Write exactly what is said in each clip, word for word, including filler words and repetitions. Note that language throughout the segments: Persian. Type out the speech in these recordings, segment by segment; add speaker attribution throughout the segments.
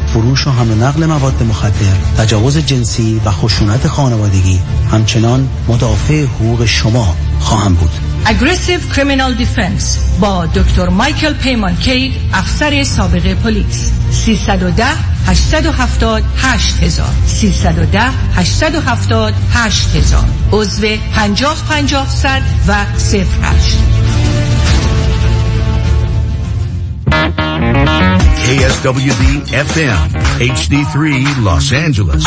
Speaker 1: فروش و حمل و نقل مواد مخدر، تجاوز جنسی و خشونت خانوادگی همچنان مدافع حقوق شما خواهم بود.
Speaker 2: Aggressive Criminal Defense با دکتر مایکل پیمانکید، افسر سابق پلیس. سیصد و ده هشتصد و هفتاد هشت هزار سیصد و ده هشتصد و هفتاد هشت هزار عضو پنجاه پنجاه صد و صفر هشت.
Speaker 3: K S W D F M H D three Los Angeles.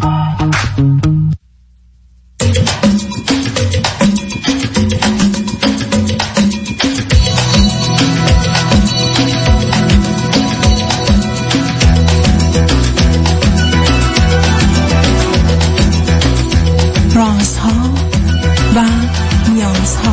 Speaker 4: رازها و نیازها.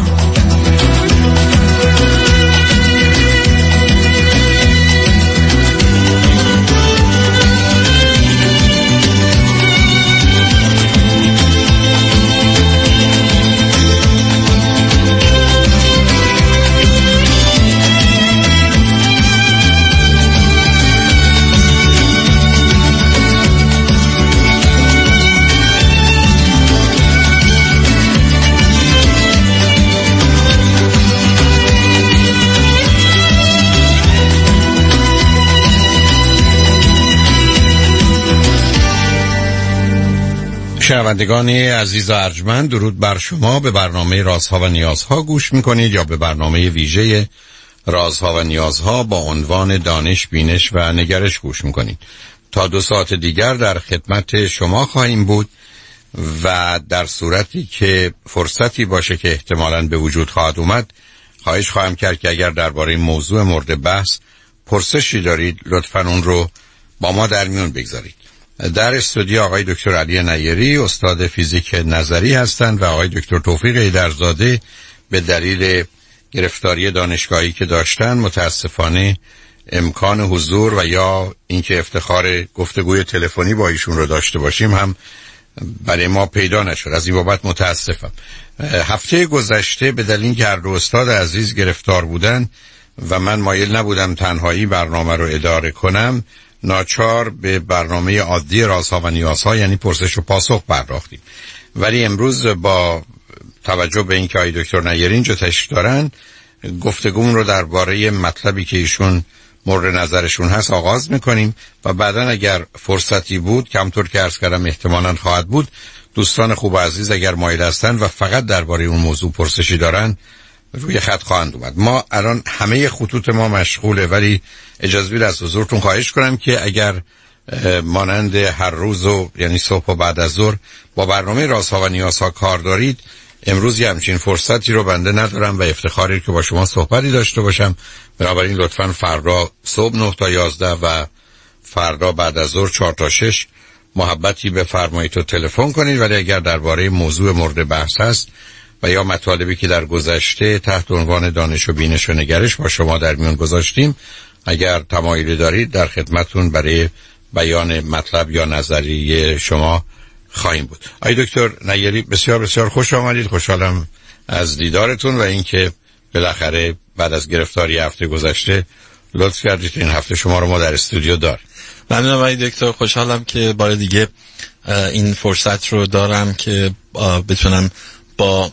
Speaker 5: شنوندگان عزیز و ارجمند، درود بر شما. به برنامه رازها و نیازها گوش میکنید یا به برنامه ویژه رازها و نیازها با عنوان دانش، بینش و نگرش گوش میکنید. تا دو ساعت دیگر در خدمت شما خواهیم بود و در صورتی که فرصتی باشه که احتمالاً به وجود خواهد اومد، خواهش خواهم کرد که اگر درباره موضوع مورد بحث پرسشی دارید لطفاً اون رو با ما در میون بگذارید. در استودیو آقای دکتر علی نیری، استاد فیزیک نظری هستند، و آقای دکتر توفیق ایدرزاده به دلیل گرفتاری دانشگاهی که داشتن متاسفانه امکان حضور و یا اینکه افتخار گفتگوی تلفنی با ایشون رو داشته باشیم هم برای ما پیدا نشد. از این بابت متاسفم. هفته گذشته به دلیل اینکه هر دو استاد عزیز گرفتار بودن و من مایل نبودم تنهایی برنامه رو اداره کنم، ناچار به برنامه عادی رازها و نیازها یعنی پرسش و پاسخ پرداختیم. ولی امروز با توجه به اینکه آقای دکتر نیری اینجا تشریف دارن، گفتگومون رو درباره مطلبی که ایشون مورد نظرشون هست آغاز میکنیم و بعداً اگر فرصتی بود، کمطور که عرض کردم احتمالاً خواهد بود، دوستان خوب و عزیز اگر مایل هستن و فقط درباره اون موضوع پرسشی دارن روی خط خواهند اومد. ما الان همه خطوط ما مشغوله، ولی اجازه بدید از حضورتون خواهش کنم که اگر مانند هر روز و یعنی صبح و بعد از ظهر با برنامه رازها و نیازها کار دارید، امروز یه همچین فرصتی رو بنده ندارم و افتخاری که با شما صحبتی داشته باشم. بنابراین لطفاً فردا صبح نه تا یازده و فردا بعد از ظهر چهار تا شش محبتی بفرمایید و تلفن کنید. ولی اگر درباره موضوع مورد بحث هست و یا مطالبی که در گذشته تحت عنوان دانش و بینش و نگرش با شما در میون گذاشتیم، اگر تمایلی دارید در خدمتون برای بیان مطلب یا نظریه شما خواهیم بود. آقای دکتر نیری بسیار بسیار خوش آمدید. خوشحالم از دیدارتون و اینکه بالاخره بعد از گرفتاری هفته گذشته لطف کردید این هفته شما رو ما در استودیو داریم.
Speaker 6: ممنونم آقای دکتر، خوشحالم که بار دیگه این فرصت رو دارم که بتونم با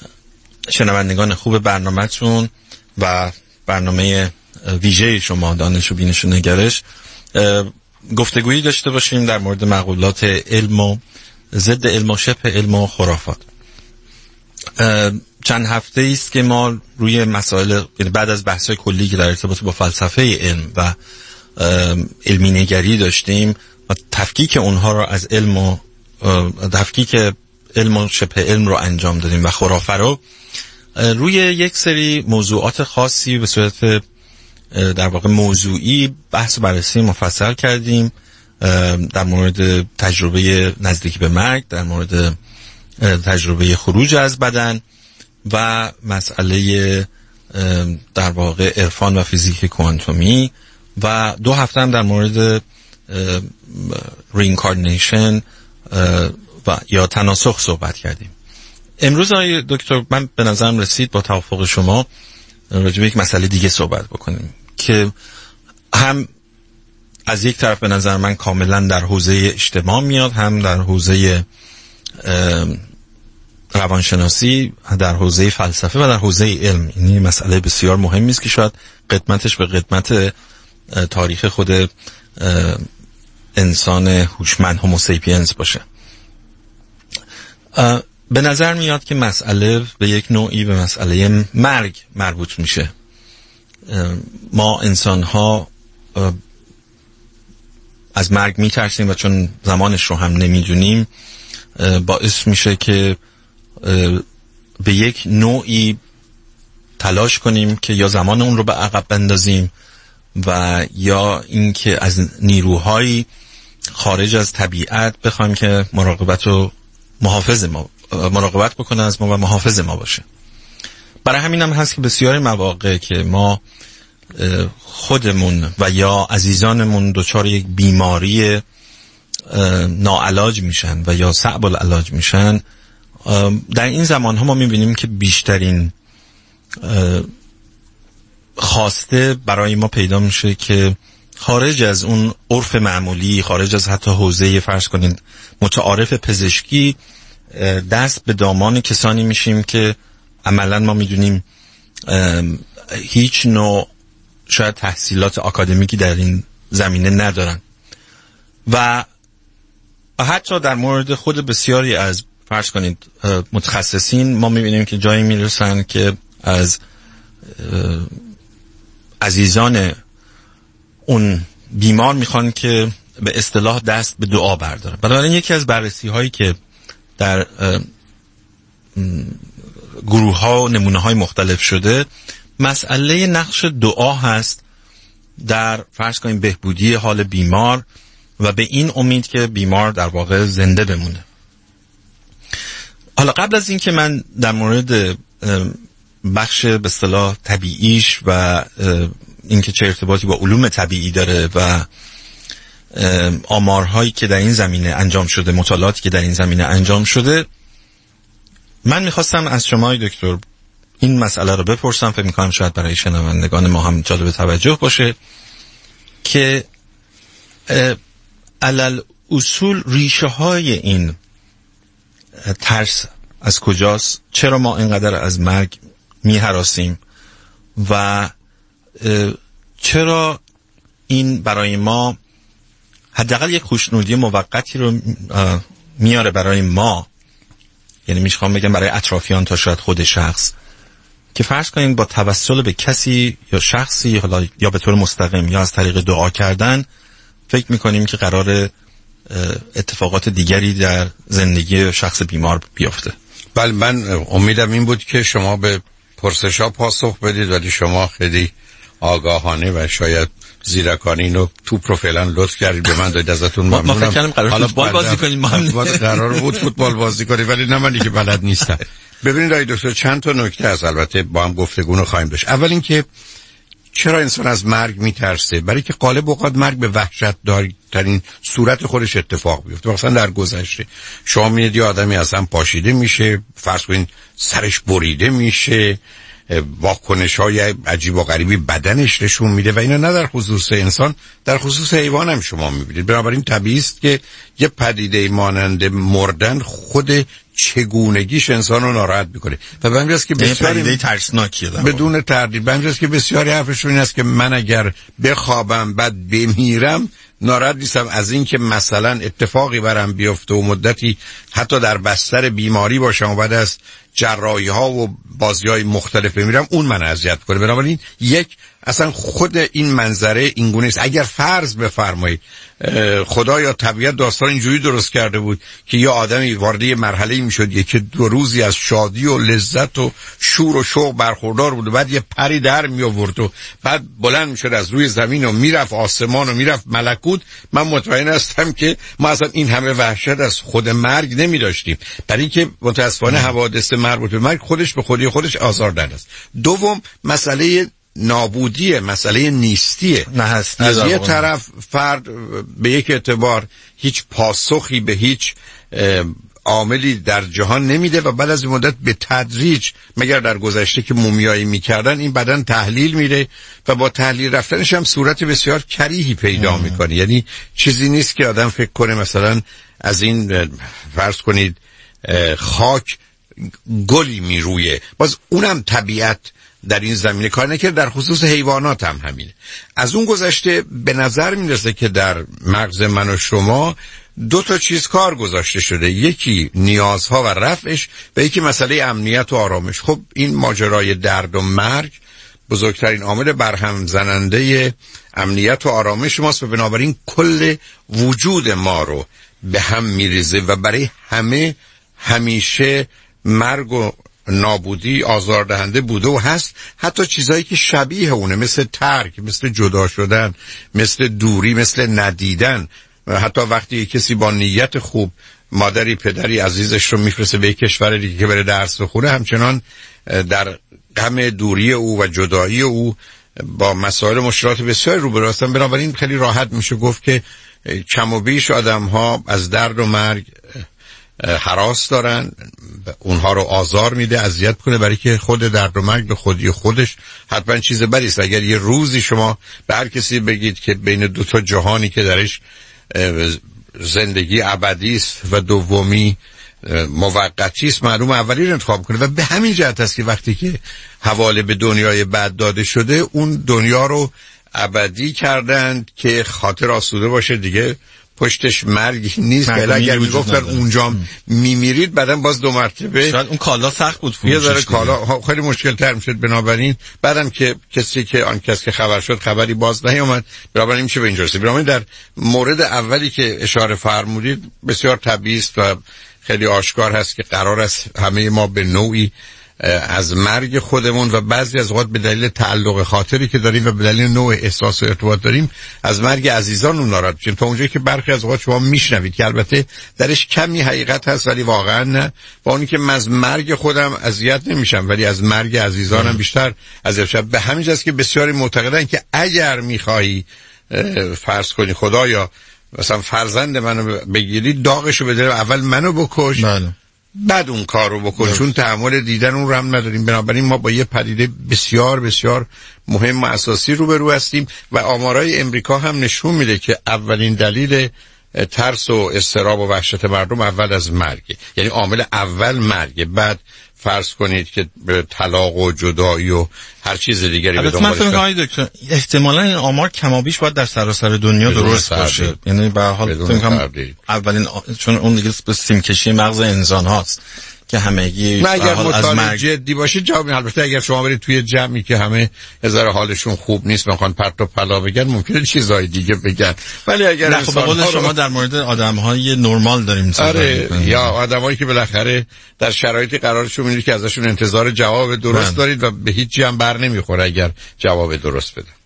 Speaker 6: شنوندگان خوب برنامه‌تون و برنامه ویژه شما دانش و بینش و نگرش گفتگویی داشته باشیم در مورد مقولات علم و ضد علم و شبه علم و خرافات. چند هفته است که ما روی مسائل بعد از بحث‌های کلی که در ارتباط با فلسفه علم و علمی نگری داشتیم و تفکیک اونها رو از علم و تفکیک علم و شبه علم رو انجام دادیم و خرافه رو روی یک سری موضوعات خاصی به صورت در واقع موضوعی بحث و بررسی مفصل کردیم، در مورد تجربه نزدیکی به مرگ، در مورد تجربه خروج از بدن و مسئله در واقع عرفان و فیزیک کوانتومی، و دو هفته هم در مورد رینکارنیشن و یا تناسخ صحبت کردیم. امروز آقای دکتر من به نظرم رسید با توافق شما راجع به یک مسئله دیگه صحبت بکنیم که هم از یک طرف به نظر من کاملا در حوزه اجتماع میاد، هم در حوزه روانشناسی، در حوزه فلسفه و در حوزه علم. این مسئله بسیار مهمی است که شاید قدمتش به قدمت تاریخ خود انسان هوشمند هومو سیپینز باشه. به نظر میاد که مسئله به یک نوعی به مسئله مرگ مربوط میشه. ما انسان ها از مرگ میترسیم و چون زمانش رو هم نمیدونیم باعث میشه که به یک نوعی تلاش کنیم که یا زمان اون رو به عقب بندازیم و یا اینکه از نیروهای خارج از طبیعت بخوایم که مراقبت و محافظ ما مراقبت بکنه از ما و محافظ ما باشه. برای همین هم هست که بسیاری مواقع که ما خودمون و یا عزیزانمون دچار یک بیماری ناعلاج میشن و یا صعب العلاج میشن، در این زمان ها ما میبینیم که بیشترین خواسته برای ما پیدا میشه که خارج از اون عرف معمولی، خارج از حتی حوزه فرض کنید متعارف پزشکی، دست به دامان کسانی میشیم که عملا ما میدونیم هیچ نوع شاید تحصیلات آکادمیکی در این زمینه ندارن و حتی در مورد خود بسیاری از فرض کنید متخصصین ما میبینیم که جایی میرسن که از عزیزان اون بیمار میخوان که به اصطلاح دست به دعا بردارن. بنابراین یکی از بررسی هایی که در گروه ها و نمونه های مختلف شده مسئله نقش دعا هست در فرض کنیم بهبودی حال بیمار و به این امید که بیمار در واقع زنده بمونه. حالا قبل از این که من در مورد بخش به اصطلاح طبیعیش و اینکه چه ارتباطی با علوم طبیعی داره و آمارهایی که در این زمینه انجام شده، مطالعاتی که در این زمینه انجام شده، من میخواستم از شما دکتر این مسئله رو بپرسم، فکر میکنم شاید برای شنوندگان ما هم جالب توجه باشه که علل اصول ریشه های این ترس از کجاست؟ چرا ما اینقدر از مرگ میهراسیم و چرا این برای ما حداقل یک خوشنودی موقتی رو میاره برای ما، یعنی میخوام بگم برای اطرافیان تا شاید خود شخص، که فرض کنین با توسل به کسی یا شخصی حالا یا به طور مستقیم یا از طریق دعا کردن فکر میکنیم که قرار اتفاقات دیگری در زندگی شخص بیمار بیفته.
Speaker 5: بله، من امیدم این بود که شما به پرسشا پاسخ بدید، ولی شما خیلی آگاهانه و شاید زیرکانه اینو تو پروفایلن لطف کردید به من، دادید، ازتون ممنونم.
Speaker 6: ما فکر کردیم قرار فوتبال بازی کنیم، ما هم
Speaker 5: قرار بود فوتبال بازی کنیم ولی نه، منی که بلد نیستم. ببینید آقای دکتر، چند تا نکته از البته با هم گفتگو رو خواهیم داشت. اول اینکه چرا انسان از مرگ میترسه؟ برای که غالب اوقات مرگ به وحشت دارترین صورت خودش اتفاق بیفته. مثلا در گذشته شما میدید یه آدمی اصلا پاشیده میشه، فرض کنید سرش بریده میشه، واکنش‌های عجیب و غریبی بدنش نشون میده و اینا نه در خصوص انسان، در خصوص حیوان هم شما میبینید. بنابراین طبیعی است که یه پدیده مانند مردن خود چگونگیش انسان رو ناراحت میکنه و به همین جاست که بسیاری
Speaker 6: پدیده ترسناکیه
Speaker 5: بدون تردید. به همین جاست که بسیاری حرفشون این است که من اگر بخوابم بعد بمیرم ناراحت نیستم از این که مثلا اتفاقی برام بیفته و مدتی حتی در بستر بیماری باشم و بعد از جراحی ها و بازی های مختلف بمیرم، اون من اذیت کنه. بنابراین یک اصلا خود این منظره اینگونه است. اگر فرض بفرمایید خدا یا طبیعت داستان اینجوری درست کرده بود که یه آدمی وارد یه مرحله‌ای میشد که دو روزی از شادی و لذت و شور و شوق برخوردار بود و بعد یه پری در می آورد و بعد بلند میشد از روی زمین و میرفت آسمان و میرفت ملکوت، من مطمئن هستم که ما اصلا این همه وحشت از خود مرگ نمی داشتیم، برای اینکه متاسفانه حوادث مربوط به مرگ خودش به خودی خودش آزاردهنده است. دوم مسئله نابودیه، مسئله نیستیه.
Speaker 6: نه هستی
Speaker 5: از یه طرف فرد به یک اعتبار هیچ پاسخی به هیچ عاملی در جهان نمیده و بعد از این مدت به تدریج، مگر در گذشته که مومیایی میکردن، این بدن تحلیل میره و با تحلیل رفتنش هم صورت بسیار کریهی پیدا میکنه. یعنی چیزی نیست که آدم فکر کنه مثلا از این فرض کنید خاک گلی میرویه، باز اونم طبیعت در این زمینه کار نکرد. در خصوص حیوانات هم همینه. از اون گذشته به نظر میرسه که در مغز من و شما دو تا چیز کار گذاشته شده، یکی نیازها و رفعش و یکی مسئله امنیت و آرامش. خب این ماجرای درد و مرگ بزرگترین عامل برهم زننده امنیت و آرامش ماست و بنابراین کل وجود ما رو به هم میریزه و برای همه همیشه مرگ و نابودی آزاردهنده بوده و هست. حتی چیزایی که شبیه اونه، مثل ترک، مثل جدا شدن، مثل دوری، مثل ندیدن. حتی وقتی کسی با نیت خوب مادری پدری عزیزش رو میفرسته به یک کشور دیگه که بره درس بخونه، همچنان در غم دوری او و جدایی او با مسائل مشکلات بسیار روبرو هستن. بنابراین خیلی راحت میشه گفت که کم و بیش آدم ها از درد و مرگ هراس دارن، اونها رو آزار میده، اذیت کنه، برای که خود درد و مرگ به خودی خودش حتما چیز بدی است. اگر یه روزی شما به هر کسی بگید که بین دو تا جهانی که درش زندگی ابدی است و دومی موقتی است، معلوم اولی رو انتخاب کنه. و به همین جهت است که وقتی که حواله به دنیای بعد داده شده، اون دنیا رو ابدی کردند که خاطر آسوده باشه، دیگه پشتش مرگی نیست. که اگر میگفتن اونجا میمیرید بعدم باز دو مرتبه
Speaker 6: شاید اون کالا سخت بود
Speaker 5: یه ذره کالا خیلی مشکل تر میشد. بنابراین بعدم که کسی که آن کس که خبر شد خبری باز نیامد، بنابراین میشه به اینجا رسید. بنابراین در مورد اولی که اشاره فرمودید بسیار طبیعی است و خیلی آشکار هست که قرار است همه ما به نوعی از مرگ خودمون و بعضی از اوقات به دلیل تعلق خاطری که داریم و به دلیل نوع احساس و ارتباط داریم از مرگ عزیزانمون ناراحت میشیم، تا اونجایی که برخی از اوقات شما میشنوید که البته درش کمی حقیقت هست ولی واقعا نه، با اونی که از مرگ خودم اذیت نمیشم ولی از مرگ عزیزانم بیشتر اذیت میشم. به همین جاست که بسیاری معتقدن که اگر میخوایی فرض کنی خدایا مثلا فرزند منو بگیری، داغشو بده، اول منو بکش، بله، بعد اون کار رو بکن، چون تحمل دیدن اون رو هم نداریم. بنابراین ما با یه پدیده بسیار بسیار مهم و اساسی روبرو هستیم و آمارای امریکا هم نشون میده که اولین دلیل ترس و اضطراب و وحشت مردم اول از مرگه. یعنی عامل اول مرگه، بعد فرض کنید که طلاق و جدایی و هر چیز دیگری به دنبالش
Speaker 6: هست. احتمالاً این آمار کمابیش باید در سراسر دنیا درست باشه. یعنی به هر حال اولین آ... چون اون دیگه سیمکشی مغز انسان هاست که همگی
Speaker 5: نه اگر مطالعه جدی باشه جواب. البته اگر شما برید توی جمعی که همه هزار حالشون خوب نیست میخوان پرت و پلا بگن، ممکنه چیزای دیگه بگن، ولی اگر
Speaker 6: نه خب بقول شما در مورد آدم‌های نرمال داریم صحبت
Speaker 5: می‌کنیم یا آدمایی که بالاخره در شرایطی قرارشون میاد که ازشون انتظار جواب درست من. دارید و به هیچ چیزی هم بر نمیخوره اگر جواب درست بده.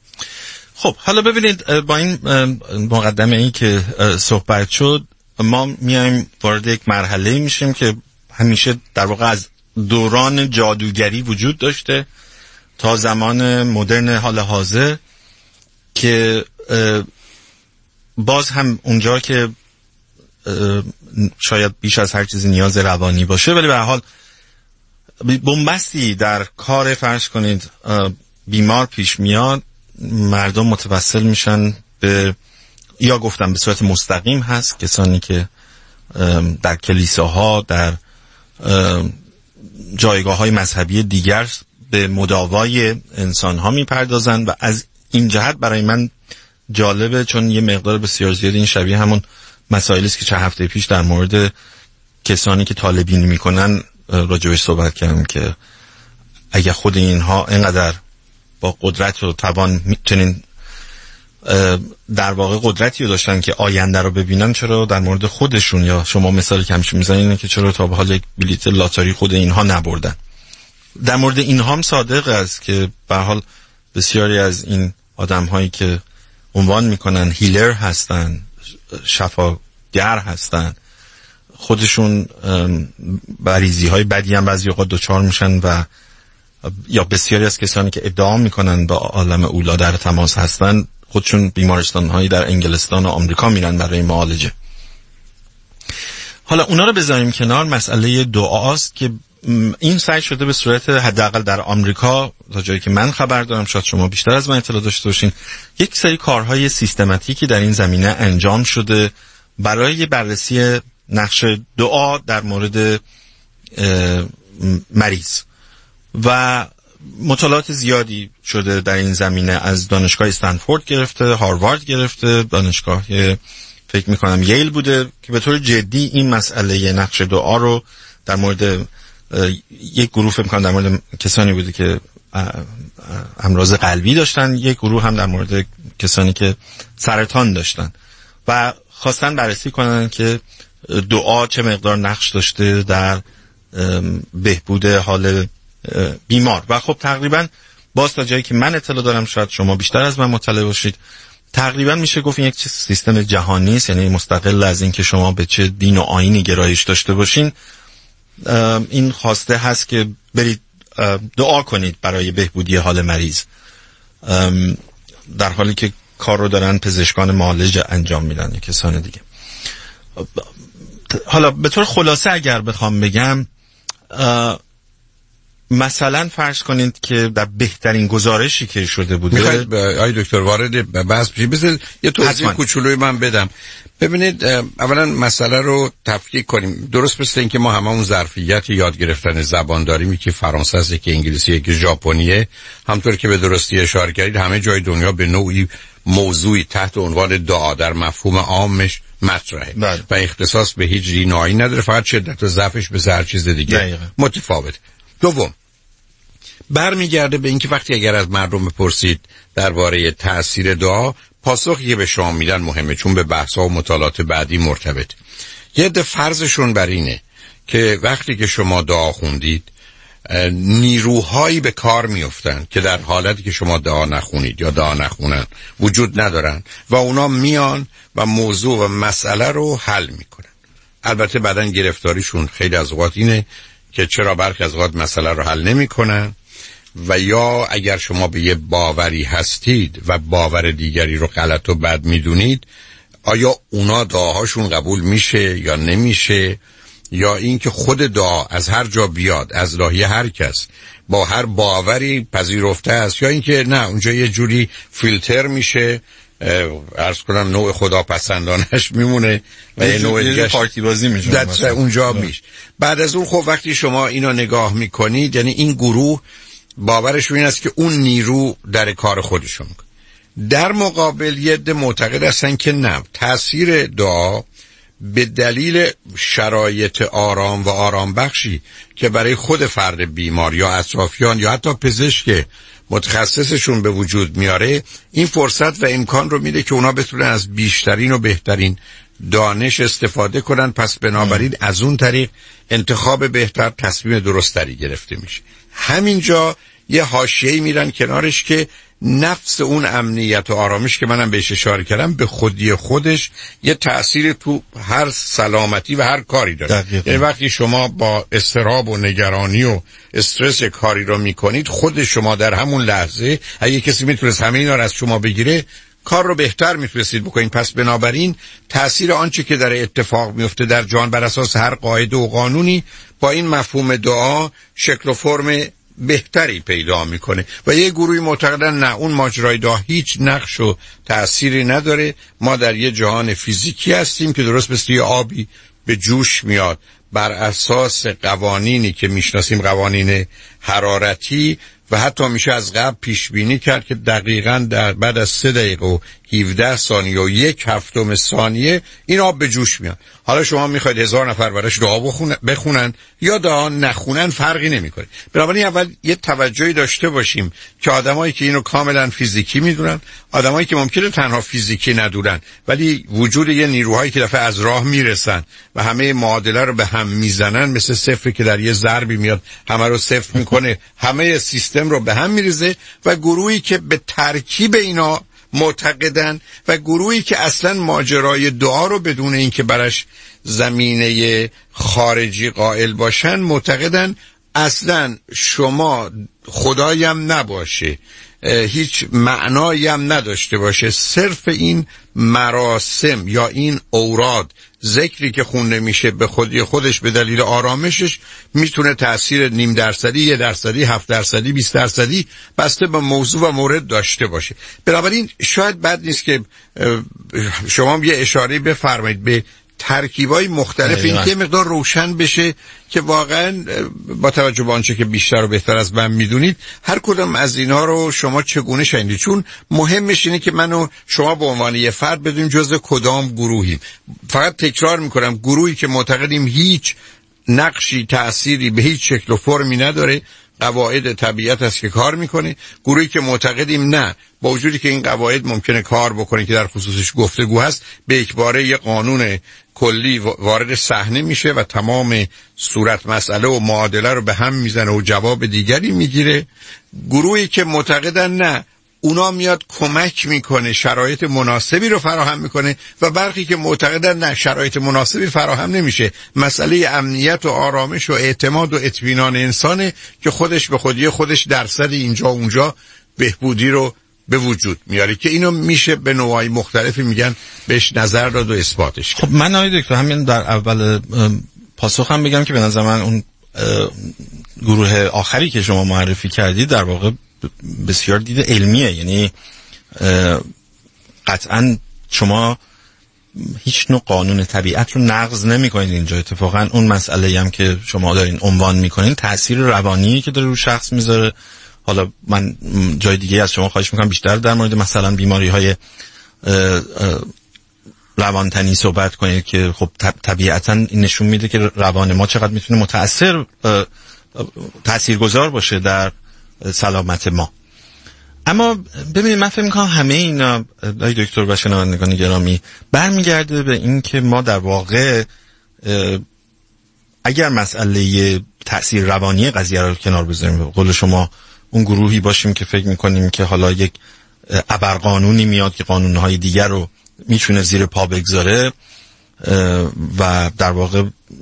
Speaker 6: خب حالا ببینید با این مقدمه این که صحبت شد، ما میایم وارد یک مرحله میشیم که همیشه در واقع از دوران جادوگری وجود داشته تا زمان مدرن حال حاضر که باز هم اونجا که شاید بیش از هر چیزی نیاز روانی باشه، ولی به هر حال بنبستی در کار فرض کنید بیمار پیش میاد، مردم متوسل میشن به، یا گفتم به صورت مستقیم هست کسانی که در کلیساها در جایگاه های مذهبی دیگر به مداوای انسان ها می پردازن و از این جهت برای من جالبه، چون یه مقدار بسیار زیاد این شبیه همون مسائلی است که چند هفته پیش در مورد کسانی که طالبینی میکنن راجبش صحبت کردم که اگه خود اینها اینقدر با قدرت و توان میتونین در واقع قدرتی رو داشتن که آینده رو ببینن، چرا در مورد خودشون، یا شما مثال کمش میزنین که چرا تا به حال یک بلیت لاتاری خود اینها نبردن. در مورد اینها هم صادق است که به هر حال بسیاری از این آدم هایی که عنوان میکنن هیلر هستن، شفاگر هستن، خودشون بریزی های بدی هم بعضی اوقات دچار میشن و یا بسیاری از کسانی که ادعا میکنن با عالم اولا در تماس هستن خودشون بیمارستان هایی در انگلستان و آمریکا میرن برای معالجه. حالا اونا رو بذاریم کنار. مسئله دعاست که این سعی شده به صورت حداقل در آمریکا تا جایی که من خبر دارم، شاید شما بیشتر از من اطلاع داشته باشین، یک سری کارهای سیستماتیکی در این زمینه انجام شده برای بررسی نقش دعا در مورد مریض و مطالعات زیادی شده در این زمینه، از دانشگاه استنفورد گرفته، هاروارد گرفته، دانشگاه فکر میکنم ییل بوده که به طور جدی این مسئله نقش دعا رو در مورد یک گروه فکر میکنم در مورد کسانی بوده که امراض قلبی داشتن، یک گروه هم در مورد کسانی که سرطان داشتن و خواستن بررسی کنن که دعا چه مقدار نقش داشته در بهبود حال بیمار. و خب تقریبا باز تا جایی که من اطلاع دارم، شاید شما بیشتر از من مطلع باشید، تقریبا میشه گفت یک سیستم جهانی است، یعنی مستقل از این که شما به چه دین و آیینی گرایش داشته باشین، این خواسته هست که برید دعا کنید برای بهبودی حال مریض، در حالی که کار رو دارن پزشکان معالج انجام میدن یا کسان دیگه. حالا به طور خلاصه اگر بخوام بگم، مثلا فرض کنید که در بهترین گزارشی که شده بوده،
Speaker 5: میخواید آی دکتر وارد بحث بشید؟ بذارید یه توضیح کوچولوی من بدم. ببینید، اولا مسئله رو تفکیک کنیم. درست مثل این که ما هممون ظرفیت یاد گرفتن زبان داریم، یکی فرانسه است، یکی انگلیسی، یکی ژاپنیه، همطور که به درستی اشاره کردید همه جای دنیا به نوعی موضوعی تحت عنوان دعا در مفهوم عامش مطرحه بله. و اختصاص به هیچ دینایی نداره، فقط شدت و ضعفش به هر چیز دیگه متفاوت. دوم، برمیگرده به اینکه وقتی اگر از مردم بپرسید درباره تأثیر دعا، پاسخی که به شما میدن مهمه، چون به بحث‌ها و مطالعات بعدی مرتبط. یه عده فرضشون بر اینه که وقتی که شما دعا خوندید نیروهایی به کار میافتن که در حالتی که شما دعا نخونید یا دعا نخونن وجود ندارن و اونا میان و موضوع و مسئله رو حل میکنن. البته بعداً گرفتاریشون خیلی از اوقات اینه که چرا برخی از اوقات مسئله رو حل نمیکنن، و یا اگر شما به یه باوری هستید و باور دیگری رو غلط و بد میدونید، آیا اونا دعاهاشون قبول میشه یا نمیشه، یا اینکه خود دعا از هر جا بیاد، از راهی هر کس با هر باوری پذیرفته است، یا اینکه نه اونجا یه جوری فیلتر میشه، عرض کنم نوع خداپسندانش میمونه و یه نوع دیگه پارتی بازی میشه اونجا میشه. بعد از اون خب وقتی شما اینو نگاه میکنید، یعنی این گروه باورشون این است که اون نیرو در کار خودشون. در مقابل یه عده معتقد هستن که نه، تأثیر دعا به دلیل شرایط آرام و آرام بخشی که برای خود فرد بیمار یا اطرافیان یا حتی پزشک متخصصشون به وجود میاره، این فرصت و امکان رو میده که اونا بتونن از بیشترین و بهترین دانش استفاده کنن. پس بنابراین از اون طریق انتخاب بهتر، تصمیم درستری گرفته میشه. همینجا یه حاشیه‌ای میرن کنارش که نفس اون امنیت و آرامش که منم بهش اشاره کردم به خودی خودش یه تأثیر تو هر سلامتی و هر کاری داره. یعنی وقتی شما با اضطراب و نگرانی و استرس کاری رو میکنید، خود شما در همون لحظه اگه کسی میتونست همه اینا رو از شما بگیره، کار رو بهتر میتونستید بکنید. پس بنابراین تأثیر آنچه که در اتفاق میفته در جان بر اساس هر قاعده و قانونی با این مفهوم دعا شکل و فرم بهتری پیدا میکنه. و یه گروهی معتقدن نه، اون ماجرای دعا هیچ نقش و تأثیری نداره، ما در یه جهان فیزیکی هستیم که درست مثل یه آبی به جوش میاد بر اساس قوانینی که میشناسیم، قوانین حرارتی، و حتی میشه از قبل پیش بینی کرد که دقیقاً در بعد از سه دقیقه و هفده ثانیه و یک هفتم ثانیه این آب به جوش میاد. حالا شما میخواید هزار نفر براش دعا بخونن یا دعا نخونن، فرقی نمیکنه. بنابراین اول یه توجهی داشته باشیم که آدمایی که اینو کاملا فیزیکی میدونن، آدمایی که ممکنه تنها فیزیکی ندونن ولی وجود یه نیروهایی که دفعه از راه میرسن و همه معادله رو به هم میزنن، مثل صفری که در یه ضربی میاد همه رو صفر میکنه، همه سیستم رو به هم میریزه، و گروهی که به ترکیب اینا معتقدن و گروهی که اصلا ماجرای دعا رو بدون اینکه براش زمینه خارجی قائل باشن معتقدن اصلا شما خدایم نباشه، هیچ معنایی هم نداشته باشه، صرف این مراسم یا این اوراد، ذکری که خونده میشه به خودی خودش به دلیل آرامشش میتونه تأثیر نیم درصدی، یه درصدی، هفت درصدی، بیست درصدی بسته به موضوع و مورد داشته باشه. بنابراین شاید بد نیست که شما یه اشاره بفرمایید به ترکیبای مختلف، این که مقدار روشن بشه که واقعا با توجه به آنچه که بیشتر و بهتر از من میدونید هر کدام از اینا رو شما چگونه شنیدید. چون مهمش اینه که من و شما به عنوان یه فرد بدونیم جزء کدام گروهیم. فقط تکرار میکنم، گروهی که معتقدیم هیچ نقشی تأثیری به هیچ شکل و فرمی نداره، قواعد طبیعت است که کار میکنه. گروهی که معتقدیم نه، با وجودی که این قواعد ممکنه کار بکنه که در خصوصش گفتگو هست، به یکباره یه قانون کلی وارد صحنه میشه و تمام صورت مسئله و معادله رو به هم میزنه و جواب دیگری میگیره. گروهی که معتقدن نه، اونا میاد کمک میکنه، شرایط مناسبی رو فراهم میکنه، و برخی که معتقدن نه، شرایط مناسبی فراهم نمیشه، مسئله امنیت و آرامش و اعتماد و اطمینان انسانه که خودش به خودی خودش درصد اینجا و اونجا بهبودی رو به وجود میاره، که اینو میشه به نوعی مختلفی میگن بهش نظر داد و اثباتش کرد.
Speaker 6: خب من آقای دکتر همین در اول پاسخم بگم که به نظر من اون گروه آخری که شما معرفی کردید در واقع بسیار دید علمیه، یعنی قطعا شما هیچ نوع قانون طبیعت رو نقض نمی کنید اینجا. اتفاقا اون مسئله هم که شما دارین عنوان میکنین تأثیر روانی که داره رو شخص میذاره. حالا من جای دیگه از شما خواهش میکنم بیشتر در مورد مثلا بیماری های روانتنی صحبت کنید که خب طبیعتا این نشون میده که روان ما چقدر میتونه متأثر تاثیرگذار باشه در سلامت ما. اما ببینید من فکر میکنم همه اینا آقای دکتر و شنوندگان گرامی برمیگرده به این که ما در واقع اگر مسئله تأثیر روانی قضیه رو کنار بذاریم، به قول شما اون گروهی باشیم که فکر میکنیم که حالا یک ابرقانونی میاد که قانونهای دیگر رو میتونه زیر پا بگذاره، و در واقع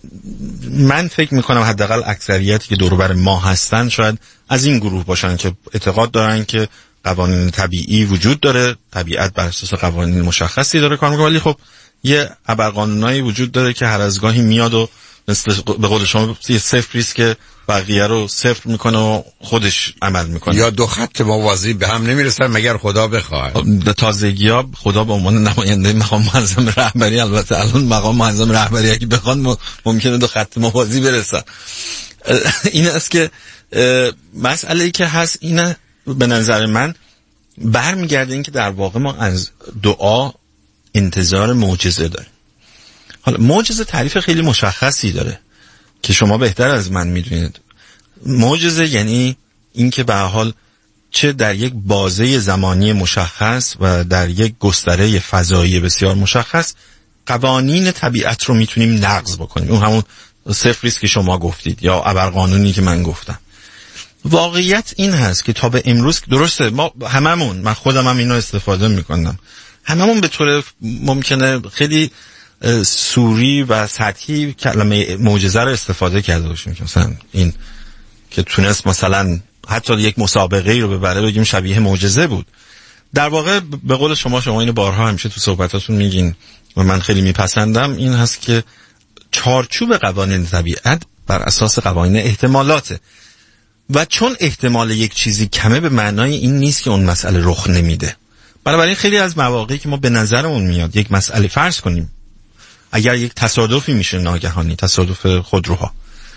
Speaker 6: من فکر میکنم حداقل اکثریتی که دور و بر ما هستن شاید از این گروه باشن که اعتقاد دارن که قوانین طبیعی وجود داره، طبیعت بر اساس قوانین مشخصی داره کار میکنه، ولی خب یه ابرقانونایی وجود داره که هر از گاهی میاد و مثل به قول شما یه صفری است که بقیه رو صفر میکنه و خودش عمل میکنه،
Speaker 5: یا دو خط موازی به هم نمیرسن مگر خدا بخواد.
Speaker 6: تازگی‌ها خدا به عنوان نماینده مقام معظم رهبری، البته الان مقام معظم رهبری اگه بخوان ممکنه دو خط موازی برسن. این است که مسئله‌ای که هست اینه به نظر من برمیگرده این که در واقع ما از دعا انتظار معجزه داریم. حالا معجزه تعریف خیلی مشخصی داره که شما بهتر از من میدونید. معجزه یعنی این که به هر حال چه در یک بازه زمانی مشخص و در یک گستره فضایی بسیار مشخص قوانین طبیعت رو میتونیم نقض بکنیم. اون همون صفری است که شما گفتید یا ابرقانونی که من گفتم. واقعیت این هست که تا به امروز درسته ما هممون، من خودم هم اینو استفاده میکنم، هممون به طور ممکنه خیلی سوری و سطحی کلمه معجزه رو استفاده کرده باشیم که مثلا این که تونست مثلا حتی یک مسابقه رو ببره بگیم شبیه معجزه بود. در واقع به قول شما شما اینو بارها همیشه تو صحبتاتون میگین و من خیلی میپسندم، این هست که چارچوب قوانین طبیعت بر اساس قوانین احتمالاته و چون احتمال یک چیزی کمه به معنای این نیست که اون مسئله رخ نمیده. بنابراین خیلی از مواقعی که ما به نظرمون میاد یک مسئله، فرض کنیم اگر یک تصادفی میشه ناگهانی، تصادف خودروها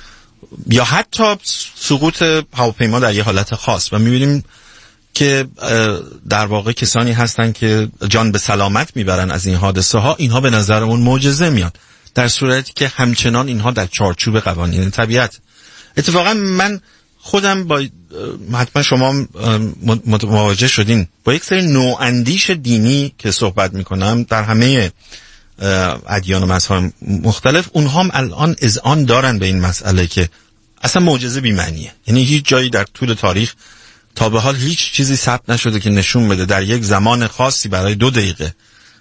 Speaker 6: یا حتی سقوط هواپیما در یه حالت خاص و میبینیم که در واقع کسانی هستن که جان به سلامت میبرن از این حادثه ها، اینها به نظرمون معجزه میاد در صورتی که همچنان اینها در چارچوب قوانین طبیعت. اتفاقا من خودم با حتما شما مواجه شدین با یک سری نواندیش دینی که صحبت میکنم در همه ادیان و مذاهب مختلف، اونها هم الان اذعان دارن به این مسئله که اصلا معجزه بی معنیه. یعنی هیچ جایی در طول تاریخ تا به حال هیچ چیزی ثبت نشده که نشون بده در یک زمان خاصی برای دو دقیقه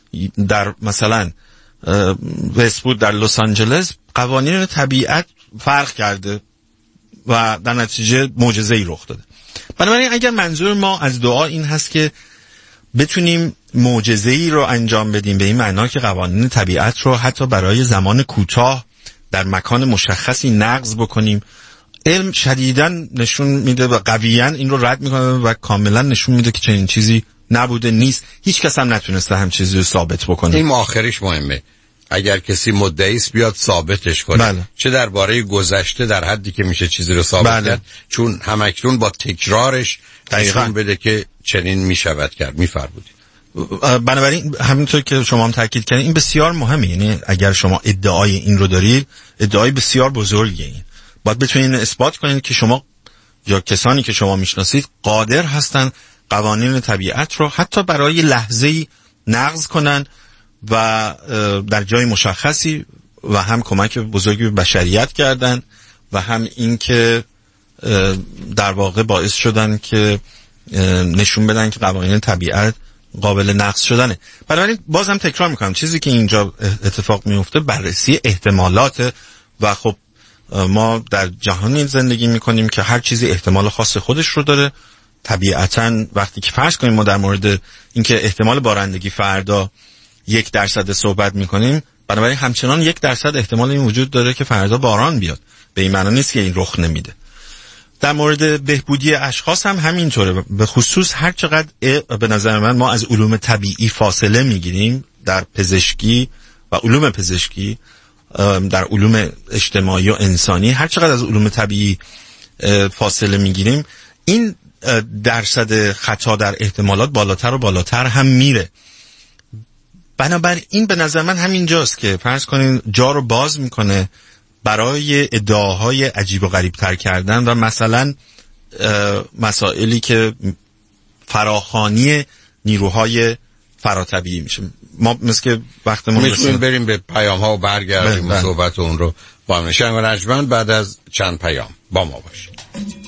Speaker 6: در مثلا وست‌وود در لس آنجلس قوانین طبیعت فرق کرده و در نتیجه معجزه‌ای رخ داده. بنابراین اگر منظور ما از دعا این هست که بتونیم معجزه‌ای رو انجام بدیم، به این معنا که قوانین طبیعت رو حتی برای زمان کوتاه در مکان مشخصی نقض بکنیم، علم شدیداً نشون میده و قویاً این رو رد میکنه و کاملا نشون میده که چنین چیزی نبوده، نیست. هیچ کس هم نتونسته هم چیزی رو ثابت بکنه.
Speaker 5: این آخرش مهمه. اگر کسی مدعی است بیاد ثابتش کنه. بله. چه درباره گذشته در حدی که میشه چیزی رو ثابت بله. کرد، چون همکنون با تکرارش نشون بده که چنین میشود کرد. میفرمودید.
Speaker 6: بنابراین همینطور که شما هم تاکید کردین این بسیار مهمه. یعنی اگر شما ادعای این رو دارید، ادعای بسیار بزرگیه. این باید بتونید اثبات کنید که شما یا کسانی که شما میشناسید قادر هستن قوانین طبیعت رو حتی برای لحظه‌ای نقض کنن و در جای مشخصی و هم کمک بزرگی به بشریت کردن و هم این که در واقع باعث شدن که نشون بدن که قوانین طبیعت قابل نقض شدنه. بنابراین بازم تکرار میکنم چیزی که اینجا اتفاق میفته بررسی احتمالات و خب ما در جهانی زندگی میکنیم که هر چیزی احتمال خاص خودش رو داره. طبیعتاً وقتی که فرض کنیم ما در مورد اینکه احتمال بارندگی فردا یک درصد صحبت میکنیم، بنابراین همچنان یک درصد احتمال این وجود داره که فردا باران بیاد. به این معنی نیست که این رخ نمیده. در مورد بهبودی اشخاص هم همینطوره. به خصوص هر چقدر به نظر من ما از علوم طبیعی فاصله میگیریم در پزشکی و علوم پزشکی، در علوم اجتماعی و انسانی، هر چقدر از علوم طبیعی فاصله میگیریم این درصد خطا در احتمالات بالاتر و بالاتر هم میره. بنابراین به نظر من همینجاست که فرض کنین جا رو باز میکنه برای ادعاهای عجیب و غریب تر کردن و مثلا مسائلی که فراخوانی نیروهای فراتبیعی میشه. ما مثل که وقتمون
Speaker 5: میتونیم بریم به پیام ها و برگردیم و صحبت اون رو با هم نشیم و رجمند بعد از چند پیام با ما باشید.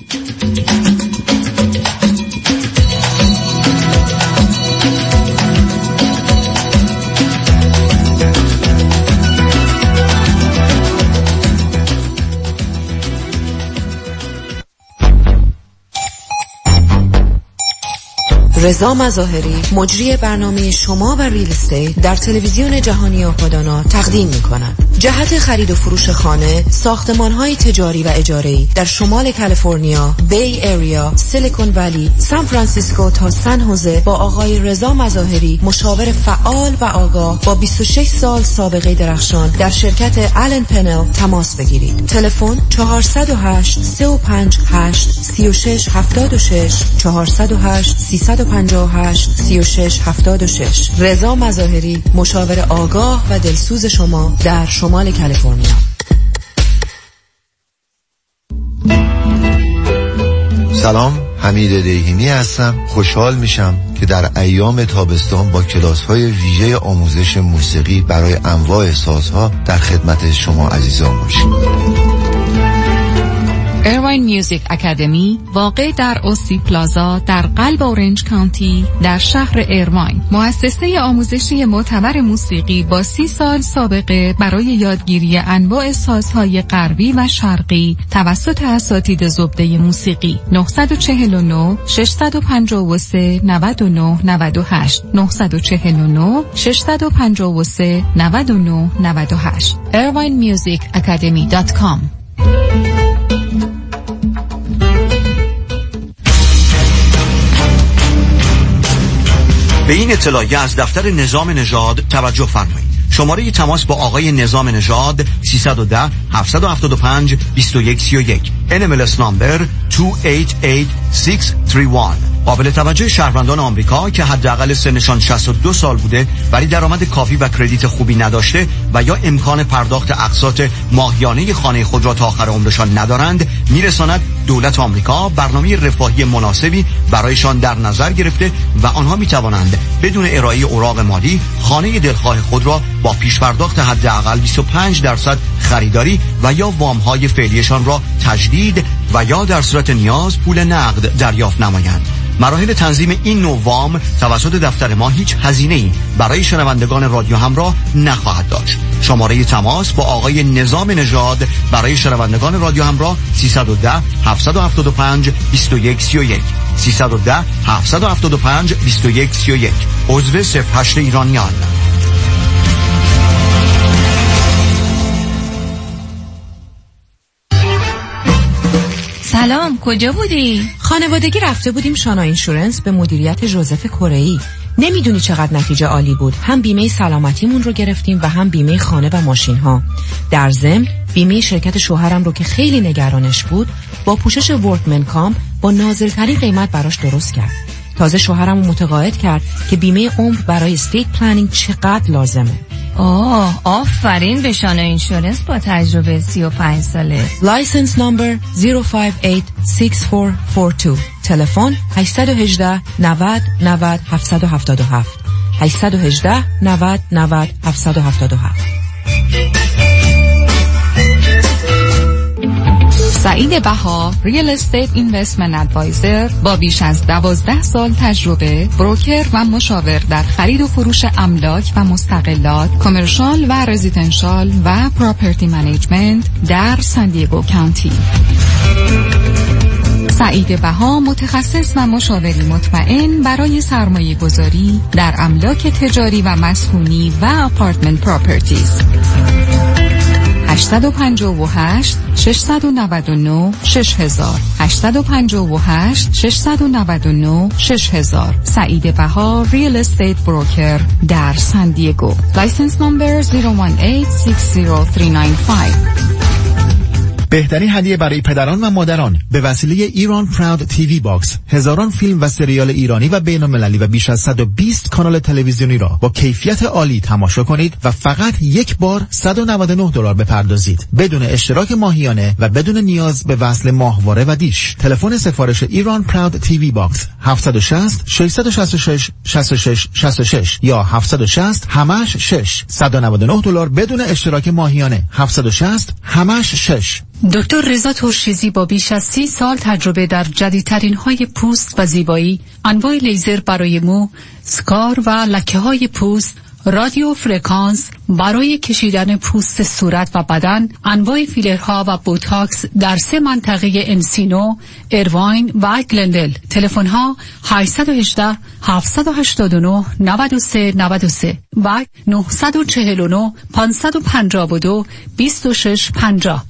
Speaker 7: رضا مظاهری مجری برنامه شما و ریل استیت در تلویزیون جهانی آپادانا تقدیم می‌کند. جهت خرید و فروش خانه، ساختمان‌های تجاری و اجاره‌ای در شمال کالیفرنیا، بی ایریا، سیلیکون ولی، سان فرانسیسکو تا سن هوزه با آقای رضا مظاهری مشاور فعال و آگاه با بیست و شش سال سابقه درخشان در شرکت آلن پنل تماس بگیرید. تلفن چهار صفر هشت سه پنج هشت سه شش هفت شش چهار صفر هشت سه پنج هشت سه شش هفت شش. رضا مظاهری مشاور آگاه و دلسوز شما در شمال کالیفرنیا.
Speaker 8: سلام، حمید دیهیمی هستم. خوشحال میشم که در ایام تابستان با کلاس‌های ویژه آموزش موسیقی برای انواع سازها در خدمت شما عزیزان باشیم.
Speaker 9: ایرواین میوزیک اکادمی واقع در اوسی پلازا در قلب اورنج کانتی در شهر ایرواین، مؤسسه آموزشی معتبر موسیقی با سی سال سابقه برای یادگیری انواع سازهای غربی و شرقی توسط اساتید زبده موسیقی. نه چهار نه شش پنج سه نه نه نه هشت نه چهار نه شش پنج سه نه نه نه هشت ایرواین میوزیک اکادمی دات کام.
Speaker 10: به این اطلاعیه از دفتر نظام نژاد توجه فرمایید. شماره تماس با آقای نظام نژاد سیصد و ده هفتصد و هفتاد و پنج بیست و یک سی و یک. ان ام ال اس نمبر دو هشت هشت شش سه یک. قابل توجه شهروندان آمریکا که حداقل سنشان شصت و دو سال بوده ولی درآمد کافی و کردیت خوبی نداشته و یا امکان پرداخت اقساط ماهیانه خانه خود را تا آخر عمرشان ندارند، میرساند دولت آمریکا برنامه رفاهی مناسبی برایشان در نظر گرفته و آنها میتوانند بدون ارائه اوراق مالی خانه دلخواه خود را با پیش پرداخت حداقل بیست و پنج درصد خریداری و یا وام‌های فعلیشان را تجدید و یا در صورت نیاز پول نقد دریافت نمایند. مراحل تنظیم این نوع وام توسط دفتر ما هیچ هزینه‌ای برای شنوندگان رادیو همراه نخواهد داشت. شماره تماس با آقای نظام نژاد برای شنوندگان رادیو همراه سیصد و ده هفتصد و هفتاد و پنج بیست و یک سی و یک سیصد و ده هفتصد و هفتاد و پنج بیست و یک سی و یک. عضو صفر هشت ایرانیان.
Speaker 9: سلام، کجا بودی؟
Speaker 7: خانوادگی رفته بودیم شانا اینشورنس به مدیریت ژوزف کره‌ای. نمیدونی چقدر نتیجه عالی بود. هم بیمه سلامتیمون رو گرفتیم و هم بیمه خانه و ماشین ها. در ضمن بیمه شرکت شوهرم رو که خیلی نگرانش بود با پوشش ورکمن کامپ با نازل‌ترین قیمت براش درست کرد. تازه شوهرم رو متقاعد کرد که بیمه عمر برای استیت پلنینگ چقدر لازمه.
Speaker 9: آه، آفرین به شانا اینشورنس با تجربه سی و پنج ساله.
Speaker 7: لایسنس نمبر صفر پنج هشت شش چهار چهار دو. تلفن هشت یک هشت نود نود هفتصد و هفتاد و هفت هشت یک هشت نود نود هفتصد و هفتاد و هفت.
Speaker 9: سعید بها ریل استیت اینوستمنت ادوایزر با بیش از دوازده سال تجربه، بروکر و مشاور در خرید و فروش املاک و مستقلات، کامرشال و رزیدنشال و پراپرتی منیجمنت در سان دیگو کانتی. سعید بها متخصص و مشاوری مطمئن برای سرمایه گذاری در املاک تجاری و مسکونی و آپارتمنت پراپرتیز. هشت پنج هشت شش نه نه شش هزار هشت پنج هشت شش نه نه شش هزار. سعید بها ریل استیت بروکر در سان دیگو. لایسنس نمبر صفر یک هشت شش صفر سه نه پنج.
Speaker 11: بهترین هدیه برای پدران و مادران به وسیله ایران پراود تیوی باکس، هزاران فیلم و سریال ایرانی و بین المللی و بیش از صد و بیست کانال تلویزیونی را با کیفیت عالی تماشا کنید و فقط یک بار صد و نود و نه دلار بپردازید بدون اشتراک ماهیانه و بدون نیاز به وصل ماهواره و دیش. تلفن سفارش ایران پراود تیوی باکس هفت شش صفر شش شش شش شش شش شش شش یا هفت شش صفر همش شش صد و نود و نه دلار بدون اشتراک ماهیانه هفت شش صفر همش شش.
Speaker 12: دکتر رضا ترشیزی با بیش از سی سال تجربه در جدیدترین های پوست و زیبایی، انواع لیزر برای مو، سکار و لکه های پوست، رادیو فرکانس برای کشیدن پوست صورت و بدن، انواع فیلرها و بوتاکس در سه منطقه انسینو، ایرواین و گلندل. تلفن ها هشت یک هشت هفت هشت نه نه سه نه سه و نه چهار نه پنج پنج دو دو شش پنجاه.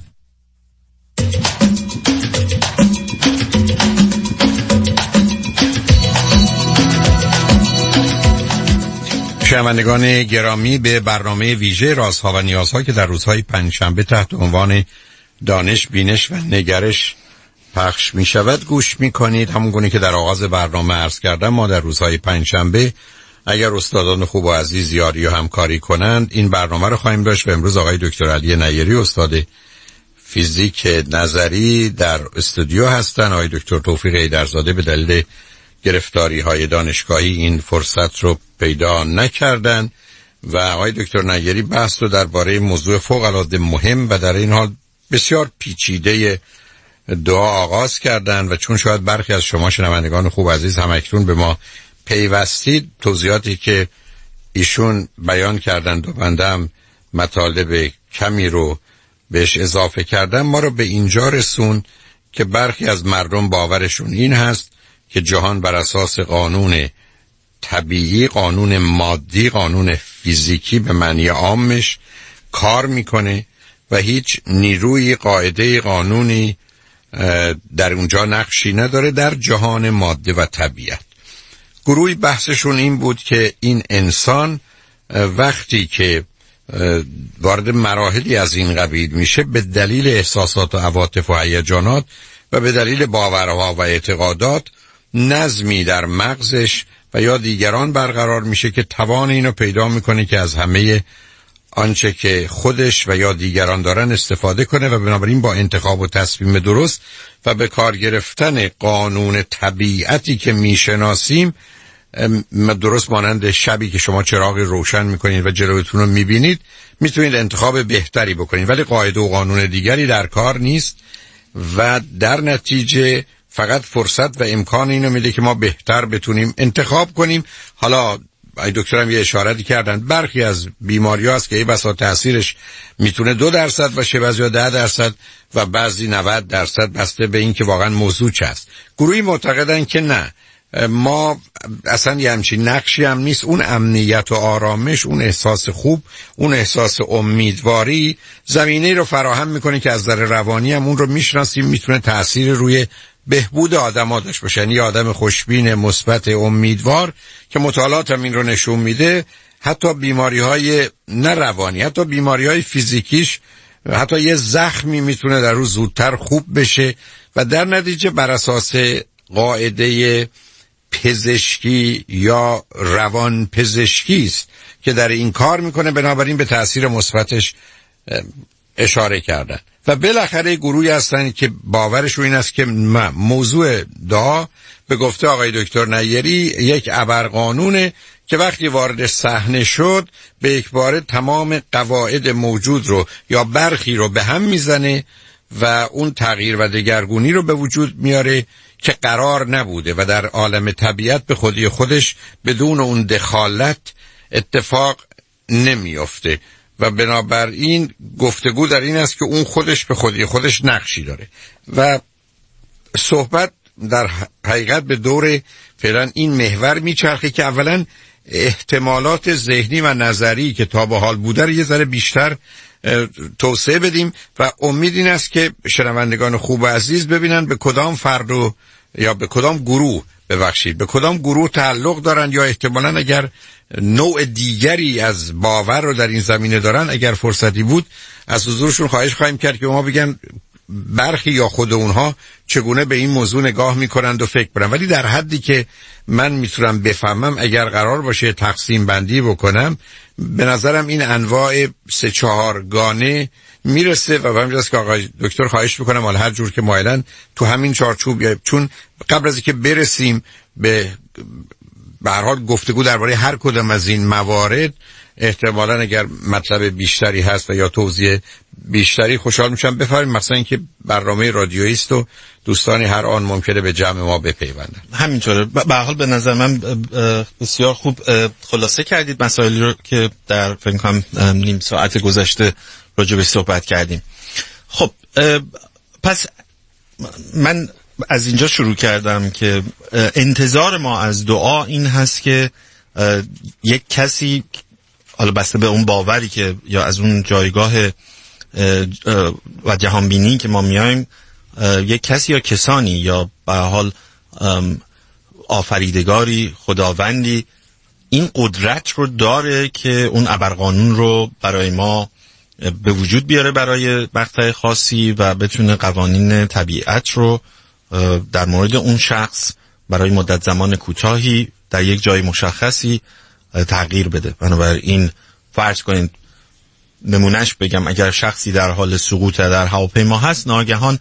Speaker 5: شنوندگان گرامی، به برنامه ویژه رازها و نیازها که در روزهای پنجشنبه تحت عنوان دانش، بینش و نگرش پخش می شود گوش می کنید. همون گونه که در آغاز برنامه عرض کردم، ما در روزهای پنجشنبه اگر استادان خوب و عزیز یاری و همکاری کنند این برنامه رو خواهیم داشت. و امروز آقای دکتر علی نیری، استاد فیزیک نظری، در استودیو هستن. آقای دکتر توفیق ایدرزاده به دلیل گرفتاری های دانشگاهی این فرصت رو پیدا نکردن و آقای دکتر نیری بحث رو درباره موضوع فوق العاده مهم و در این حال بسیار پیچیده دعا آغاز کردن و چون شاید برخی از شما شنوندگان خوب عزیز هم اکنون به ما پیوستید، توضیحاتی که ایشون بیان کردند و بنده هم مطالب کمی رو بهش اضافه کردم، ما رو به اینجا رسون که برخی از مردم باورشون این هست که جهان بر اساس قانون طبیعی، قانون مادی، قانون فیزیکی به معنی عامش کار میکنه و هیچ نیروی، قاعده، قانونی در اونجا نقشی نداره در جهان ماده و طبیعت. گروهی بحثشون این بود که این انسان وقتی که وارد مراحلی از این قبیل میشه به دلیل احساسات و عواطف و هیجانات و به دلیل باورها و اعتقادات نظمی در مغزش و یا دیگران برقرار میشه که توان اینو پیدا میکنه که از همه آنچه که خودش و یا دیگران دارن استفاده کنه و بنابراین با انتخاب و تصمیم درست و به کار گرفتن قانون طبیعتی که میشناسیم، درست مانند شبی که شما چراغ روشن میکنید و جلوتون رو میبینید، میتونید انتخاب بهتری بکنید، ولی قاعده و قانون دیگری در کار نیست و در نتیجه فقط فرصت و امکان اینو میده که ما بهتر بتونیم انتخاب کنیم. حالا دکترم یه اشارتی کردن برخی از بیماری هست که ای بسا تاثیرش میتونه دو درصد باشه، بعضی ده درصد و بعضی نود درصد، بسته به این که واقعا موضوع چه است. گروهی معتقدن که نه، ما اصلا یه همچین نقشی هم نیست، اون امنیت و آرامش، اون احساس خوب، اون احساس امیدواری زمینه رو فراهم میکنه که از نظر روانی هم اون رو میشناسیم میتونه تأثیر روی بهبود آدم ها داشت باشه. یعنی آدم خوشبین، مثبت، امیدوار که مطالعات هم این رو نشون میده، حتی بیماری های نه روانی، حتی بیماری های فیزیکیش، حتی یه زخمی میتونه در روز زودتر خوب بشه و در نتیجه بر اساس قاعده پزشکی یا روان پزشکی است که در این کار میکنه، بنابراین به تأثیر مثبتش اشاره کردن. و بالاخره گروهی هستن که باورشون این است که موضوع دعا به گفته آقای دکتر نیری یک ابرقانونه که وقتی وارد صحنه شد به یک بار تمام قواعد موجود رو یا برخی رو به هم میزنه و اون تغییر و دگرگونی رو به وجود میاره که قرار نبوده و در عالم طبیعت به خودی خودش بدون اون دخالت اتفاق نمیفته. و بنابراین گفتگو در این است که اون خودش به خودی خودش نقشی داره و صحبت در حقیقت به دور فعلا این محور میچرخه که اولا احتمالات ذهنی و نظری که تا به حال بوده رو یه ذره بیشتر توسعه بدیم و امید این است که شنوندگان خوب و عزیز ببینن به کدام فرد و یا به کدام گروه ببخشید به کدام گروه تعلق دارن یا احتمالاً اگر نوع دیگری از باور رو در این زمینه دارن اگر فرصتی بود از حضورشون خواهش خواهیم کرد که ما بگن برخی یا خود اونها چگونه به این موضوع نگاه میکنند و فکر برن. ولی در حدی که من میتونم بفهمم اگر قرار باشه تقسیم بندی بکنم به نظرم این انواع سه چهار گانه میرسه و به همینجاست که آقای دکتر خواهش میکنم حالا هر جور که مایلن تو همین چارچوب، چون قبل از اینکه برسیم به به هر حال گفتگو درباره هر کدام از این موارد احتمالاً اگر مطلب بیشتری هست و یا توضیح بیشتری خوشحال میشم بفرمایید، مثلا اینکه برنامه رادیویی است و دوستانی هر آن ممکنه به جمع ما بپیوندن.
Speaker 6: همینطوره. به هر حال به نظر من بسیار خوب خلاصه کردید مسائلی رو که در فکر کنم نیم ساعت گذشته راجع به صحبت کردیم. خب پس من از اینجا شروع کردم که انتظار ما از دعا این هست که یک کسی، حالا بسته به اون باوری که یا از اون جایگاه و جهانبینی که ما میایم، یک کسی یا کسانی یا به حال آفریدگاری، خداوندی این قدرت رو داره که اون ابرقانون رو برای ما به وجود بیاره برای مقطع خاصی و بتونه قوانین طبیعت رو در مورد اون شخص برای مدت زمان کوتاهی در یک جای مشخصی تغییر بده. بنابراین فرض کنید نمونهش بگم اگر شخصی در حال سقوط در هواپیما هست ناگهان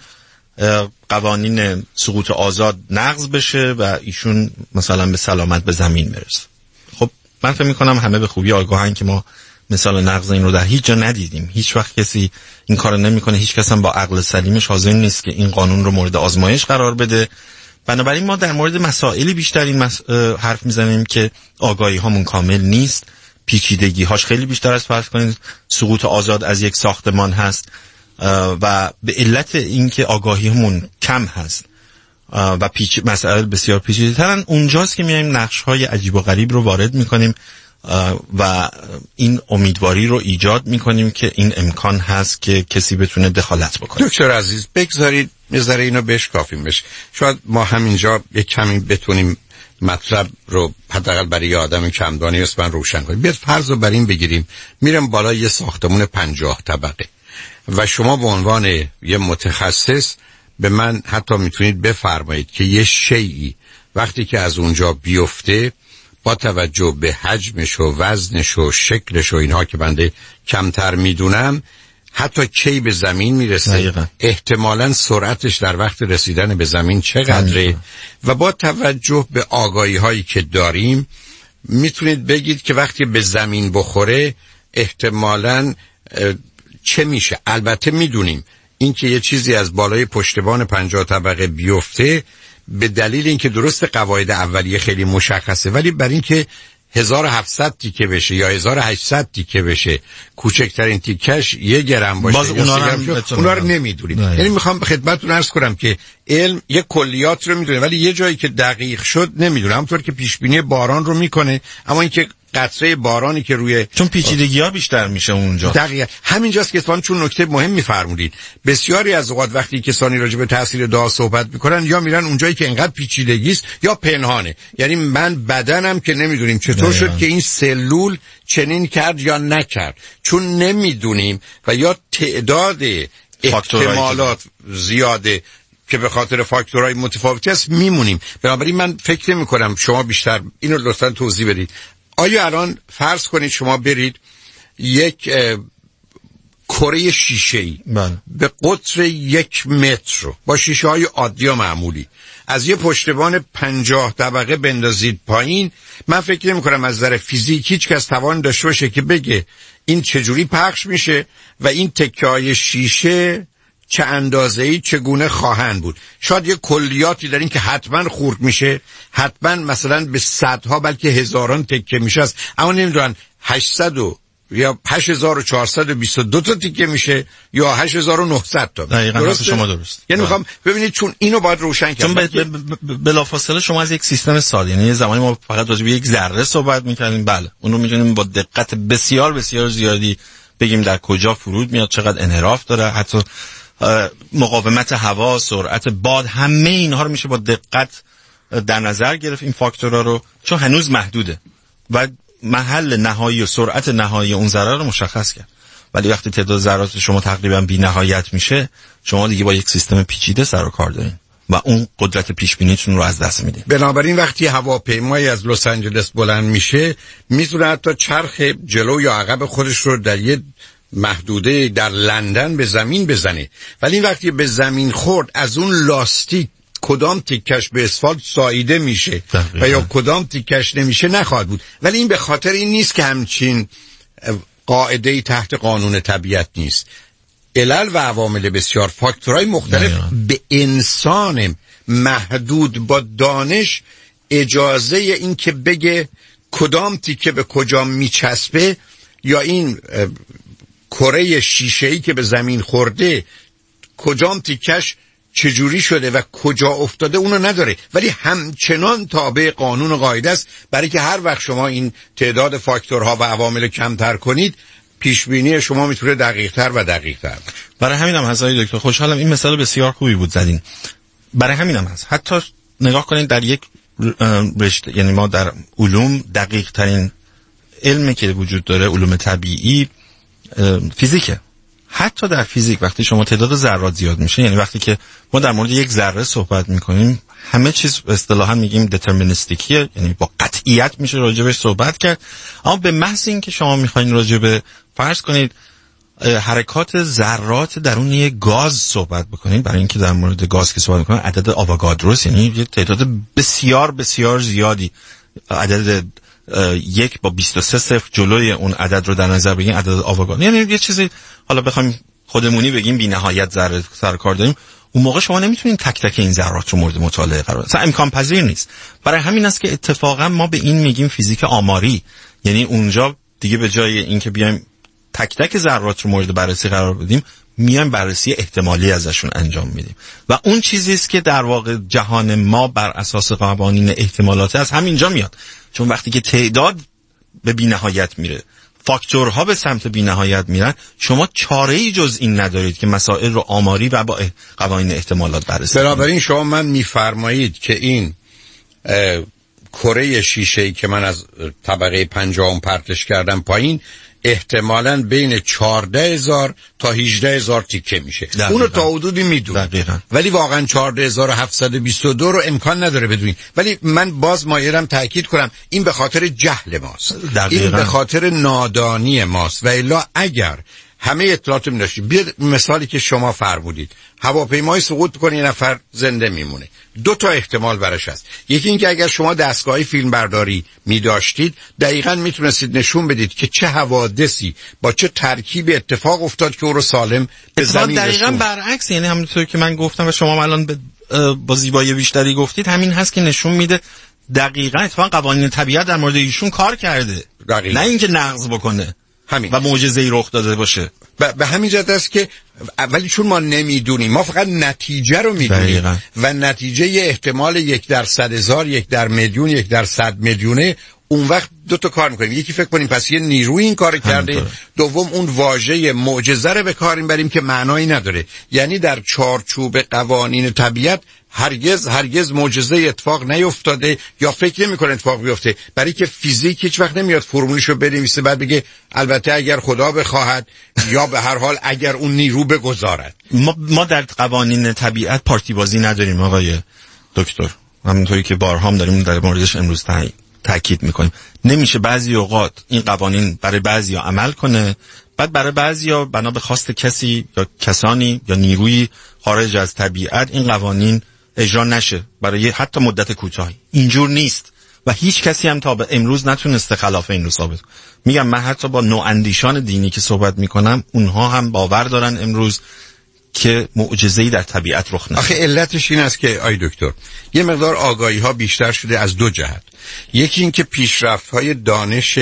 Speaker 6: قوانین سقوط آزاد نقض بشه و ایشون مثلا به سلامت به زمین برسه. خب من فکر می‌کنم همه به خوبی آگاهن که ما مثال نقض این رو در هیچ جا ندیدیم. هیچ وقت کسی این کارو نمیکنه، هیچ کس هم با عقل سلیمش حاضر نیست که این قانون رو مورد آزمایش قرار بده. بنابراین ما در مورد مسائلی بیشتر این مس... حرف میزنیم که آگاهی هامون کامل نیست، پیچیدگی هاش خیلی بیشتر از فرض کنید سقوط آزاد از یک ساختمان هست و به علت اینکه آگاهی همون کم هست و پیچ... مسائل بسیار پیچیده ترن، اونجاست که میایم نقش های عجیب و غریب رو وارد میکنیم و این امیدواری رو ایجاد میکنیم که این امکان هست که کسی بتونه دخالت بکنه.
Speaker 5: دکتر عزیز بگذارید میذاره اینو بشکافیم بشه. شاید ما همینجا یک کمی بتونیم مطلب رو حداقل برای آدم کمدانی است من روشن کنیم. بیاد فرض رو بر این بگیریم میرم بالا یه ساختمون پنجاه طبقه و شما به عنوان یه متخصص به من حتی میتونید بفرمایید که یه شیئی وقتی که از اونجا بیفته با توجه به حجمش و وزنش و شکلش و اینها که بنده کمتر میدونم حتی کی به زمین میرسه دقیقا. احتمالاً سرعتش در وقت رسیدن به زمین چقدره و با توجه به آگاهی هایی که داریم میتونید بگید که وقتی به زمین بخوره احتمالاً چه میشه. البته میدونیم این که یه چیزی از بالای پشتبان پنجاه طبقه بیفته به دلیل اینکه درست قواعد اولیه خیلی مشخصه، ولی برای اینکه هزار و هفتصد تیکه بشه یا هزار و هشتصد تیکه بشه، کوچکترین تیکش یک گرم باشه،
Speaker 6: باز اونا رو
Speaker 5: اونا رو نمیدونیم. یعنی میخوام خدمتتون عرض کنم که علم یک کلیات رو میدونه ولی یه جایی که دقیق شد نمیدونه. همونطور که پیش بینی باران رو میکنه، اما اینکه قطره بارانی که روی
Speaker 6: چون پیچیدگی‌ها بیشتر میشه اونجا.
Speaker 5: دقیقاً همینجاست که اتفاقاً چون نکته مهم میفرمودید. بسیاری از اوقات وقتی کسانی راجع به تاثیر دعا صحبت میکنن یا میرن اونجایی که انقدر پیچیدگی است یا پنهانه. یعنی من بدنم که نمیدونیم چطور شد که این سلول چنین کرد یا نکرد، چون نمیدونیم و یا تعداد احتمالات زیاده که به خاطر فاکتورهای متفاوتی است میمونیم. بنابراین من فکر نمی‌کنم شما بیشتر اینو لطفاً توضیح بدید. آیا الان فرض کنید شما برید یک کره شیشه‌ای به قطر یک متر رو با شیشه های عادی و معمولی از یه پشتبان پنجاه طبقه بندازید پایین، من فکر نمی کنم از نظر فیزیک هیچ کس توان داشته باشه که بگه این چجوری پخش میشه و این تکه های شیشه چه اندازه‌ای چگونه خواهند بود. شاید یه کلیاتی در این که حتما خورد میشه، حتما مثلا به صدها بلکه هزاران تکه میشه است، اما نمیدونن هشتصد یا هشت هزار و چهارصد و بیست و دو تا تیکه میشه یا هشت هزار و نهصد تا.
Speaker 6: دقیقاً شما درست.
Speaker 5: یعنی میخوام ببینید چون اینو باید روشن کرد.
Speaker 6: چون بلافاصله شما از یک سیستم ساده، یعنی زمانی ما فقط راجع به یک ذره صحبت می‌کردیم، بله اون رو می‌تونیم با دقت بسیار بسیار زیادی بگیم در کجا فرود میاد، چقدر انحراف داره، حتی مقاومت هوا، سرعت باد، همه اینها رو میشه با دقت در نظر گرفت این فاکتورها رو، چون هنوز محدوده و محل نهایی و سرعت نهایی اون ذره رو مشخص کرد. ولی وقتی تعداد ذرات شما تقریبا بی نهایت میشه، شما دیگه با یک سیستم پیچیده سر و کار دارین و اون قدرت پیش بینیتون رو از دست میدین.
Speaker 5: بنابراین وقتی هواپیمایی از لس آنجلس بلند میشه، میتونه حتی چرخ جلو یا عقب خودش رو در یه محدوده در لندن به زمین بزنه، ولی این وقتی به زمین خورد از اون لاستیک کدام تیکش به اسفالت ساییده میشه دقیقا. و یا کدام تیکش نمیشه نخواهد بود. ولی این به خاطر این نیست که همچین قاعده‌ای تحت قانون طبیعت نیست. علل و عوامل بسیار، فاکتورهای مختلف دقیقا. به انسان محدود با دانش اجازه این که بگه کدام تیکه به کجا میچسبه یا این کره شیشه‌ای که به زمین خورده کجام تیکش چجوری شده و کجا افتاده اونو نداره، ولی همچنان تابع قانون و قاعده است، برای که هر وقت شما این تعداد فاکتورها و عوامل کمتر کنید، پیش بینی شما میتونه دقیق‌تر و دقیق‌تر.
Speaker 6: برای همینم هم حضرت دکتر خوشحالم این مثال بسیار خوبی بود زدین. برای همینم هم هست حتی نگاه کنید در یک رشته، یعنی ما در علوم دقیق ترین علمی که وجود داره علوم طبیعی فیزیکه. حتی در فیزیک وقتی شما تعداد ذرات زیاد میشه، یعنی وقتی که ما در مورد یک ذره صحبت میکنیم، همه چیز اصطلاحا میگیم دترمینیستیکیه، یعنی با قطعیت میشه راجبش صحبت کرد. اما به محض اینکه شما میخواین راجب فرض کنید حرکات ذرات درون یک گاز صحبت بکنید، برای اینکه در مورد گاز که صحبت میکنید عدد آووگادروس، یعنی یک تعداد بسیار بسیار زیادی، عدد یک با بیست و سه صفر جلوی اون عدد رو در نظر بگیم، عدد آووگادرو، یعنی یه چیزی حالا بخوایم خودمونی بگیم بی نهایت ذره سر کار داریم، اون موقع شما نمیتونید تک تک این ذرات رو مورد مطالعه قرار بدید، امکان پذیر نیست. برای همین است که اتفاقا ما به این میگیم فیزیک آماری، یعنی اونجا دیگه به جای اینکه بیایم تک تک ذرات رو مورد بررسی قرار بدیم، میایم بررسی احتمالی ازشون انجام میدیم و اون چیزی است که در واقع جهان ما بر اساس قوانین احتمالات از همینجا میاد. چون وقتی که تعداد به بی‌نهایت میره، فاکتورها به سمت بی‌نهایت میرن، شما چاره‌ای جز این ندارید که مسائل رو آماری و با قوانین احتمالات بررسی کنید.
Speaker 5: بنابراین شما من میفرمایید که این کره شیشه‌ای که من از طبقه پنجم پرتش کردم پایین، احتمالاً بین چهارده هزار تا هجده هزار تیکه میشه. اونو تا حدودی میدونم، ولی واقعا چهارده هزار و هفتصد و بیست و دو رو امکان نداره بدونین. ولی من باز مایلم تاکید کنم این به خاطر جهل ماست، دقیقا. این به خاطر نادانی ماست و الا اگر همه اطلاعات می داشتیم. بیاد مثالی که شما فرمودید، هواپیمای سقوط کنه یه نفر زنده میمونه، دو تا احتمال برش هست. یکی این که اگر شما دستگاه فیلم برداری می داشتید، دقیقاً میتونستید نشون بدید که چه حوادثی با چه ترکیب اتفاق افتاد که او رو سالم به زمین رسوند.
Speaker 6: دقیقاً برعکس، یعنی همونطور که من گفتم و شما الان با زیبایی بیشتری گفتید، همین هست که نشون میده دقیقاً اتفاقا قوانین طبیعت در مورد ایشون کار کرده،
Speaker 5: دقیقا.
Speaker 6: نه اینکه نقض بکنه همین. و معجزه‌ای رخ داده باشه.
Speaker 5: به همین جهت است که ولی چون ما نمیدونیم، ما فقط نتیجه رو میدونیم و نتیجه احتمال یک در صد هزار، یک در میلیون، یک در صد میلیونه، اون وقت دو تا کار میکنیم. یکی فکر کنیم پس یه نیروی این کار کرده، همینطور. دوم اون واژه معجزه رو به کار میبریم که معنایی نداره. یعنی در چارچوب قوانین طبیعت هرگز هرگز معجزه اتفاق نیفتاده یا فکر نمی‌کنه اتفاق بیفته، برای که فیزیک هیچ وقت نمیاد فرمولشو بنویسه بعد بگه البته اگر خدا بخواهد یا به هر حال اگر اون نیرو بگذارد.
Speaker 6: ما ما در قوانین طبیعت پارتی بازی نداریم آقای دکتر، همونطوری که بارها هم داریم در موردش امروز تاکید میکنیم. نمیشه بعضی اوقات این قوانین برای بعضیا عمل کنه، بعد برای بعضیا بنا به خواست کسی یا کسانی یا نیروی خارج از طبیعت این قوانین اجرا نشه برای حتی مدت کوتاهی. اینجور نیست و هیچ کسی هم تا به امروز نتونسته خلاف این رو ثابت کنه. میگم من حتی با نواندیشان دینی که صحبت میکنم، اونها هم باور دارن امروز که معجزه‌ای در طبیعت رخ نده.
Speaker 5: آخه علتش این است که آی دکتر یه مقدار آگاهی ها بیشتر شده از دو جهت. یکی این که پیشرفت های دانش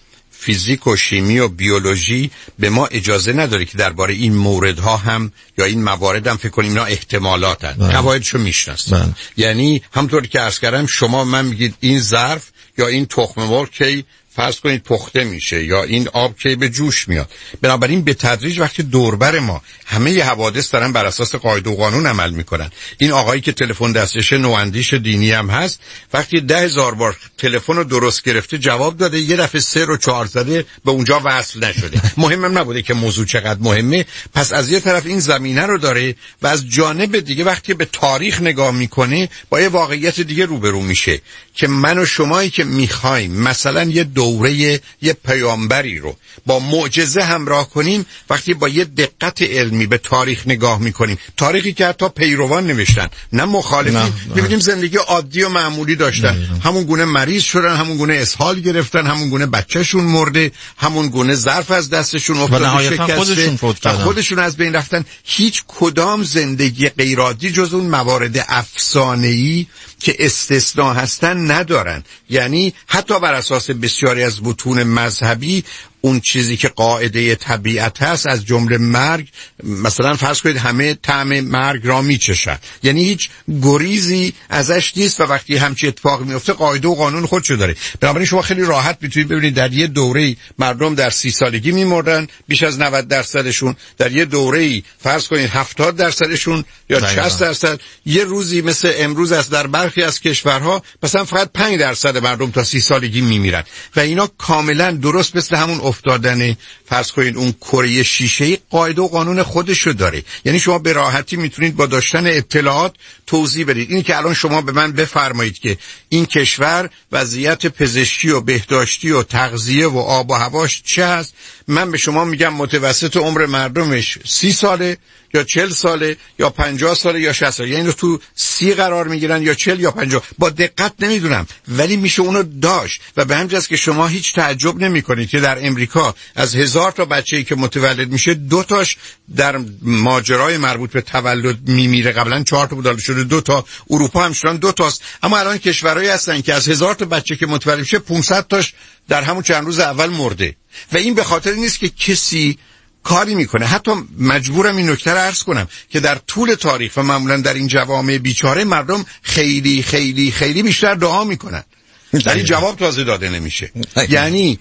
Speaker 5: فیزیک و شیمی و بیولوژی به ما اجازه نداره که درباره این موردها هم یا این موارد هم فکر کنیم اینا احتمالاتن، قواعدشو میشناسیم. یعنی همونطور که عرض کردم شما من میگید این ظرف یا این تخم مرغ کی فرض کنید پخته میشه یا این آب کی به جوش میاد. بنابراین به تدریج وقتی دوربر ما همه ی حوادث دارن بر اساس قاعده و قانون عمل میکنن، این آقایی که تلفن دستش نواندیش دینی هم هست، وقتی ده هزار بار تلفن رو درست گرفته جواب داده، یه دفعه سه رو چهار زده به اونجا وصل نشده. مهمم نبوده که موضوع چقدر مهمه. پس از یه طرف این زمینه رو داره و از جانب دیگه وقتی به تاریخ نگاه میکنه با یه واقعیت دیگه روبرو میشه که من و شمایی که میخوایم مثلا یه دوره یه پیامبری رو با معجزه همراه کنیم، وقتی با یه دقت علمی به تاریخ نگاه میکنیم، تاریخی که حتی پیروان نوشتن نه مخالفی، میبینیم زندگی عادی و معمولی داشتن، نه. همون گونه مریض شدن، همون گونه اسهال گرفتن، همون گونه بچهشون مرده، همون گونه ظرف از دستشون افتاد شکسته خودشون
Speaker 6: و
Speaker 5: خودشون از بین رفتن. هیچ کدام زندگی غیرعادی جز اون موارد افسانه‌ای که استثناء هستن ندارن. یعنی حتی بر اساس بسیاری از متون مذهبی اون چیزی که قاعده طبیعت هست از جمله مرگ، مثلا فرض کنید همه طعم مرگ را میچشن، یعنی هیچ گریزی ازش نیست و وقتی همچین اتفاقی میفته قاعده و قانون خودشو داره. بنابراین شما خیلی راحت میتونید ببینید در یه دوره مردم در سی سالگی میمردن بیش از نود درصدشون، در یه دوره فرض کنید هفتاد درصدشون یا شصت درصد، یه روزی مثل امروز است در برخی از کشورها مثلا فقط پنج درصد مردم تا سی سالگی میمیرن و اینا کاملا درست مثل همون افتادن فرض کنید اون کره شیشه‌ای قاعده و قانون خودشو داره. یعنی شما به راحتی میتونید با داشتن اطلاعات توضیح بدید. این که الان شما به من بفرمایید که این کشور وضعیت پزشکی و بهداشتی و تغذیه و آب و هواش چه هست، من به شما میگم متوسط عمر مردمش سی ساله یا چل ساله یا پنجاه ساله یا شصت ساله، یعنی تو سی قرار میگیرن یا چل یا پنجاه، با دقت نمیدونم ولی میشه اونو داشت. و به همین جاست که شما هیچ تعجب نمی کنید که در امریکا از هزار تا بچه‌ای که متولد میشه دو تاش در ماجرای مربوط به تولد میمیره. قبلا چهار تا بود شده دو تا، اروپا همچنان دو تاست، اما الان کشورهایی هستن که از هزار تا بچه که متولد میشه پانصد تاش در همون چند روز اول مرده. و این به خاطر نیست که کسی کاری میکنه. حتی مجبورم این نکته رو عرض کنم که در طول تاریخ و معمولا در این جوامع بیچاره مردم خیلی خیلی خیلی بیشتر دعا میکنن ولی جواب تازه داده نمیشه. یعنی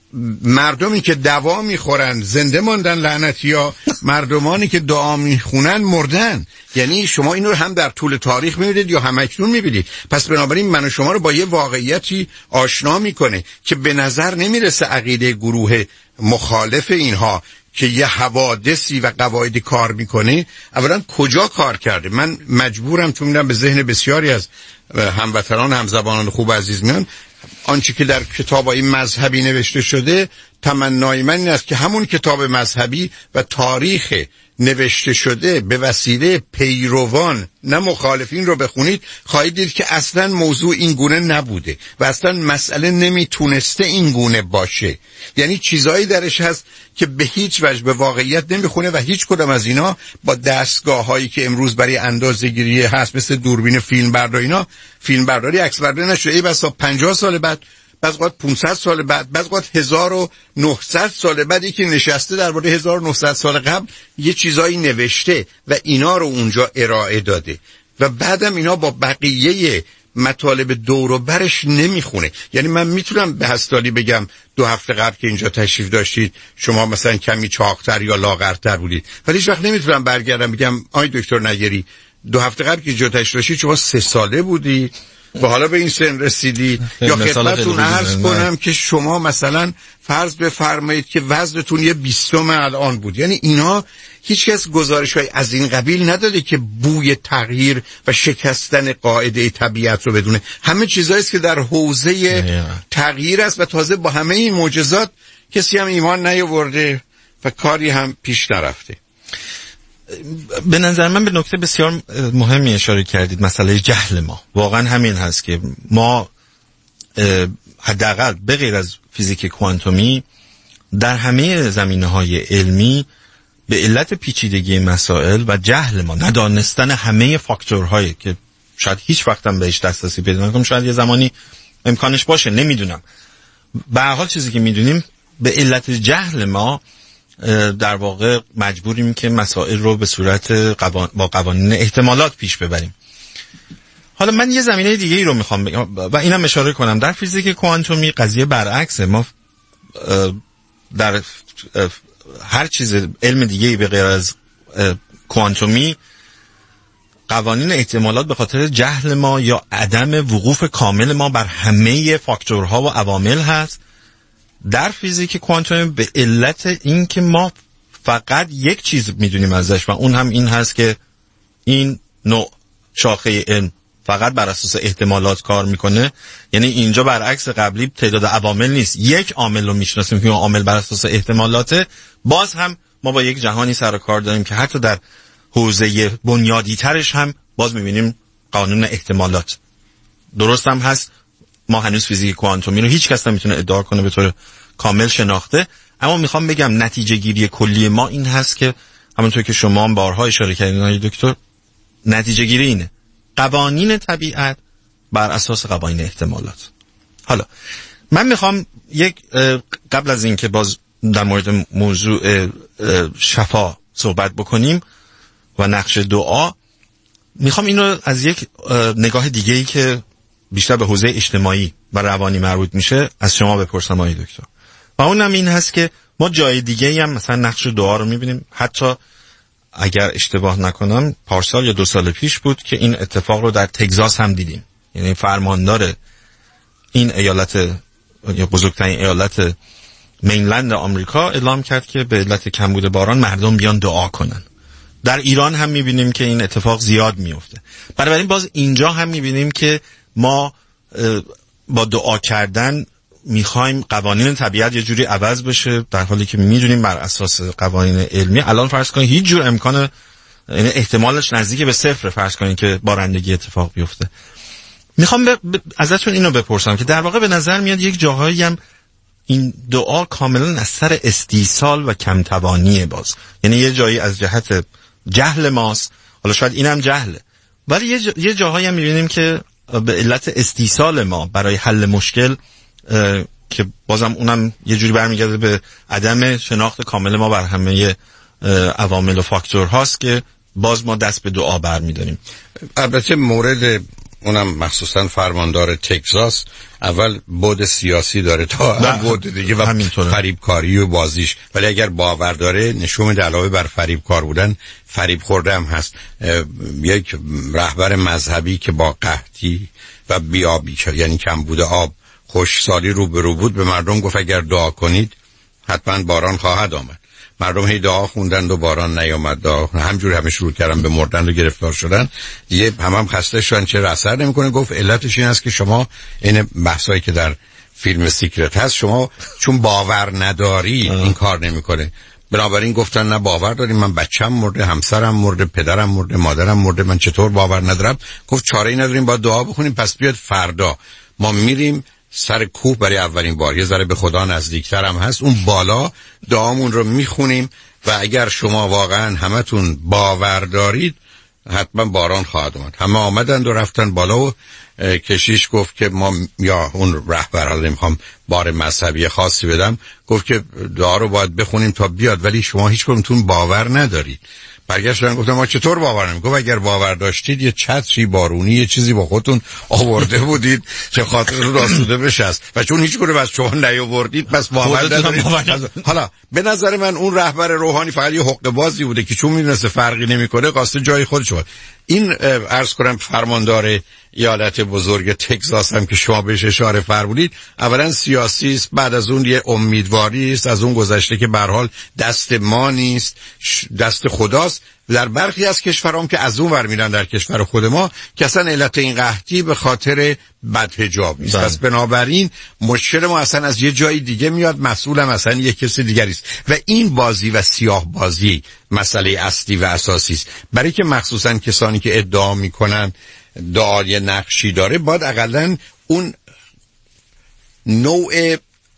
Speaker 5: مردمی که دوا میخورن زنده ماندن لعنتیا، مردمانی که دعا میخونن مردن. یعنی شما این رو هم در طول تاریخ میبینید یا هم اکنون میبینید. پس بنابراین من و شما رو با یه واقعیتی آشنا میکنه که به نظر نمیرسه عقیده گروه مخالف اینها که یه حوادثی و قواعدی کار میکنه اولا کجا کار کرده. من مجبورم چون میدم به ذهن بسیاری از هموطنان همزبانان خوب عزیز میان آنچه که در کتاب‌های مذهبی نوشته شده، تمنای من این است که همون کتاب مذهبی و تاریخ نوشته شده به وسیله پیروان نه مخالفین رو بخونید، خواهید دید که اصلا موضوع این گونه نبوده و اصلا مسئله نمیتونسته این گونه باشه. یعنی چیزایی درش هست که به هیچ وجه به واقعیت نمیخونه و هیچ کدام از اینا با دستگاه هایی که امروز برای اندازه‌گیری هست مثل دوربین فیلم برداری، اینا فیلم برداری عکس برداری نشده. ای بسا پنجاه سال بعد، بعض وقت پانصد سال بعد، بعض وقت هزار و نهصد سال بعد یکی نشسته درباره هزار و نهصد سال قبل یه چیزایی نوشته و اینا رو اونجا ارائه داده و بعدم اینا با بقیه مطالب دور و برش نمیخونه. یعنی من میتونم به هستالی بگم دو هفته قبل که اینجا تشریف داشتید شما مثلا کمی چاقتر یا لاغرتر بودید، ولی هیچ وقت نمیتونم برگردم بگم آی دکتر نگری دو هفته قبل که اینجا تشریف داشتید شما سه ساله بودید و حالا به این سن رسیدید. یا خدمتتون عرض کنم که شما مثلا فرض بفرمایید که وزنتون یه بیستم الان بود. یعنی اینا هیچ کس گزارش‌های از این قبیل نداده که بوی تغییر و شکستن قاعده طبیعت رو بدونه. همه چیزایی است که در حوزه تغییر است و تازه با همه این معجزات کسی هم ایمان نیاورده و کاری هم پیش نرفته.
Speaker 6: به نظر من به نکته بسیار مهمی اشاره کردید، مسئله جهل ما. واقعا همین هست که ما حداقل به غیر از فیزیک کوانتومی در همه زمینه‌های علمی به علت پیچیدگی مسائل و جهل ما، ندانستن همه فاکتورهایی که شاید هیچ وقت هم بهش دسترسی پیدا نکنیم، شاید یه زمانی امکانش باشه، نمیدونم. به هر حال چیزی که میدونیم به علت جهل ما در واقع مجبوریم که مسائل رو به صورت قوان... با قوانین احتمالات پیش ببریم. حالا من یه زمینه دیگه ای رو میخوام بگم و اینم اشاره کنم. در فیزیک کوانتومی قضیه برعکسه. ما در هر چیز علم دیگه ای به غیر از کوانتومی قوانین احتمالات به خاطر جهل ما یا عدم وقوف کامل ما بر همه فاکتورها و عوامل هست. در فیزیک کوانتومی به علت این که ما فقط یک چیز میدونیم ازش و اون هم این هست که این نوع شاخه علم فقط بر اساس احتمالات کار میکنه. یعنی اینجا برعکس قبلی تعداد عوامل نیست، یک عامل رو میشناسیم که اون عامل بر اساس احتمالاته. باز هم ما با یک جهانی سر و کار داریم که حتی در حوزه بنیادی ترش هم باز میبینیم قانون احتمالات. درست هم هست ما هنوز فیزیک کوانتومی رو هیچ کس نمیتونه ادعا کنه به طور کامل شناخته. اما میخوام بگم نتیجه گیری کلی ما این هست که همونطور که شما هم بارها اشاره کردین دکتر، نتیجه گیری اینه: قوانین طبیعت بر اساس قوانین احتمالات. حالا من میخوام یک قبل از این که باز در مورد موضوع شفا صحبت بکنیم و نقش دعا، میخوام این رو از یک نگاه دیگه ای که بیشتر به حوزه اجتماعی و روانی مربوط میشه از شما بپرسم آقای دکتر. و اونم این هست که ما جای دیگه هم مثلا نقش دعا رو میبینیم. حتی اگر اشتباه نکنم پارسال یا دو سال پیش بود که این اتفاق رو در تگزاس هم دیدیم. یعنی فرماندار این ایالت یا بزرگترین ایالت مینلند آمریکا اعلام کرد که به علت کمبود باران مردم بیان دعا کنن. در ایران هم میبینیم که این اتفاق زیاد میفته. بنابراین باز اینجا هم میبینیم که ما با دعا کردن میخوایم قوانین طبیعت یه جوری عوض بشه، در حالی که میدونیم بر اساس قوانین علمی الان فرض کنید هیچ جور امکان، یعنی احتمالش نزدیک به صفر فرض کنید که بارندگی اتفاق بیفته. میخوام ب... ب... ازتون اینو بپرسم که در واقع به نظر میاد یک جاهایی هم این دعا کاملا از سر استیصال و کمتوانیه. باز یعنی یه جایی از جهت جهل ماست، حالا شاید اینم جهله، ولی یه, جا... یه جاهایی هم میبینیم که به علت استیصال ما برای حل مشکل که بازم اونم یه جوری برمیگرده به عدم شناخت کامل ما بر همه عوامل و فاکتور هاست که باز ما دست به دعا برمیداریم.
Speaker 5: البته مورد اونم مخصوصا فرماندار تگزاس اول بعد سیاسی داره تا بعد دیگه و فریبکاری و بازیش، ولی اگر باور داره نشون میده علاوه بر فریبکار بودن فریب خورده هم هست. یک رهبر مذهبی که با قحطی و بیابی یعنی کمبود آب خوشسالی رو به رو بود به مردم گفت اگر دعا کنید حتما باران خواهد آمد. مردم هی دعا خوندن و باران نیامد، دعا همجوری همه شروع کردن به مردن و گرفتار شدن. دیگه هم هم خسته شدن، چه اثر نمیکنه. گفت علتش این است که شما این بحثایی که در فیلم سیکرت هست، شما چون باور نداری این کار نمیکنه. بنابراین گفتن نه باور داریم، من بچم مرده، همسرم مرده، پدرم مرده، مادرم مرده، من چطور باور ندارم؟ گفت چاره‌ای نداریم، باید دعا بخونیم. پس بیاد فردا ما میریم سر کوه برای اولین بار، یه ذره به خدا نزدیکتر هم هست، اون بالا دعامون رو میخونیم و اگر شما واقعا همتون باور دارید حتما باران خواهد اومد. همه آمدند و رفتن بالا و کشیش گفت که ما، یا اون رهبر، حالا نمیخوام بار مذهبی خاصی بدم، گفت که دعا رو باید بخونیم تا بیاد، ولی شما هیچ کدومتون باور ندارید. برگشتن گفتم ما چطور باور نمی‌کنیم؟ گفت اگر باور داشتید یه چتری بارونی یه چیزی با خودتون آورده بودید که خاطرتون آسوده بشه. و چون هیچ کدوم از شما نیاوردید پس باور ندارید. حالا به نظر من اون رهبر روحانی فقط یه حقه بازی بوده که چون می‌دونسته فرقی نمی‌کنه قاصد جای خودش بود. این عرض کنم فرماندار ایالت بزرگ تگزاس هم که شما بهش اشاره فرمودید، اولا سیاسی است، بعد از اون یه امیدواری است از اون گذشته که به هر حال دست ما نیست، دست خداست. در برخی از کشورام که از اون ور میرن در کشور خود ما که اصلا علت این قحطی به خاطر بدحجاب است. پس بنابراین مشکل ما اصلا از یه جای دیگه میاد، مسئولم اصلا یه کسی دیگری است و این بازی و سیاه بازی مسئله اصلی و اساسی است. برای که مخصوصا کسانی که ادعا میکنن دعای نقشی داره، باید اقلن اون نوع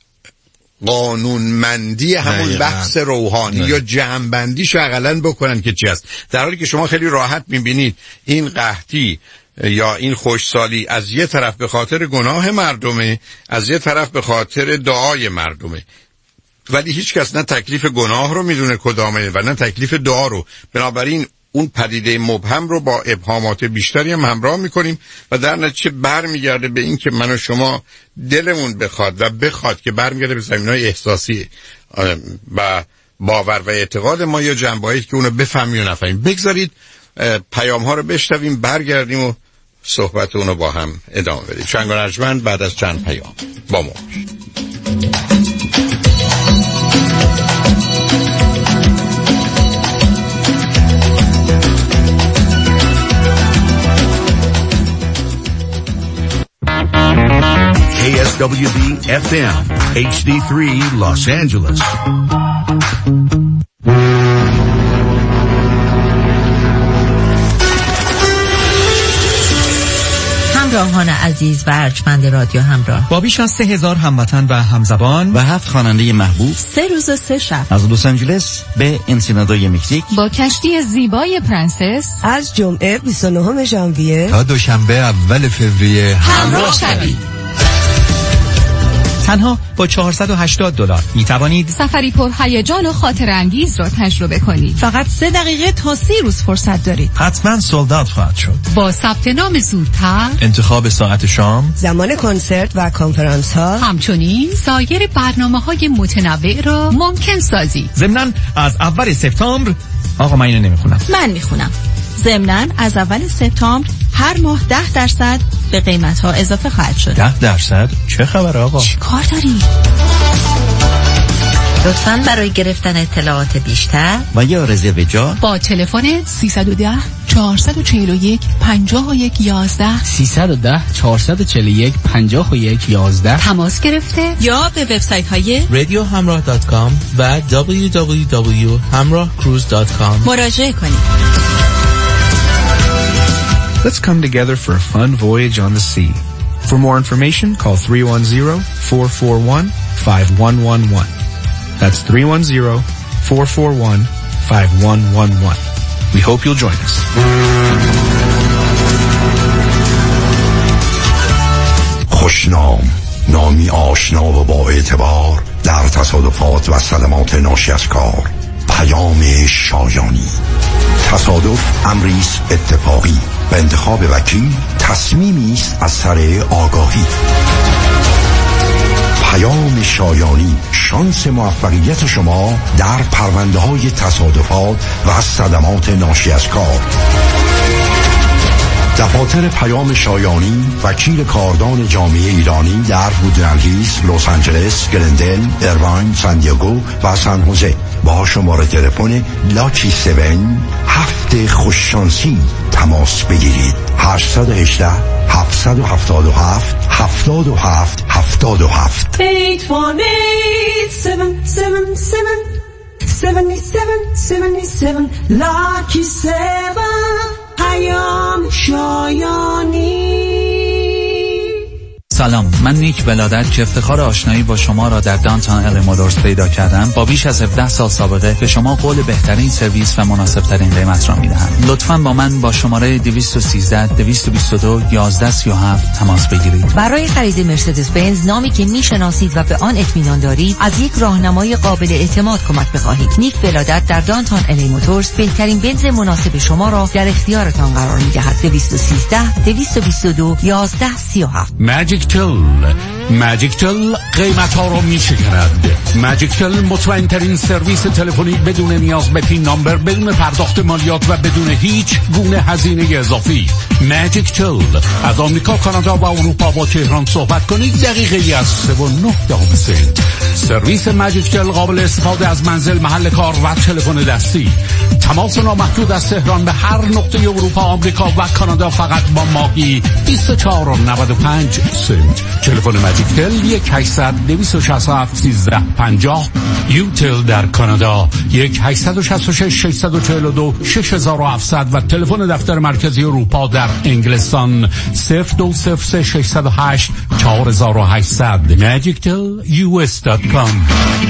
Speaker 5: قانونمندی همون بحث روحانی نه. یا جمع‌بندیشو اقلن بکنن که چی است. در حالی که شما خیلی راحت میبینید این قحطی یا این خوشسالی از یه طرف به خاطر گناه مردمه، از یه طرف به خاطر دعای مردمه، ولی هیچ کس نه تکلیف گناه رو میدونه کدامه و نه تکلیف دعا رو. بنابراین اون پدیده مبهم رو با ابهامات بیشتری هم همراه میکنیم و در نتیجه برمیگرده به این که من و شما دلمون بخواد و بخواد که برمیگرده به زمینهای احساسی و باور و اعتقاد ما یا جنبه‌ای که اونو بفهمیم و نفهمیم. بگذارید پیام ها رو بشنویم، برگردیم و صحبت اونو با هم ادامه بدیم. چنگ و رجمند بعد از چند پیام با ما.
Speaker 3: K S W B F M H D three Los Angeles.
Speaker 13: همراهان عزیز و ارجمند رادیو همراه،
Speaker 14: با بیش از سه هزار هموطن و همزبان
Speaker 15: و هفت خواننده محبوب،
Speaker 13: سه روز و سه شب
Speaker 15: از لس آنجلس به انسینادوی مکزیک،
Speaker 9: با کشتی زیبای پرنسس
Speaker 16: از جمعه بیست و نهم ژانویه
Speaker 17: تا دوشنبه اول فوریه
Speaker 9: همراه شوید.
Speaker 14: تنها با چهارصد و هشتاد دلار می توانید
Speaker 9: سفری پر هیجان و خاطر انگیز را تجربه کنید.
Speaker 16: فقط سه دقیقه تا سی روز فرصت دارید.
Speaker 17: حتما سولد اوت خواهد شد.
Speaker 12: با ثبت نام زودتر،
Speaker 17: انتخاب ساعت شام،
Speaker 16: زمان کنسرت و کنفرانس ها،
Speaker 12: همچنین سایر برنامه‌های متنوع را ممکن سازید.
Speaker 14: ضمناً از اول سپتامبر، آقا من اینو نمیخونم،
Speaker 18: من میخونم. ضمناً از اول سپتامبر هر ماه ده درصد به قیمت ها اضافه خواهد شد.
Speaker 17: ده درصد؟ چه خبر آقا؟
Speaker 18: چی کار داری؟
Speaker 13: لطفاً برای گرفتن اطلاعات بیشتر
Speaker 15: و یا رزرو جا
Speaker 12: با تلفن سیصد و ده چهارصد و چهل و یک پنجاه و یک یازده
Speaker 19: سیصد و ده چهارصد و چهل و یک پنجاه و یک یازده
Speaker 12: تماس گرفته
Speaker 18: یا به وبسایت های
Speaker 19: رادیو همراه دات کام و دبلیو دبلیو دبلیو دات همراه کروز دات کام
Speaker 18: مراجعه کنید.
Speaker 20: Let's come together for a fun voyage on the sea. For more information, call three one zero, four four one, five one one one. That's three one zero, four four one, five one one one. We hope you'll join us.
Speaker 21: خوشنام، نامی آشنا و با اعتبار در تصادفات و صدمات ناشی از کار. پیام شایانی. تصادف امری است اتفاقی و انتخاب وکیل تصمیمی است از سر آگاهی. پیام شایانی، شانس موفقیت شما در پرونده های تصادفات و صدمات ناشی از کار. دفاتر پیام شایانی وکیل کاردان جامعه ایرانی در وودلند هیلز، لس آنجلس، گلندل، ایرواین، سان دیگو و سان خوزه با شماره تلفن لاکی هفت هفت خوششانسی تماس بگیرید. هشت یک هشت هفت هفت هفت هفت هفت هفت هفت
Speaker 4: eight one eight seven seven seven seventy-seven seventy-seven Lucky seven پیام شایانی.
Speaker 1: سلام، من نیک ولادت که افتخار آشنایی با شما را در دانتان ال مودرز پیدا کردم. با بیش از هفده سال سابقه به شما قول بهترین سرویس و مناسب ترین قیمت را میدهم. لطفاً با من با شماره دویست و سیزده دویست و بیست و دو یازده سی و هفت تماس بگیرید.
Speaker 7: برای خرید مرسدس بنز، نامی که میشناسید و به آن اطمینان دارید، از یک راهنمای قابل اعتماد کمک بخواهید. نیک ولادت در دانتان ال مودرز بهترین بنز مناسب شما را در اختیارتان قرار میدهد. دویست و سیزده دویست و بیست و دو یازده سی و هفت.
Speaker 22: ماجیک تل ماجیک تل قیمت ها رو می شکند. ماجیک تل مطمئن ترین سرویس تلفنی بدون نیاز به پین نامبر، بدون پرداخت مالیات و بدون هیچ گونه هزینه اضافی. ماجیک تل از آمریکا، کانادا و اروپا با تهران صحبت کنید دقیقه از سه و نه دهم سنت. سرویس ماجیک تل قابل استفاده از منزل، محل کار و تلفن دستی. تماس نامحدود از تهران به هر نقطه اروپا، آمریکا و کانادا فقط با ماهی بیست و چهار و نود و پنج سنت. تلفن ماجیک تل یک هشتصد دویست و شصت و هفت سیزده پنجاه. یوتل در کانادا یک هشتصد و شصت و شش ششصد و چهل و دو شش هزار و هفتصد و تلفن دفتر مرکزی اروپا در انگلستان صفر دو صفر سه ششصد و هشت چهار هزار و هشتصد. ماجیک تل یو اس دات کام.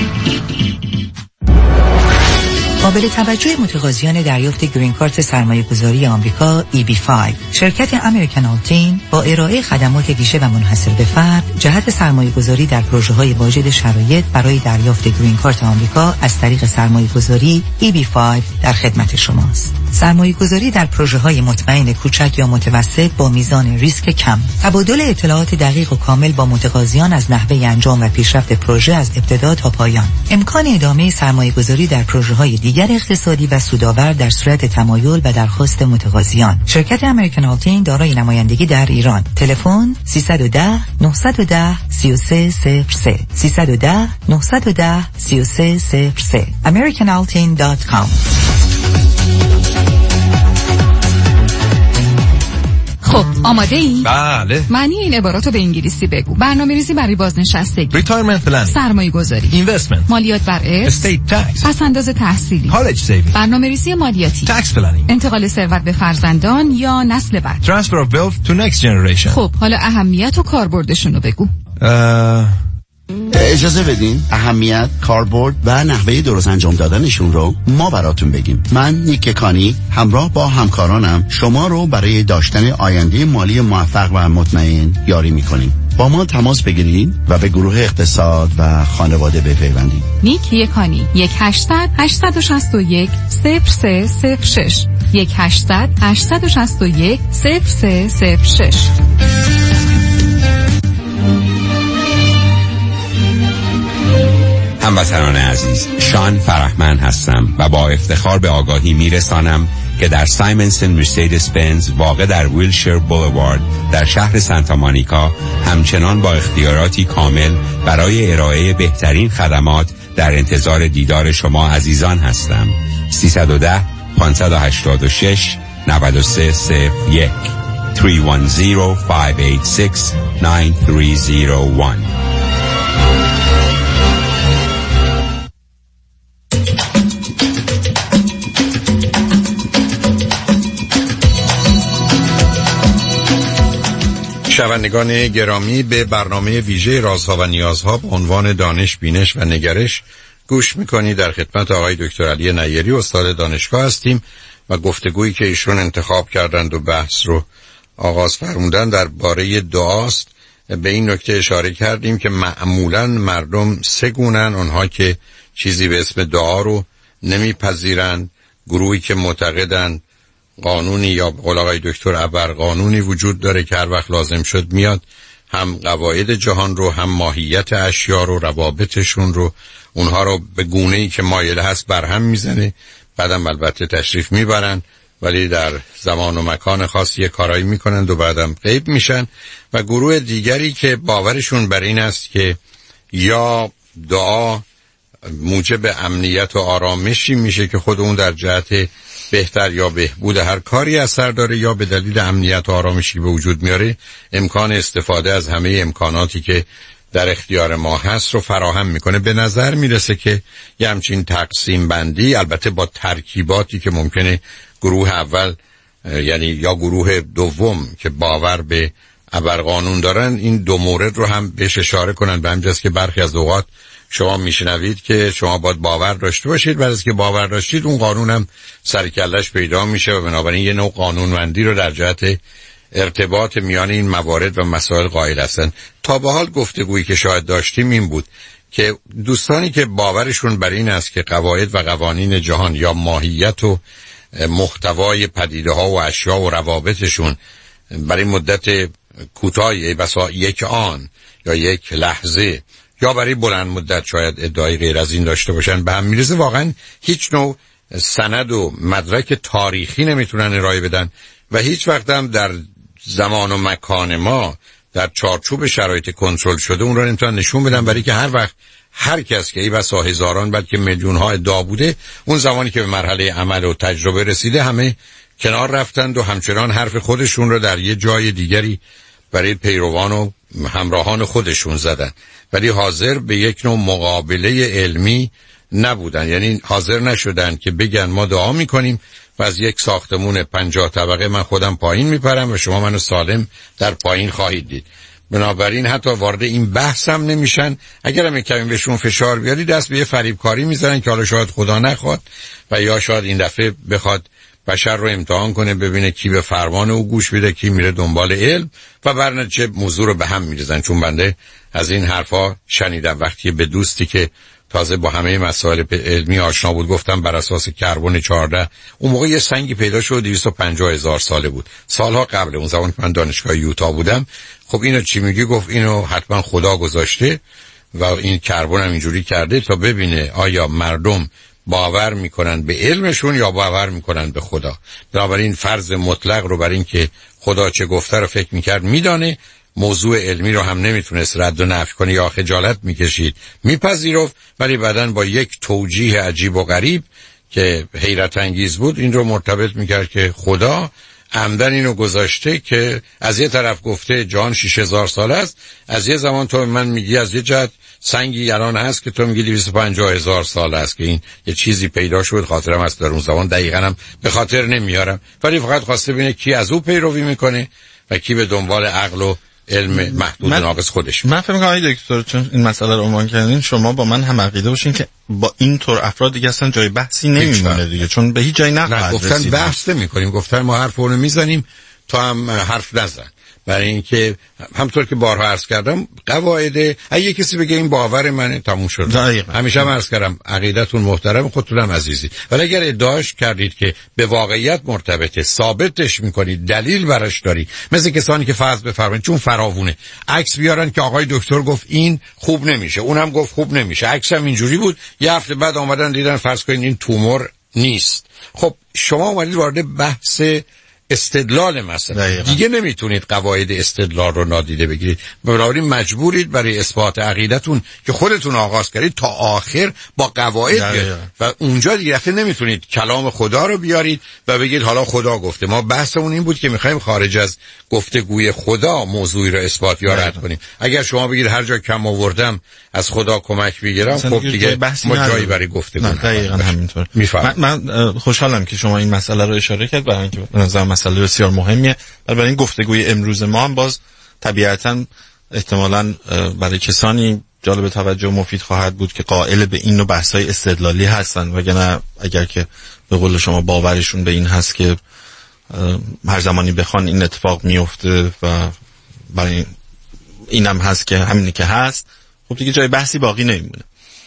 Speaker 23: قابل توجه متقاضیان دریافت گرین کارت سرمایه‌گذاری آمریکا ای بی پنج، شرکت امریکن آلتین با ارائه خدمات ویژه و منحصر به فرد جهت سرمایه‌گذاری در پروژه‌های واجد شرایط برای دریافت گرین کارت آمریکا از طریق سرمایه‌گذاری ای بی پنج در خدمت شماست. سرمایه‌گذاری در پروژه‌های مطمئن کوچک یا متوسط با میزان ریسک کم، تبادل اطلاعات دقیق و کامل با متقاضیان از نحوه انجام و پیشرفت پروژه از ابتدا تا پایان، امکان ادامه سرمایه‌گذاری در پروژه‌های دیگر اقتصادی و سودآور در صورت تمایل و درخواست متقاضیان. شرکت امریکن آلتین دارای نمایندگی در ایران. تلفن سیصد و ده نهصد و ده سی و سه صفر سه سیصد و ده نهصد و ده سی و سه صفر سه امریکن آلتین دات کام.
Speaker 9: خب آماده ای؟
Speaker 17: بله.
Speaker 9: معنی این عباراتو به انگلیسی بگو. برنامه‌ریزی برای بازنشستگی،
Speaker 17: ریتایرمنت پلان،
Speaker 9: سرمایه‌گذاری،
Speaker 17: اینوستمنت،
Speaker 9: مالیات بر ارث،
Speaker 17: استیت تکس،
Speaker 9: پس‌انداز تحصیلی،
Speaker 17: کالج سیوینگ،
Speaker 9: برنامه‌ریزی مالیاتی،
Speaker 17: تکس پلنینگ،
Speaker 9: انتقال ثروت به فرزندان یا نسل بعد،
Speaker 17: ترانسفر اف ویلث تو نکست جنریشن.
Speaker 9: خب حالا اهمیت و کاربردشونو بگو.
Speaker 17: اه...
Speaker 24: اجازه بدین اهمیت، کاربرد و نحوه درست انجام دادنشون رو ما براتون بگیم. من نیک کانی همراه با همکارانم شما رو برای داشتن آینده مالی موفق و مطمئن یاری میکنیم. با ما تماس بگیرید و به گروه اقتصاد و خانواده بپیوندید.
Speaker 9: نیک یکانی یک هشتصد هشتصد و شصت و یک صفر سه صفر شش یک هشتصد هشتصد و شصت و یک صفر سه صفر شش.
Speaker 25: هموطنان عزیز، شان فرحمند هستم و با افتخار به آگاهی میرسانم که در سایمنسن مرسدس بنز واقع در ویلشیر بولوارد در شهر سانتا مونیکا همچنان با اختیاراتی کامل برای ارائه بهترین خدمات در انتظار دیدار شما عزیزان هستم. سیصد و ده پانصد و هشتاد و شش نود و سه صفر یک سه یک صفر پنج هشت شش نه سه صفر یک.
Speaker 5: شنوندگان گرامی، به برنامه ویژه رازها و نیازها با عنوان دانش، بینش و نگرش گوش میکنید. در خدمت آقای دکتر علی نیری، استاد دانشگاه هستیم و گفتگویی که ایشون انتخاب کردند و بحث رو آغاز فرمودن درباره دعاست. به این نکته اشاره کردیم که معمولاً مردم سه گونن: اونها که چیزی به اسم دعا رو نمیپذیرند، گروهی که معتقدند قانونی یا قول آقای دکتر ابر قانونی وجود داره که هر وقت لازم شد میاد هم قواعد جهان رو، هم ماهیت اشیا رو، روابطشون رو، اونها رو به گونه‌ای که مایل هست برهم میزنه، بعدم البته تشریف میبرن ولی در زمان و مکان خاص یه کارایی میکنن و بعدم غیب میشن. و گروه دیگری که باورشون بر این است که یا دعا موجب امنیت و آرامشی میشه که خود اون در جهت بهتر یا بهبود هر کاری اثر داره، یا به دلیل امنیت و آرامشی به وجود میاره امکان استفاده از همه امکاناتی که در اختیار ما هست رو فراهم میکنه. به نظر میرسه که یه همچین تقسیم بندی، البته با ترکیباتی که ممکنه گروه اول یعنی یا گروه دوم که باور به ابرقانون دارن این دو مورد رو هم بهش اشاره کنن، به همجاست که برخی از اوقات شما میشنوید که شما باید باور داشته باشید، بعد از که باور داشتید اون قانون هم سرکلش پیدا میشه و بنابراین یه نوع قانونمندی رو در جهت ارتباط میان این موارد و مسائل قائل هستن. تا به حال گفتگویی که شاید داشتیم این بود که دوستانی که باورشون بر این است که قواعد و قوانین جهان یا ماهیت و محتوای پدیده ها و اشیا و روابطشون برای مدت کوتاهی بسا یک آن یا یک لحظه یا برای بلند مدت شاید ادعای غیر از این داشته باشن به هم میرسه، واقعا هیچ نوع سند و مدرک تاریخی نمیتونن ارائه بدن و هیچ وقت هم در زمان و مکان ما در چارچوب شرایط کنترل شده اون رو نمیتونن نشون بدن، برای که هر وقت هر کس که ای بسا هزاران بلکه میلیون ها ادعا بوده، اون زمانی که به مرحله عمل و تجربه رسیده همه کنار رفتند و همچنان حرف خودشون رو در یه جای دیگری برای پیروان و همراهان خودشون زدن، ولی حاضر به یک نوع مقابله علمی نبودن. یعنی حاضر نشدن که بگن ما دعا میکنیم و از یک ساختمون پنجاه طبقه من خودم پایین میپرم و شما منو سالم در پایین خواهید دید. بنابراین حتی وارد این بحث هم نمیشن. اگر هم کمی بهشون فشار بیاری دست به یه فریبکاری میزنن که حالا شاید خدا نخواد و یا شاید این دفعه بخواد بشر رو امتحان کنه ببینه کی به فرمان او گوش میده، کی میره دنبال علم و برنتیجه موضوع رو به هم میریزن. چون بنده از این حرفا شنیدم وقتی به دوستی که تازه با همه مسائل علمی آشنا بود گفتم بر اساس کربن چهارده، اون موقع یه سنگی پیدا شد دویست و پنجاه هزار ساله بود، سالها قبل، اون زمان که من دانشگاه یوتا بودم. خب اینو چی میگی؟ گفت اینو حتما خدا گذاشته و این کربن هم اینجوری کرده تا ببینه آیا مردم باور میکنن به علمشون یا باور میکنن به خدا. بنابراین فرض مطلق رو بر این که خدا چه گفته رو فکر میکرد میدانه، موضوع علمی رو هم نمیتونست رد و نفی کنه یا خجالت میکشید میپذیرفت، ولی بعدن با یک توجیه عجیب و غریب که حیرت انگیز بود این رو مرتبط میکرد که خدا عمدن اینو گذاشته که از یه طرف گفته جهان شش هزار سال است، از یه زمان تو من میگی از یه جهت سنگی الان هست که تو میگی دویست و پنجاه هزار سال است که این یه چیزی پیدا شد. خاطرم هست در اون زمان دقیقاً هم به خاطر نمیارم، ولی فقط خواسته ببینه کی از او پیروی میکنه و کی به دنبال عقل و علم محدود
Speaker 2: من
Speaker 5: ناقص خودش.
Speaker 2: من فکر می‌کنم آقای دکتر چون این مسئله رو عنوان کردین شما با من هم عقیده باشین که با این طور افراد دیگه اصلا جای بحثی نمیمونه دیگه، چون به هیچ جایی نخواهد رسید.
Speaker 5: گفتن بحث نمی‌کنیم، گفتن ما حرف رو میزنیم تا هم حرف نزن، برای اینکه همطور که بارها عرض کردم قواعد اگه کسی بگه این باور منه تموم شد. همیشه هم عرض کردم عقیدتون محترم، خودتونم عزیزی، ولی اگر ادعاش کردید که به واقعیت مرتبطه، ثابتش میکنید، دلیل براش داری، مثل کسانی که فرض بفرمایید چون فراوونه عکس بیارن که آقای دکتر گفت این خوب نمیشه، اونم گفت خوب نمیشه، عکس هم اینجوری بود، یه هفته بعد آمدن دیدن فرض کنید این تومور نیست. خب شما اومدید وارد بحث استدلال مثلا دیگه نمیتونید قواعد استدلال رو نادیده بگیرید، بنابراین مجبورید برای اثبات عقیدتون که خودتون آغاز کردید تا آخر با قواعد بیارید و اونجا دیگه رفته نمیتونید کلام خدا رو بیارید و بگید حالا خدا گفته. ما بحثمون این بود که میخوایم خارج از گفتگوی خدا موضوعی رو اثبات یا رد کنیم. اگر شما بگید هر جا کم آوردم از خدا کمک بگیرم، خب دیگه ما جایی برای گفتگو نداریم.
Speaker 2: دقیقاً همینطور.
Speaker 5: من,
Speaker 2: من خوشحالم که شما این مسئله رو اشاره کرد، برای اینکه به نظر مسئله بسیار مهمیه. برای این گفتگوی امروز ما هم باز طبیعتاً احتمالاً برای کسانی جالب توجه و مفید خواهد بود که قائل به این نوع بحث‌های استدلالی هستن، وگرنه اگر که به قول شما باورشون به این هست که هر زمانی بخوان این اتفاق میفته و برای اینم هست که همینی که هست، خب دیگه جای بحثی باقی نمیمونه.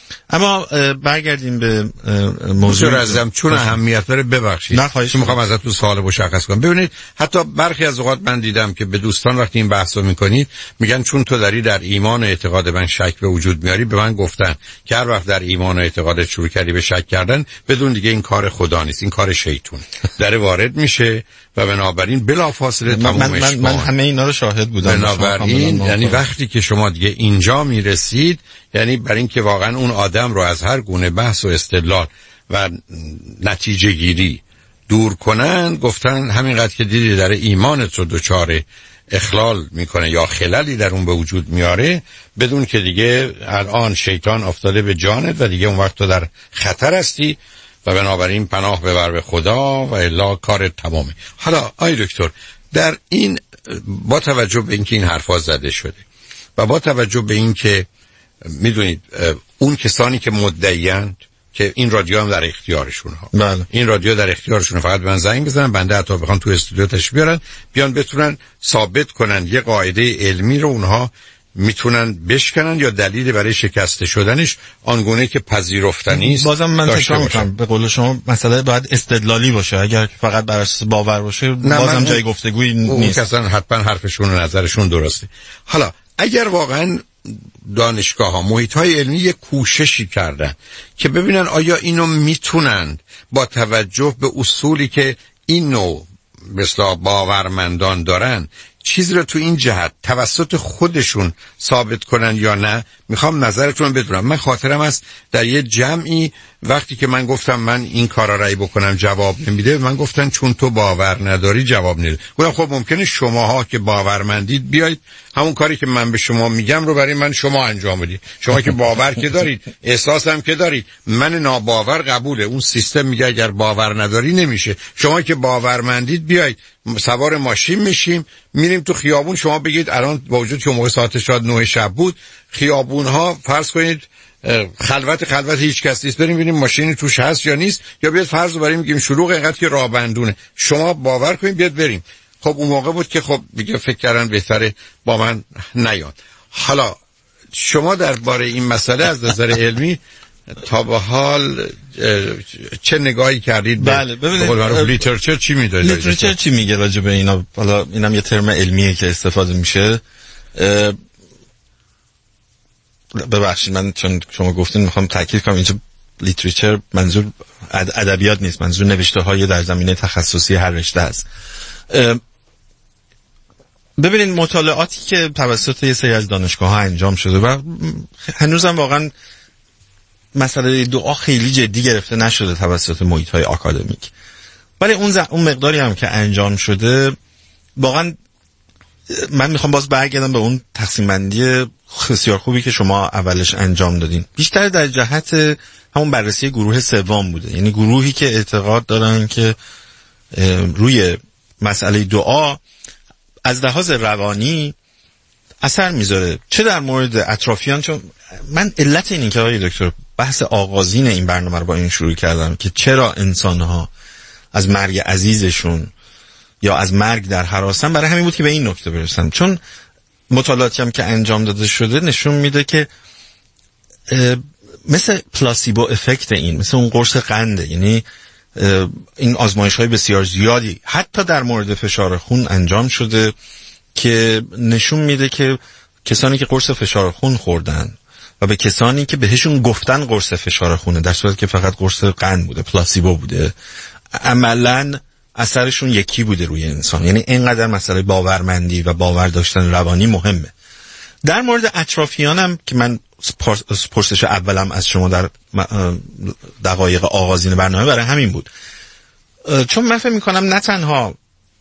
Speaker 2: اما برگردیم به موضوع
Speaker 5: ازم چون اهمیت داره. ببخشید میخوام ازتون سوال مشخص کنم. ببینید حتی برخی از اوقات من دیدم که به دوستان وقتی این بحثو میکنید میگن چون تو داری در ایمان و اعتقاد من شک به وجود میاری، به من گفتن که هر وقت در ایمان و اعتقاد شروع کردی به شک کردن بدون دیگه این کار خدا نیست، این کار شیطونه در وارد میشه و بنابراین بلافاصله تمومش
Speaker 2: من, من, من همه اینا رو شاهد بودم.
Speaker 5: بنابراین یعنی وقتی که شما دیگه اینجا میرسید، یعنی برای اینکه واقعا اون آدم رو از هر گونه بحث و استدلال و نتیجه گیری دور کنن، گفتن همینقدر که دیدی در ایمانت رو دچار اخلال میکنه یا خللی در اون به وجود میاره، بدون که دیگه الان شیطان افتاده به جانت و دیگه اون وقت تو در خطر هستی و بنابراین پناه ببر به خدا و الا کار تمامه. حالا آی دکتر، در این با توجه به اینکه این حرفا زده شده و با توجه به اینکه میدونید اون کسانی که مدعیند که این رادیو هم در اختیارشون ها،
Speaker 2: بله.
Speaker 5: این رادیو در اختیارشون، فقط به من زنگ بزنن، بنده حتی بخوان تو استودیو تشریف بیارن بیان بتونن ثابت کنن یه قاعده علمی رو اونها میتونن بشکنن یا دلیلی برای شکسته شدنش آنگونه که پذیرفتنی است.
Speaker 2: بازم من تکرار میکنم به قول شما مسئله باید استدلالی باشه، اگر فقط بر اساس باور باشه بازم جای گفتگویی نیست.
Speaker 5: اصلا حتما حرفشون و نظرشون درسته. حالا اگر واقعا دانشگاه ها، محیط های علمی یک کوششی کردن که ببینن آیا اینو میتونن با توجه به اصولی که این نوع مثلا باورمندان دارن چیزی رو تو این جهت توسط خودشون ثابت کنن یا نه، میخوام نظرتون بدونم. من خاطرم است در یه جمعی وقتی که من گفتم من این کارا رأی بکنم جواب نمیده، من گفتن چون تو باور نداری جواب نمیده. گفتم خب ممکنه شماها که باورمندید بیایید همون کاری که من به شما میگم رو برای من شما انجام بدید. شما که باور که دارید، احساس هم که دارید، من ناباور قبوله. اون سیستم میگه اگر باور نداری نمیشه. شما که باورمندید بیایید سوار ماشین میشیم میریم تو خیابون، شما بگید الان با وجود که موقع ساعت شاید نه شب بود خیابون ها فرض کنید خلوت خلوت هیچ کس نیست، بریم ببینیم ماشینی توش هست یا نیست، یا بیاد فرض رو بریم میگیم شلوغ اینقدر که راه بندونه، شما باور کنید بیاد بریم. خب اون موقع بود که خب دیگه فکر کردن بهتره با من نیاد. حالا شما درباره این مسئله از نظر علمی تا به حال چه نگاهی کردید؟
Speaker 2: بله ببینید
Speaker 5: لیترچر چی میگه؟
Speaker 2: لیترچر چی میگه راجع به اینا؟ حالا اینم یه ترم علمیه که استفاده میشه. ببخشید من چون شما گفتین میخوام تاکید کنم اینجا لیترچر منظور ادبیات نیست، منظور نوشته های در زمینه تخصصی هر رشته است. ببینید مطالعاتی که توسط یه سری از دانشگاه ها انجام شده و هنوزم واقعا مسئله دعا خیلی جدی گرفته نشده توسط محیط های آکادمیک، ولی اون, ز... اون مقداری هم که انجام شده واقعا من میخوام باز برگردم به اون تقسیم بندی بسیار خوبی که شما اولش انجام دادین. بیشتر در جهت همون بررسی گروه سوم بوده، یعنی گروهی که اعتقاد دارن که روی مسئله دعا از لحاظ روانی اثر میذاره، چه در مورد اطرافیان. چون من علت این که آقای دکتر بحث آغازین این برنامه رو با این شروع کردم که چرا انسان‌ها از مرگ عزیزشون یا از مرگ در هراسن، برای همین بود که به این نکته برسن. چون مطالعاتی هم که انجام داده شده نشون میده که مثل پلاسیبو افکت، این مثل اون قرص قنده، یعنی این آزمایش‌های بسیار زیادی حتی در مورد فشار خون انجام شده که نشون میده که کسانی که قرص فشار خون خوردن و به کسانی که بهشون گفتن قرص فشار خونه در صورتی که فقط قرص قند بوده، پلاسیبو بوده، عملاً اثرشون یکی بوده روی انسان. یعنی اینقدر مسئله باورمندی و باور داشتن روانی مهمه. در مورد اطرافیانم که من پرسش اولم از شما در دقایق آغازین برنامه برای همین بود، چون من فکر میکنم نه تنها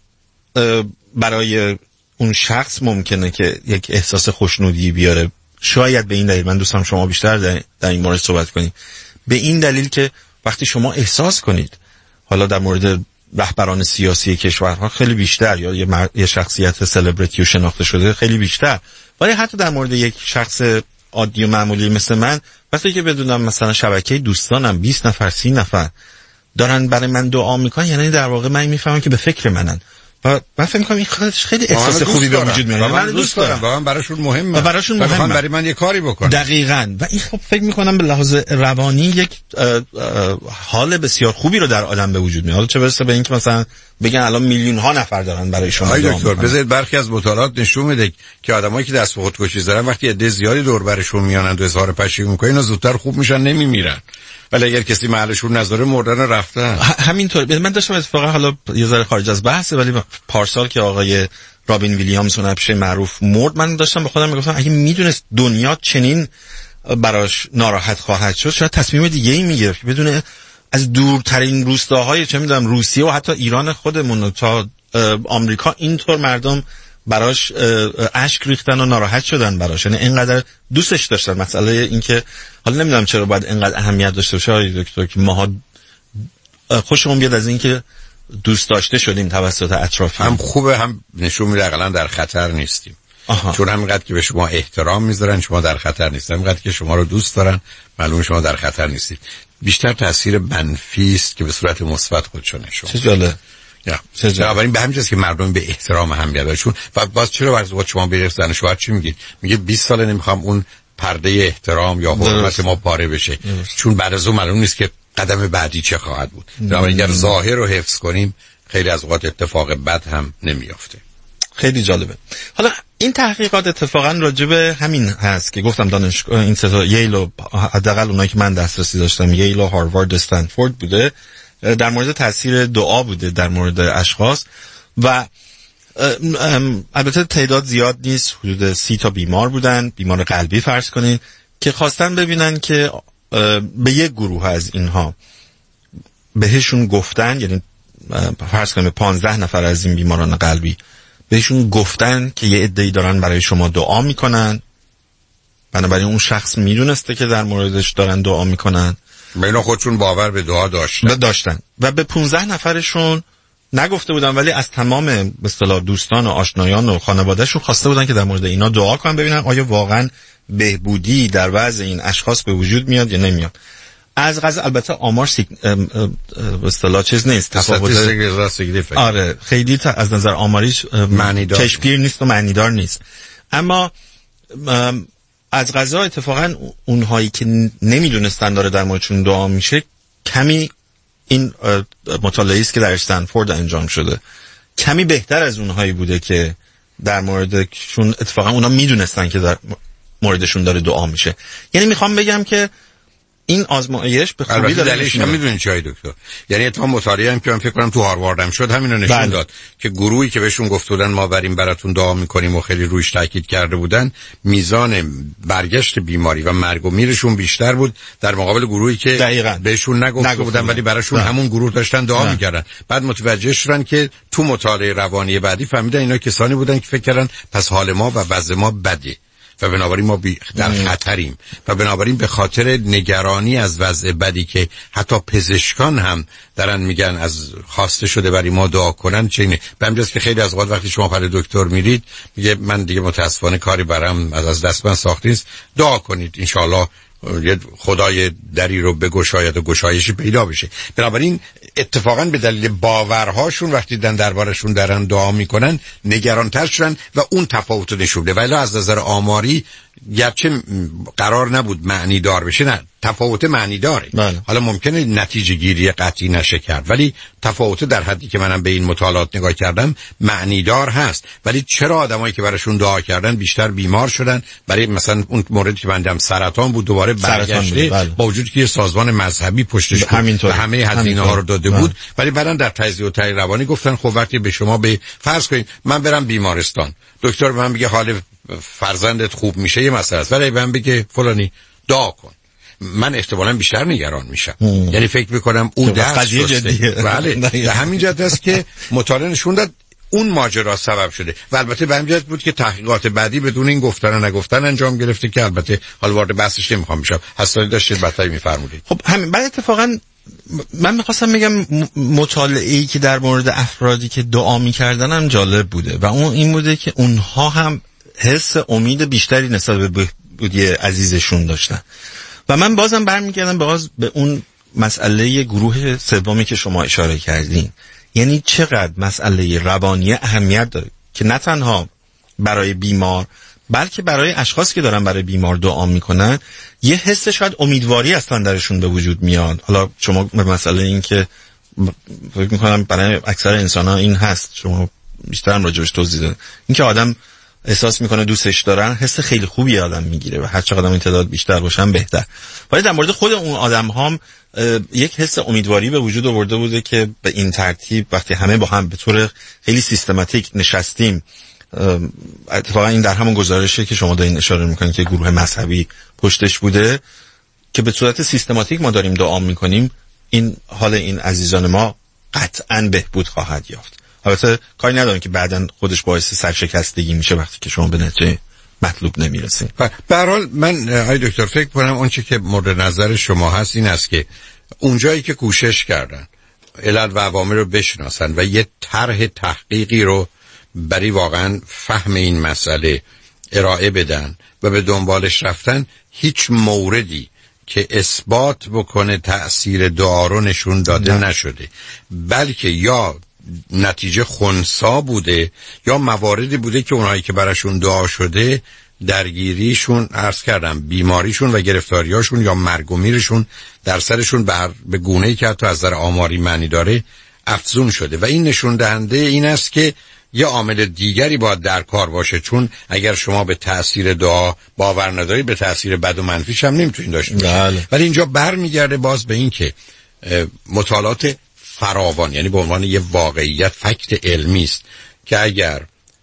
Speaker 2: برای اون شخص ممکنه که یک احساس خوشنودی بیاره، شاید به این دلیل، من دوستم شما بیشتر در, در این مورد صحبت کنید، به این دلیل که وقتی شما احساس کنید، حالا در مورد رهبران سیاسی کشورها خیلی بیشتر، یا یه, مر... یه شخصیت سلبریتی و شناخته شده خیلی بیشتر، ولی حتی در مورد یک شخص عادی و معمولی مثل من، وقتی که بدونم مثلا شبکه دوستانم بیست نفر سی نفر دارن برای من دعا میکنن، یعنی در واقع من میفهمم که به فکر منن. و من فکر می‌کنم این خودش خیلی احساس خوبی به وجود میاره.
Speaker 5: من دوست دارم، واقعا براشون مهمه.
Speaker 2: و براشون مهمه
Speaker 5: برای من یه کاری بکنم.
Speaker 2: دقیقاً. و این خب فکر می‌کنم به لحاظ روانی یک اه اه حال بسیار خوبی رو در آدم به وجود میاره. حالا چه برسه به اینکه مثلا بگن الان میلیون ها نفر دارن برای شما
Speaker 5: دعا
Speaker 2: می‌کنن.
Speaker 5: دکتر بذارید برخی از مطالعات نشون میده که آدمایی که دست به خودکشی زدن وقتی عده زیادی دور برشون میانن و اظهار پشیمونی می‌کنن اینا زودتر خوب میشن، نمیمیرن. ولی اگر کسی محلشون نذاره مردن رفتن.
Speaker 2: همینطور. من داشتم اتفاقا حالا یه ذره خارج از بحثه ولی پارسال که آقای رابین ویلیامز هنرپیشه معروف مرد، من داشتم به خودم میگفتم اگه میدونست دنیا چنین براش ناراحت خواهد شد شاید تصمیم دیگه ای میگرفت، بدون از دورترین روستاهای چه میدونم روسیه و حتی ایران خودمون تا آمریکا اینطور مردم براش اشک ریختن و ناراحت شدن براش، یعنی اینقدر دوستش داشتن. مسئله این که حالا نمیدونم چرا باید اینقدر اهمیت داشته باشه آقای دکتر که ماها خوشمون بیاد از این که دوست داشته شدیم توسط اطرافی.
Speaker 5: هم خوبه هم نشون میده حداقل در خطر نیستیم. آها. چون همینقدر که به شما احترام میذارن شما در خطر نیستید، همینقدر که شما رو دوست دارن معلومه شما در خطر نیستید. بیشتر تاثیر منفی است که به صورت مثبت خودشو نشون.
Speaker 2: چه جالب.
Speaker 5: یا بنابراین به همین جاست که مردم به احترام هم بیادشون. و باز چرا واسه شما به زن شوهر چی میگید؟ میگه بیست سال نمیخوام اون پرده احترام یا حرمت ما پاره بشه درست. چون بعد از اون معلوم نیست که قدم بعدی چه خواهد بود. بنابراین اگر ظاهر رو حفظ کنیم خیلی از اوقات اتفاق بد هم نمیافته.
Speaker 2: خیلی جالبه. حالا این تحقیقات اتفاقا راجب همین هست که گفتم دانشگاه این سه تا ییل و حداقل اونایی که من دسترسی داشتم ییل و هاروارد استنفورد بوده، در مورد تاثیر دعا بوده در مورد اشخاص و البته تعداد زیاد نیست، حدود سی تا بیمار بودن، بیمار قلبی فرض کنین که خواستن ببینن که به یک گروه از اینها بهشون گفتن، یعنی فرض کنیم پانزده نفر از این بیماران قلبی بهشون گفتن که یه عده‌ای دارن برای شما دعا میکنن، بنابراین اون شخص میدونسته که در موردش دارن دعا میکنن،
Speaker 5: اینا خودشون باور به دعا داشتن
Speaker 2: داشتن و به پانزده نفرشون نگفته بودن ولی از تمام به اصطلاح دوستان و آشنایان و خانوادهشون خواسته بودن که در مورد اینا دعا کنن ببینن آیا واقعا بهبودی در وضع این اشخاص به وجود میاد یا نمیاد. از قضا البته آمار سیگ... به اصطلاح چیز نیست، تفاوت آره خیلی تا از نظر آماری چشمگیر نیست و معنیدار نیست، اما از قضا اتفاقا اونهایی که نمیدونستن داره در موردشون دعا میشه کمی، این مطالعه است که در استنفورد انجام شده، کمی بهتر از اونهایی بوده که در موردشون اتفاقا اونا میدونستن که در موردشون داره دعا میشه. یعنی میخوام بگم که این آزمایش به خوبی داره
Speaker 5: دلیلش هم میدونید چیه دکتر؟ یعنی اتفاقا مطالعه هم که من فکر کنم تو هاروارد هم شد همین رو نشون بله. داد که گروهی که بهشون گفته بودن ما بریم براتون دعا میکنیم و خیلی روش تاکید کرده بودن، میزان برگشت بیماری و مرگ و میرشون بیشتر بود در مقابل گروهی که دقیقاً. بهشون نگفته نگفت بودن ولی براشون نه. همون گروه داشتن دعا نه. میکردن. بعد متوجه شدن که تو مطالعه روانی بعدی فهمیدن اینا کسانی بودن که فکر کردن پس حال ما و وضع ما بده و بنابراین ما در خطریم و بنابراین به خاطر نگرانی از وضع بدی که حتی پزشکان هم دارن میگن از خواسته شده برای ما دعا کنن چه به همجاست که خیلی از اوقات وقتی شما پر دکتر میرید میگه من دیگه متاسفانه کاری برام از از دست من ساخته نیست، دعا کنید انشالله یه خدای دری رو بگشاید و گشایشی پیدا بشه. بنابراین اتفاقا به دلیل باورهاشون وقتی دن دربارشون دارن دعا میکنن نگرانتر شدن و اون تفاوت نشون بده. ولی از نظر آماری گرچه قرار نبود معنی دار بشه، نه تفاوت معنی داره بله. حالا ممکنه نتیجه گیری قطعی نشه کرد ولی تفاوت در حدی که منم به این مطالعات نگاه کردم معنی دار هست. ولی چرا آدمایی که براشون دعا کردن بیشتر بیمار شدن؟ برای مثلا اون موردی که من سرطان بود دوباره برگشته بله. با وجود که یه سازمان مذهبی پشتش بود و همه هزینه ها رو داده بله. بود ولی بعدن در تجزیه و تحلیل روانی گفتن خب وقتی به شما به فرض کنید من برم بیمارستان دکتر به من بگه حال فرزندت خوب میشه یه مسئله است ولی من بگه فلانی دعا کن، من احتمالاً بیشتر نگران میشم. یعنی فکر میکنم اون دست جدیه. بله در همین جهت است که مطالعه نشون داد اون ماجرا سبب شده و البته به همین جهت بود که تحقیقات بعدی بدون این گفتن و نگفتن انجام گرفته که البته حال وارد بحثش نمیخوام بشم. حسابی داشتید بعدی میفرمودید.
Speaker 2: خب همین بعد اتفاقاً من میخواستم بگم مطالعه‌ای که در مورد افرادی که دعا میکردن هم جالب بوده و اون این بوده که اونها هم حس امید بیشتری نسبت به بهبودی عزیزشون داشتن و من بازم برمیگردم باز به اون مسئله گروه سومی که شما اشاره کردین، یعنی چقدر مسئله روانی اهمیت داره که نه تنها برای بیمار بلکه برای اشخاصی که دارن برای بیمار دعا میکنن یه حس شاید امیدواری اصلا درشون به وجود میاد. حالا شما به مسئله این که فکر میکنم برای اکثر انسان ها این هست، شما بیشتر هم راجبش توضیح دادن، این که آدم احساس میکنه دوستش دارن حس خیلی خوبی آدم میگیره و هر چقدر این تعداد بیشتر باشن بهتر. ولی در مورد خود اون آدم هم یک حس امیدواری به وجود آورده بوده که به این ترتیب وقتی همه با هم به طور خیلی سیستماتیک نشستیم، اتفاقا این در همون گزارشه که شما دارین اشاره میکنین که گروه مذهبی پشتش بوده، که به صورت سیستماتیک ما داریم دعا میکنیم، این حال این عزیزان ما قطعاً بهبود خواهد یافت. البته کاری ندارم که بعداً خودش باعث سرشکستگی میشه وقتی که شما به نتیجه مطلوب نمیرسید.
Speaker 5: به هر حال من آقای دکتر فکر کنم اون چی که مورد نظر شما هست این است که اونجایی که کوشش کردن علت و عوامل رو بشناسن و یه طرح تحقیقی رو برای واقعا فهم این مسئله ارائه بدن و به دنبالش رفتن، هیچ موردی که اثبات بکنه تأثیر دعا رو نشون داده نه. نشده، بلکه یا نتیجه خنثی بوده یا مواردی بوده که اونهایی که براشون دعا شده درگیریشون، عرض کردم بیماریشون و گرفتاریاشون یا مرگ و میرشون در سرشون بر به گونه‌ای که حتی از نظر آماری معنی داره افزون شده و این نشون دهنده این است که یه عامل دیگری باید در کار باشه، چون اگر شما به تأثیر دعا باور ندارید به تأثیر بد و منفیش هم نمیتونید داشته باشید. ولی اینجا برمیگرده باز به این که مطالعات فراوان، یعنی به عنوان یه واقعیت فکت علمی است که اگر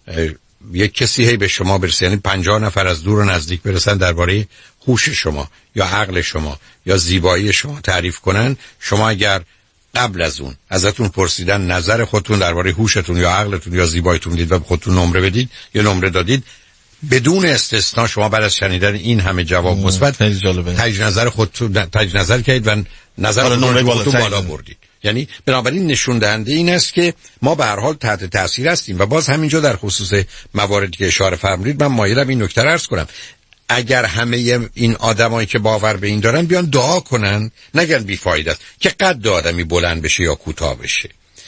Speaker 5: یک کسی هی به شما برسه، یعنی پنجاه نفر از دور و نزدیک برسن درباره هوش شما یا عقل شما یا زیبایی شما تعریف کنن، شما اگر قبل از اون ازتون پرسیدن نظر خودتون درباره هوشتون یا عقلتون یا زیباییتون دید و خودتون نمره بدید یا نمره دادید، بدون استثنا شما بعد از شنیدن این همه جواب مثبت تجدید نظر خودتون تجدید نظر کردید و نظر نمره خودتون بالا بردید. یعنی بنابراین نشون دهنده این است که ما به هر حال تحت تاثیر هستیم و باز همینجا در خصوص مواردی که اشاره فرمودید من مایلم این نکته رو عرض کنم. اگر همه این آدمایی که باور به این دارن بیان دعا کنن، نگن بیفایده است، که قد آدمی بلند بشه یا کوتاه بشه،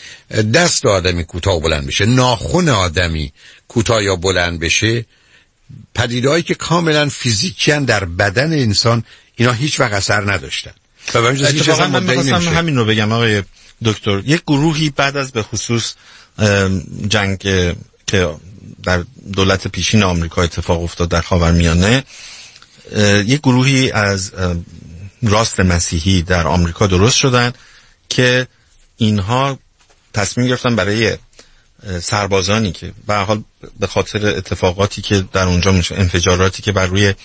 Speaker 5: دست آدمی کوتاه و بلند بشه، ناخن آدمی کوتاه یا بلند بشه، پدیده‌ای که کاملا فیزیکیان در بدن انسان، اینا هیچ وقت اثر نداشتن.
Speaker 2: اتفاقا من می‌خواستم همین رو بگم آقای دکتر. یک گروهی بعد از به خصوص جنگ که در دولت پیشین آمریکا اتفاق افتاد در خاورمیانه، یک گروهی از راست مسیحی در آمریکا درست شدن که اینها تصمیم گرفتن برای سربازانی که به هر حال به خاطر اتفاقاتی که در اونجا میشه، انفجاراتی که بر روی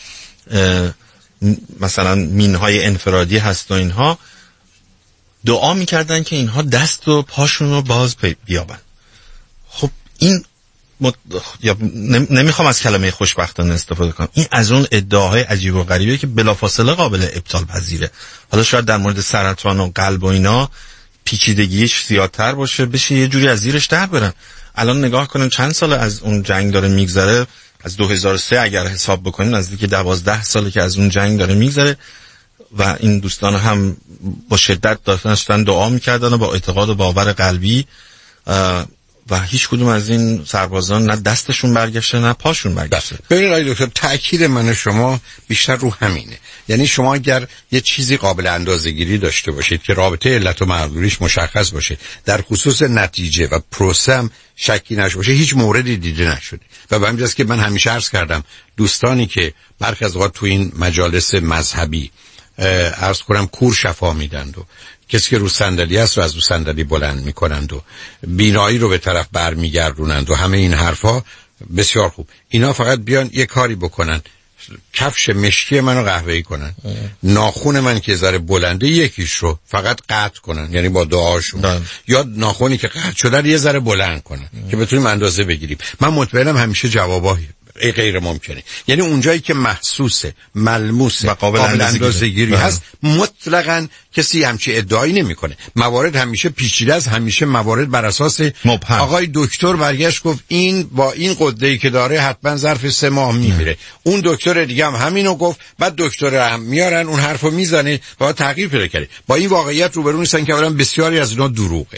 Speaker 2: مثلا مینهای انفرادی هست و اینها، دعا میکردن که اینها دست و پاشون رو باز بیابن. خب این مت... یا نمیخوام از کلمه خوشبختانه استفاده کنم، این از اون ادعاهای عجیب و غریبه که بلافاصله قابل ابطال پذیره. حالا شاید در مورد سرطان و قلب و اینا پیچیدگیش زیادتر باشه، بشه یه جوری از زیرش در برن. الان نگاه کنیم چند سال از اون جنگ داره میگذره، از دو هزار و سه اگر حساب بکنیم نزدیک دوازده ساله که از اون جنگ داره میگذره و این دوستان هم با شدت داشتن دعا میکردن و با اعتقاد و باور قلبی و هیچ کدوم از این سربازان نه دستشون برگشته نه پاشون برگشته.
Speaker 5: ببینید آقای دکتر، تأکید من شما بیشتر رو همینه. یعنی شما اگر یه چیزی قابل اندازه‌گیری داشته باشید که رابطه علت و معلولیش مشخص باشه، در خصوص نتیجه و پروسه هم شکی نشه باشه، هیچ موردی دیده نشده. و به همین جاست که من همیشه عرض کردم دوستانی که برخی از اوقات تو این مجالس مذهبی عرض کنم کور شفا میدند و کسی که رو صندلی است رو از رو صندلی بلند میکنند و بینایی رو به طرف برمیگردونند و همه این حرفا، بسیار خوب. اینا فقط بیان یه کاری بکنن، کفش مشکی منو قهوه‌ای کنن، ناخون من که ذره بلنده یکیش رو فقط قطع کنن، یعنی با دعاشون دن. یا ناخونی که قطع شده یه ذره بلند کنن اه. که بتونیم اندازه بگیریم. من مطمئنم همیشه جوابایی غیر ممکنه. یعنی اونجایی که محسوسه، ملموسه، قابل اندازه‌گیری هست، مطلقاً کسی همچی ادعایی نمیکنه. موارد همیشه پیچیده است، همیشه موارد بر اساس مبهم. آقای دکتر برگشت گفت این با این قده‌ای که داره حتما ظرف سه ماه میمیره. اون دکتر دیگه هم همینو گفت، بعد دکتر هم میارن اون حرفو میزنه و تغییر پیدا کنه. با این واقعیت روبرو نیستن که اولا بسیاری از اینا دروغه.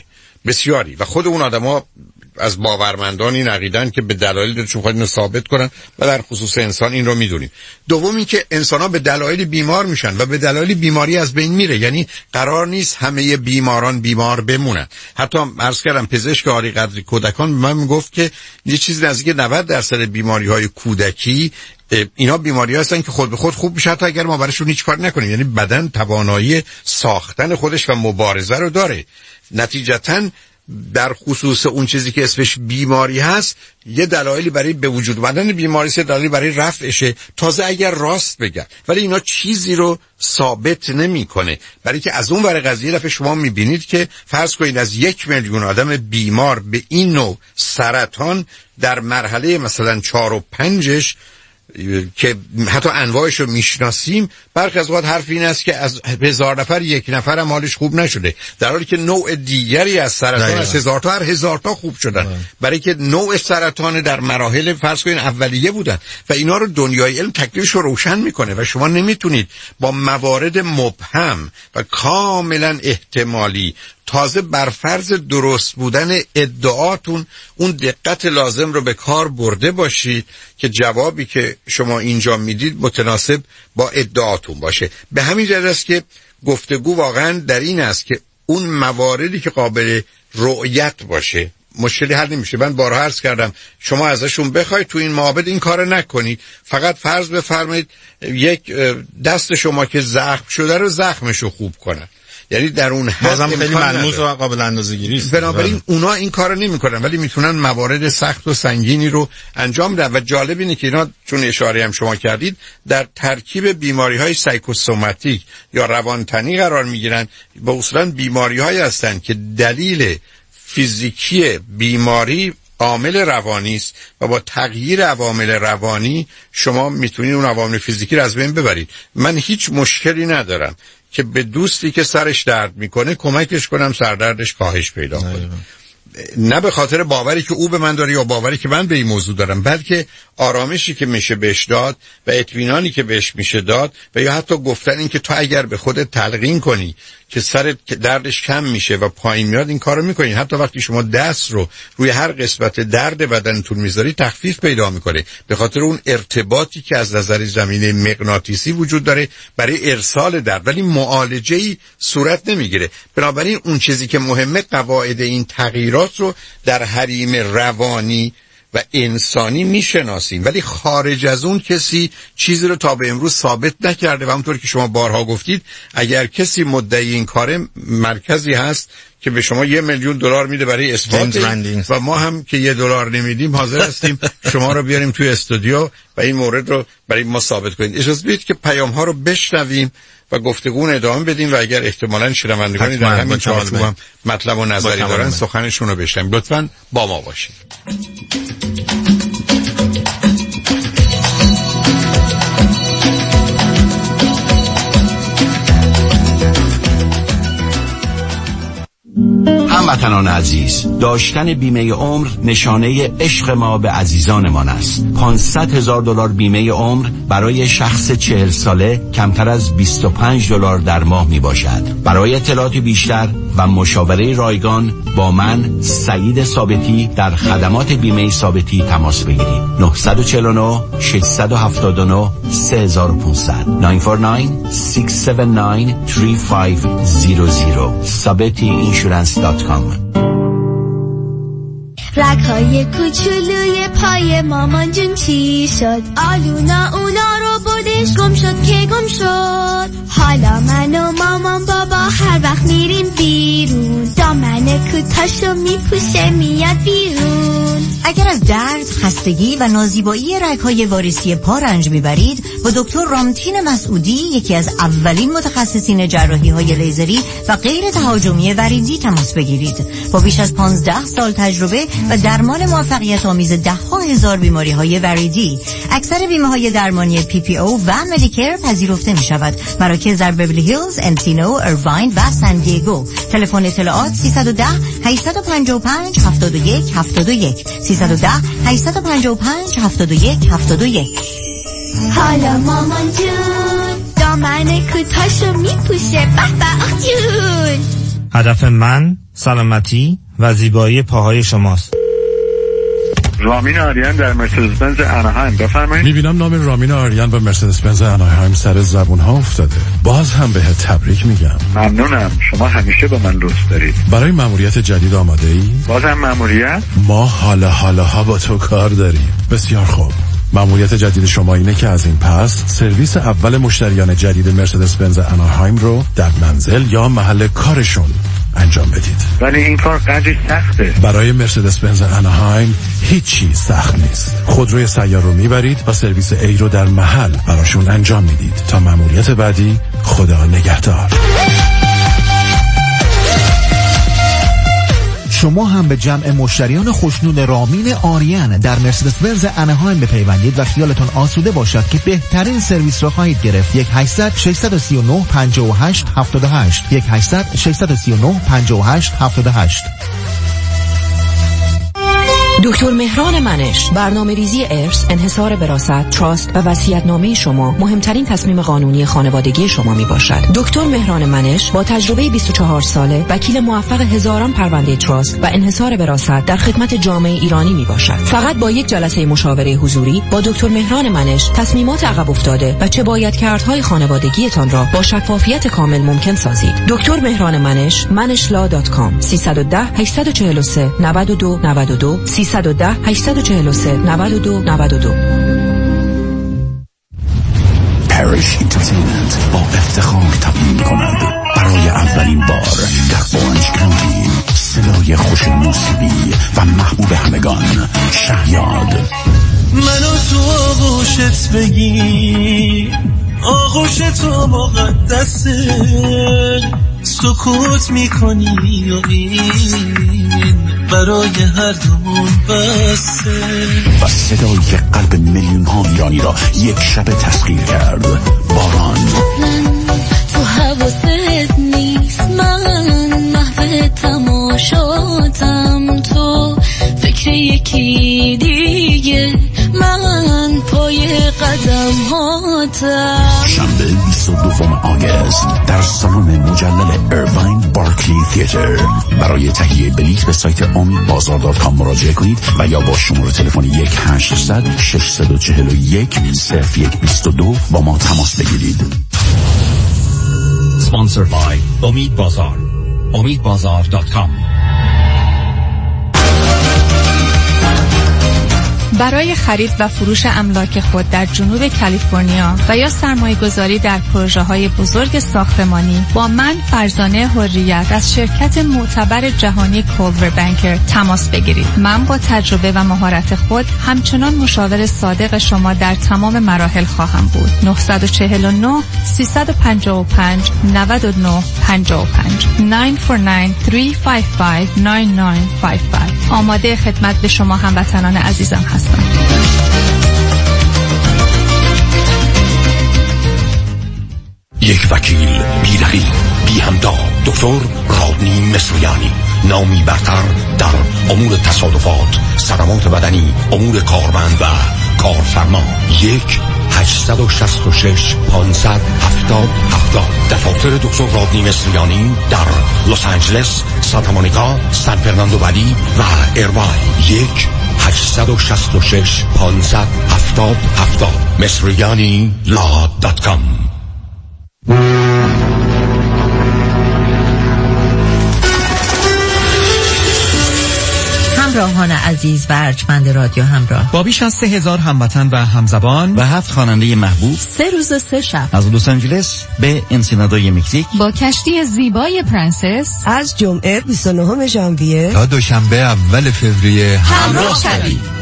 Speaker 5: بسیاری و خود اون آدما از باورمندان این عقیدن که به دلایل دلشون خواهد اینو ثابت کنن و در خصوص انسان این رو میدونیم. دوم این که انسان‌ها به دلایل بیمار میشن و به دلایل بیماری از بین میره، یعنی قرار نیست همه بیماران بیمار بمونن. حتی عرض کردم پزشک عالی قدر کودکان به من میگفت که یه چیزی نزدیک نود درصد بیماری‌های کودکی اینا بیماری هستن که خود به خود خوب میشه حتی اگر ما براشون هیچ کار نکنیم، یعنی بدن توانایی ساختن خودش و مبارزه رو داره. نتیجتاً در خصوص اون چیزی که اسمش بیماری هست یه دلایلی برای به وجود اومدن بیماری است، دلایلی برای رفعشه، تازه اگر راست بگن، ولی اینا چیزی رو ثابت نمیکنه. برای که از اون ور قضیه دفعه شما میبینید که فرض کنید از یک میلیون آدم بیمار به این نوع سرطان در مرحله مثلا چهار و پنجش که حتی انواعش رو میشناسیم، برخی از اوقات حرف این است که از هزار نفر یک نفر هم حالش خوب نشده، در حالی که نوع دیگری از سرطان از هزار تا هر هزار تا خوب شدن. نه. برای که نوع سرطان در مراحل فرض کنین اولیه بودن و اینا رو دنیای علم تکلیفش رو روشن میکنه و شما نمیتونید با موارد مبهم و کاملا احتمالی تازه بر فرض درست بودن ادعاتون اون دقت لازم رو به کار برده باشید که جوابی که شما اینجا میدید متناسب با ادعاتون باشه. به همین جهت است که گفتگو واقعا در این است که اون مواردی که قابل رؤیت باشه مشکلی حل نمیشه. من بارها عرض کردم شما ازشون بخواید تو این معابد این کار نکنید، فقط فرض بفرمایید یک دست شما که زخم شده رو زخمشو خوب کنن، یعنی در اون حد
Speaker 2: بازم خیلی ملموس و قابل اندازه‌گیری است.
Speaker 5: بنابراین اونا این کارو نمی‌کنن ولی میتونن موارد سخت و سنگینی رو انجام بدن و جالب اینه که اینا چون اشاره هم شما کردید در ترکیب بیماری‌های سایکوسوماتیک یا روانتنی قرار می‌گیرن. با اصولاً بیماری‌هایی هستند که دلیل فیزیکی بیماری عامل روانی است و با تغییر عوامل روانی شما میتونید اون عوامل فیزیکی رو از بین ببرید. من هیچ مشکلی ندارم که به دوستی که سرش درد میکنه کمکش کنم سردردش کاهش پیدا کنه، نه به خاطر باوری که او به من داره یا باوری که من به این موضوع دارم، بلکه آرامشی که میشه بهش داد و اطمینانی که بهش میشه داد و یا حتی گفتن این که تو اگر به خودت تلقین کنی که سر دردش کم میشه و پایین میاد این کارو میکنی. حتی وقتی شما دست رو روی هر قسمت درد بدنتون میذاری تخفیف پیدا میکنه به خاطر اون ارتباطی که از نظر زمینه مغناطیسی وجود داره برای ارسال درد، ولی معالجه‌ای صورت نمیگیره. بنابراین اون چیزی که مهمه قواعد این تغییرات رو در حریم روانی و انسانی میشناسیم، ولی خارج از اون کسی چیزی رو تا به امروز ثابت نکرده و همونطور که شما بارها گفتید اگر کسی مدعی این کاره مرکزی هست که به شما یه میلیون دلار میده برای اثبات و ما هم که یه دلار نمیدیم حاضر هستیم شما رو بیاریم توی استودیو و این مورد رو برای ما ثابت کنید. اجازه بدید که پیام ها رو بشنویم و گفتگو ادامه بدیم و اگر احتمالاً شنوندگانی در همین چارچوب هم مطلب و نظری دارن سخنشون رو بشنویم. لطفاً با ما باشید.
Speaker 24: هموطنان عزیز، داشتن بیمه عمر نشانه عشق ما به عزیزانمان است. پانصد هزار دلار بیمه عمر برای شخص چهل ساله کمتر از بیست و پنج دلار در ماه می باشد. برای اطلاعات بیشتر و مشاوره رایگان با من سعید ثابتی در خدمات بیمه ثابتی تماس بگیرید. نه چهار نه شش هفت نه سه پانصد نه چهار نه شش هفت نه سه پنج صفر صفر sabeti insurance dot com.
Speaker 3: رگ‌های کوچولوی پای مامان جون چی شد؟ آلونا اونا رو بردش گم شد که گم شد. حالا من و مامان بابا هر وقت میریم بیرون دامن کوتاشو میپوشه میاد بیرون.
Speaker 23: اگر از درد، خستگی و نازیبایی رگ‌های واریسی پا رنج میبرید با دکتر رامتین مسعودی یکی از اولین متخصصین جراحی‌های لیزری و غیر تهاجمی وریدی تماس بگیرید. با بیش از پانزده سال تجربه و درمان موفقیت آمیز ده ها هزار بیماری های وریدی، اکثر بیمه های درمانی پی پی او و مدیکر پذیرفته می شود. مراکز در بیولی هیلز، انسینو، ایرواین و سان دیگو. تلفن اطلاعات سیصد و ده هشتصد و پنجاه و پنج هفتاد و یک هفتاد و یک سیصد و ده هشتصد و پنجاه و پنج هفتاد و یک هفتاد و یک.
Speaker 3: حالا مامان جون دامن کوتاشو میپوشه به به آخ جون.
Speaker 6: هدف من سلامتی و زیبایی پاهای شماست.
Speaker 8: رامین آریان در مرسدس بنز اناهایم، بفرمایید.
Speaker 22: میبینم نام رامین آریان و مرسدس بنز اناهایم سر زبون ها افتاده. باز هم بهت تبریک میگم.
Speaker 8: ممنونم، شما همیشه به من لطف دارید.
Speaker 22: برای مأموریت جدید آماده ای؟
Speaker 8: بازم مأموریت؟
Speaker 22: ما حالا حالا ها با تو کار داریم. بسیار خوب. مأموریت جدید شما اینه که از این پس سرویس اول مشتریان جدید مرسدس بنز اناهایم رو در منزل یا محل کارشون انجام بدید.
Speaker 8: ولی این کار قدری سخته.
Speaker 22: برای مرسدس بنز اناهایم هیچ چیز سخت نیست. خودروی سیار رو میبرید و سرویس ای رو در محل براشون انجام میدید. تا مأموریت بعدی، خدا نگهدار.
Speaker 10: شما هم به جمع مشتریان خوشنود رامین آریان در مرسدس بنز اناهایم بپیوندید و خیالتون آسوده باشد که بهترین سرویس را خواهید گرفت. یک هشتصد ششصد و سی و نه پنجاه و هشت هفتاد و هشت یک هشتصد ششصد و سی و نه پنجاه و هشت هفتاد و هشت.
Speaker 7: دکتر مهران منش، برنامه ریزی ارث، انحصار وراثت، تراست و وصیت‌نامه شما مهمترین تصمیم قانونی خانوادگی شما می باشد. دکتر مهران منش با تجربه بیست و چهار ساله، وکیل موفق هزاران پرونده تراست و انحصار وراثت در خدمت جامعه ایرانی می باشد. فقط با یک جلسه مشاوره حضوری با دکتر مهران منش تصمیمات عقب افتاده و چه باید کردهای خانوادگیتان را با شفافیت کامل ممکن سازید. دکتر مهران منش، منش لا دات کام. سیصد و ده هشتصد و چهل و سه نود و دو نود و دو سیصد و ده هشتصد و چهل و سه نود و دو نود و دو.
Speaker 21: پاریش انترتینمنت با افتخار تقدیم کند برای اولین بار در اورنج کانتی صدای خوش موسیقی و محبوب همگان شهیاد.
Speaker 11: منو تو آغوشت بگی، آغوش تو مقدسه، سکوت میکنی و این برای هر دومون بسه.
Speaker 21: و صدایی که قلب میلیون ها ایرانی را یک شب تسخیر کرد، باران.
Speaker 3: تو حواست نیست، من محو تماشاتم، تو فکر یکی دیگه، من پای قدم هاتم.
Speaker 21: شنبه بیست و دوم آگست در سالن مجلل ایرواین بارکلی تیاتر. برای تهیه بلیط به سایت امید بازار دات کام مراجعه کنید و یا با شماره تلفن یک هشتصد ششصد و چهل و یک صفر یک بیست و دو با ما تماس بگیرید.
Speaker 14: Sponsored by امید بازار. امید بازار دات کام.
Speaker 9: برای خرید و فروش املاک خود در جنوب کالیفرنیا و یا سرمایه گذاری در پروژه های بزرگ ساختمانی با من فرزانه حریت از شرکت معتبر جهانی کولور بانکر تماس بگیرید. من با تجربه و مهارت خود همچنان مشاور صادق شما در تمام مراحل خواهم بود. نه چهار نه سه پنج پنج نه نه پنج پنج نه چهار نه سه پنج پنج نه نه پنج پنج. آماده خدمت به شما هموطنان عزیزم هستم.
Speaker 21: یک وکیل بی رقیب بی همتا، دکتر رادنی مصریانی، نامی برتر در امور تصادفات، صدمات بدنی، امور کارمند و کارفرما. یک هشتصد و شصت و شش پانصد هفتاد هفتاد. دفاتر دکتر رادنی مصریانی در لس آنجلس، سانتا مونیکا، سان فرناندو ولی و ایرواین. یک هشتصد و شصت و شش پانصد هفتاد هفتاد. مصریانی لا دات کام.
Speaker 13: همراهان عزیز و ارجمند رادیو همراه،
Speaker 14: با بیش از سه هزار هموطن و همزبان
Speaker 15: و هفت خواننده محبوب
Speaker 18: سه روز و سه شب
Speaker 15: از لس آنجلس به انسینادوی مکزیک
Speaker 9: با کشتی زیبای پرنسس
Speaker 16: از جمعه بیست و نهم ژانویه
Speaker 17: تا دوشنبه اول فوریه
Speaker 9: همراه شوید.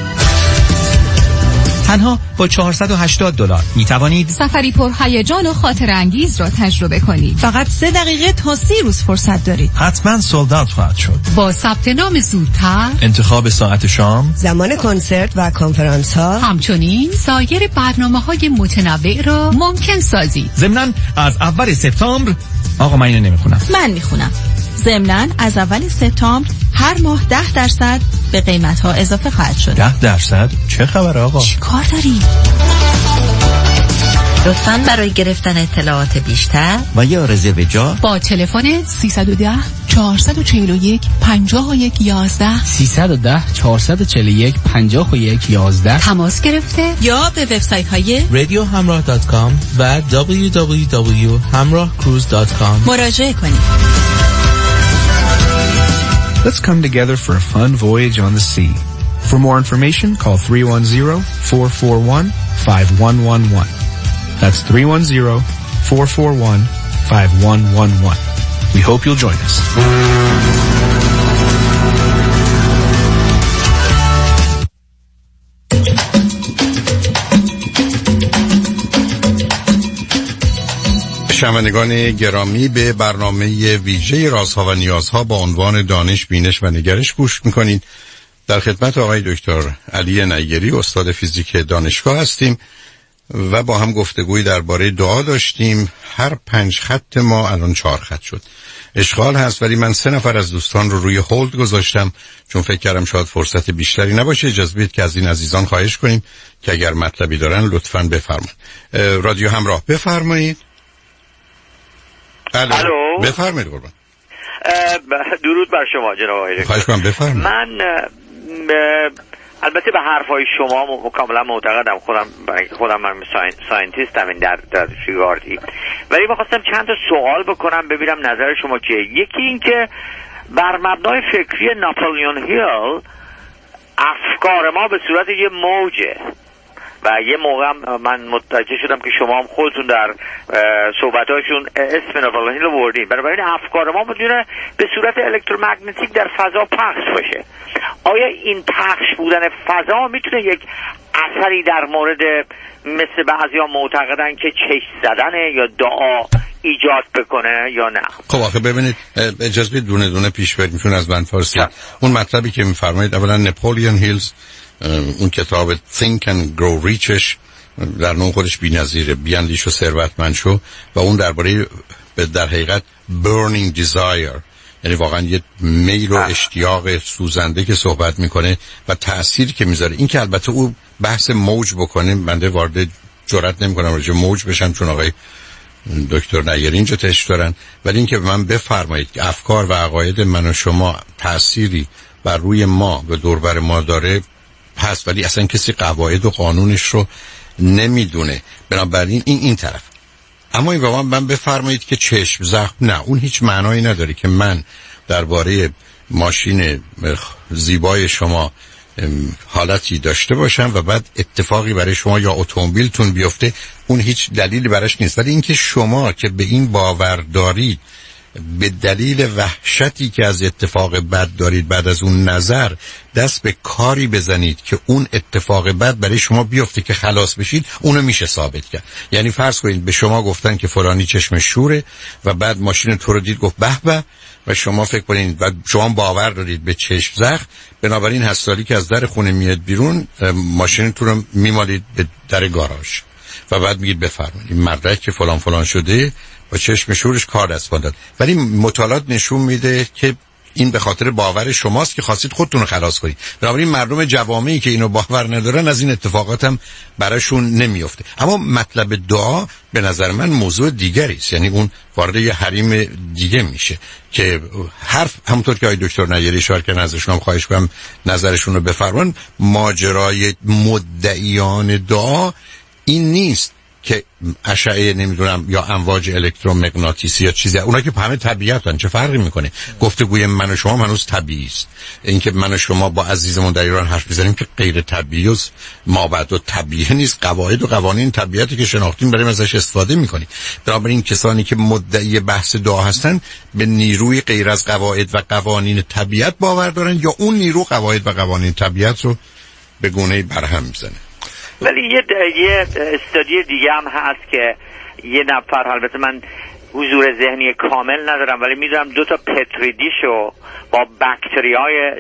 Speaker 14: تنها با چهارصد و هشتاد دلار می توانید
Speaker 9: سفری پر هیجان و خاطر انگیز را تجربه کنید.
Speaker 18: فقط سه دقیقه تا سی روز فرصت دارید.
Speaker 17: حتما سولد اوت خواهد شد.
Speaker 9: با ثبت نام زودتر،
Speaker 17: انتخاب ساعت شام،
Speaker 16: زمان کنسرت و کنفرانس ها،
Speaker 9: همچنین سایر برنامه‌های متنوع را ممکن سازید.
Speaker 14: ضمناً از اول سپتامبر، آقا من اینو نمیخونم.
Speaker 18: من میخونم. ضمناً از اول سپتامبر هر ماه ده درصد به قیمت ها اضافه خواهد شد.
Speaker 17: ده درصد؟ چه خبر آقا؟
Speaker 18: چی کار داری؟
Speaker 13: لطفاً برای گرفتن اطلاعات بیشتر
Speaker 15: و یا رزرو جا
Speaker 9: با تلفن سیصد و ده چهارصد و چهل و یک پنجاه و یک یازده
Speaker 1: سیصد و ده چهارصد و چهل و یک پنجاه و یک یازده
Speaker 18: تماس گرفته یا به وبسایت های
Speaker 4: رادیو همراه دات کام و دبلیو دبلیو دبلیو دات همراه کروز دات کام
Speaker 18: مراجعه کنید.
Speaker 12: Let's come together for a fun voyage on the sea. For more information, call three one zero, four four one, five one one one. That's three one zero, four four one, five one one one. We hope you'll join us.
Speaker 5: شنوندگان گرامی، به برنامه ویژه رازها و نیازها با عنوان دانش، بینش و نگرش گوش میکنید. در خدمت آقای دکتر علی نیری، استاد فیزیک دانشگاه هستیم و با هم گفتگوی درباره دعا داشتیم. هر پنج خط ما الان چهار خط شد. اشغال هست، ولی من سه نفر از دوستان رو روی هولد گذاشتم چون فکر کردم شاید فرصت بیشتری نباشه. اجازه بدید که از این عزیزان خواهش کنیم که اگر مطلبی دارن لطفاً بفرمایید. رادیو همراه، بفرمایید. الو, الو. بفرمایید قربان.
Speaker 19: درود بر شما جناب آقای.
Speaker 5: خواهش کنم بفرمایید.
Speaker 19: من البته به حرفای شما کاملا معتقدم، خودم خودم من ساینتیستم این در در ریگاردی، ولی می‌خواستم چند تا سوال بکنم ببینم نظر شما چیه. یکی این که بر مبنای فکری ناپلیون هیل افکار ما به صورت یه موجه و یه موقع من متوجه شدم که شما هم خودتون در صحبتاشون اسم ناپلیون هیل آوردین. بنابراین افکار ما میتونه به صورت الکترومغناطیک در فضا پخش بشه. آیا این پخش بودن فضا میتونه یک اثری در مورد مثل بعضیا معتقدن که چشم زدنه یا دعا ایجاد بکنه یا نه؟
Speaker 5: خب آخه ببینید، اجازه بدید دونه دونه پیش بریم چون از من فارسی. اون مطلبی که میفرمایید، اولا ناپلیون هیلز اون کتاب Think and Grow Richش در نوع خودش بی‌نظیره، بیاندیش و ثروتمند شو، و اون درباره در حقیقت burning desire، یعنی واقعا یه میل و اشتیاق سوزنده که صحبت میکنه و تأثیری که میذاره. این که البته او بحث موج بکنه، بنده وارد جرئت نمیکنم راجع موج بشم چون آقای دکتر نیری اینجا تشریف دارن، ولی این که من بفرمایید که افکار و عقاید من و شما تأثیری بر روی ما و دوربر ما داره هست، ولی اصلا کسی قواعد و قانونش رو نمیدونه. بنابراین این این طرف. اما این واقعا من بفرمایید که چشم زخم، نه، اون هیچ معنایی نداره که من درباره ماشین زیبای شما حالتی داشته باشم و بعد اتفاقی برای شما یا اتومبیلتون بیفته. اون هیچ دلیلی براش نیست. ولی اینکه شما که به این باور دارید به دلیل وحشتی که از اتفاق بد دارید، بعد از اون نظر دست به کاری بزنید که اون اتفاق بد برای شما بیفته که خلاص بشید، اونو میشه ثابت کرد. یعنی فرض کنید به شما گفتن که فلانی چشمش شوره و بعد ماشین تو رو دید گفت به به، و شما فکر کنید و شما باور دارید به چشم زخم، بنابراین هر سالی که از در خونه میاد بیرون ماشین تو رو میمالید به در گاراژ و بعد میگید بفرمایید مدرک که فلان فلان شده با چشم شورش کار دست داد. ولی مطالعات نشون میده که این به خاطر باور شماست که خواستید خودتون رو خلاص کنید. بنابراین مردم جوامعی که اینو باور ندارن از این اتفاقات هم براشون نمیفته. اما مطلب دعا به نظر من موضوع دیگری است، یعنی اون وارد یه حریم دیگه میشه که حرف همونطور که آقای دکتر نیری اشاره کردن، ازشون هم خواهش کنم نظرشون رو بفرمایید. ماجرای مدعیان دعا این نیست که اشعه نمیدونم یا امواج الکترومغناطیسی یا چیزی، اونا که همه طبیعتن، چه فرقی میکنه؟ گفتگوی من و شما هنوز طبیعی است. اینکه من و شما با عزیزمون در ایران حرف بزنیم که غیر طبیعی و مابعد و طبیعی نیست. قواعد و قوانین طبیعتی که شناختیم داریم ازش استفاده میکنیم. بنابراین کسانی که مدعی بحث دعا هستن به نیروی غیر از قواعد و قوانین طبیعت باور دارن، یا اون نیرو قواعد و قوانین طبیعت رو به گونه‌ای برهم میزنه.
Speaker 19: ولی یه یه استادی دیگه هم هست که یه نفر، البته من حضور ذهنی کامل ندارم ولی میدونم دو تا پتری دیشو با باکتریای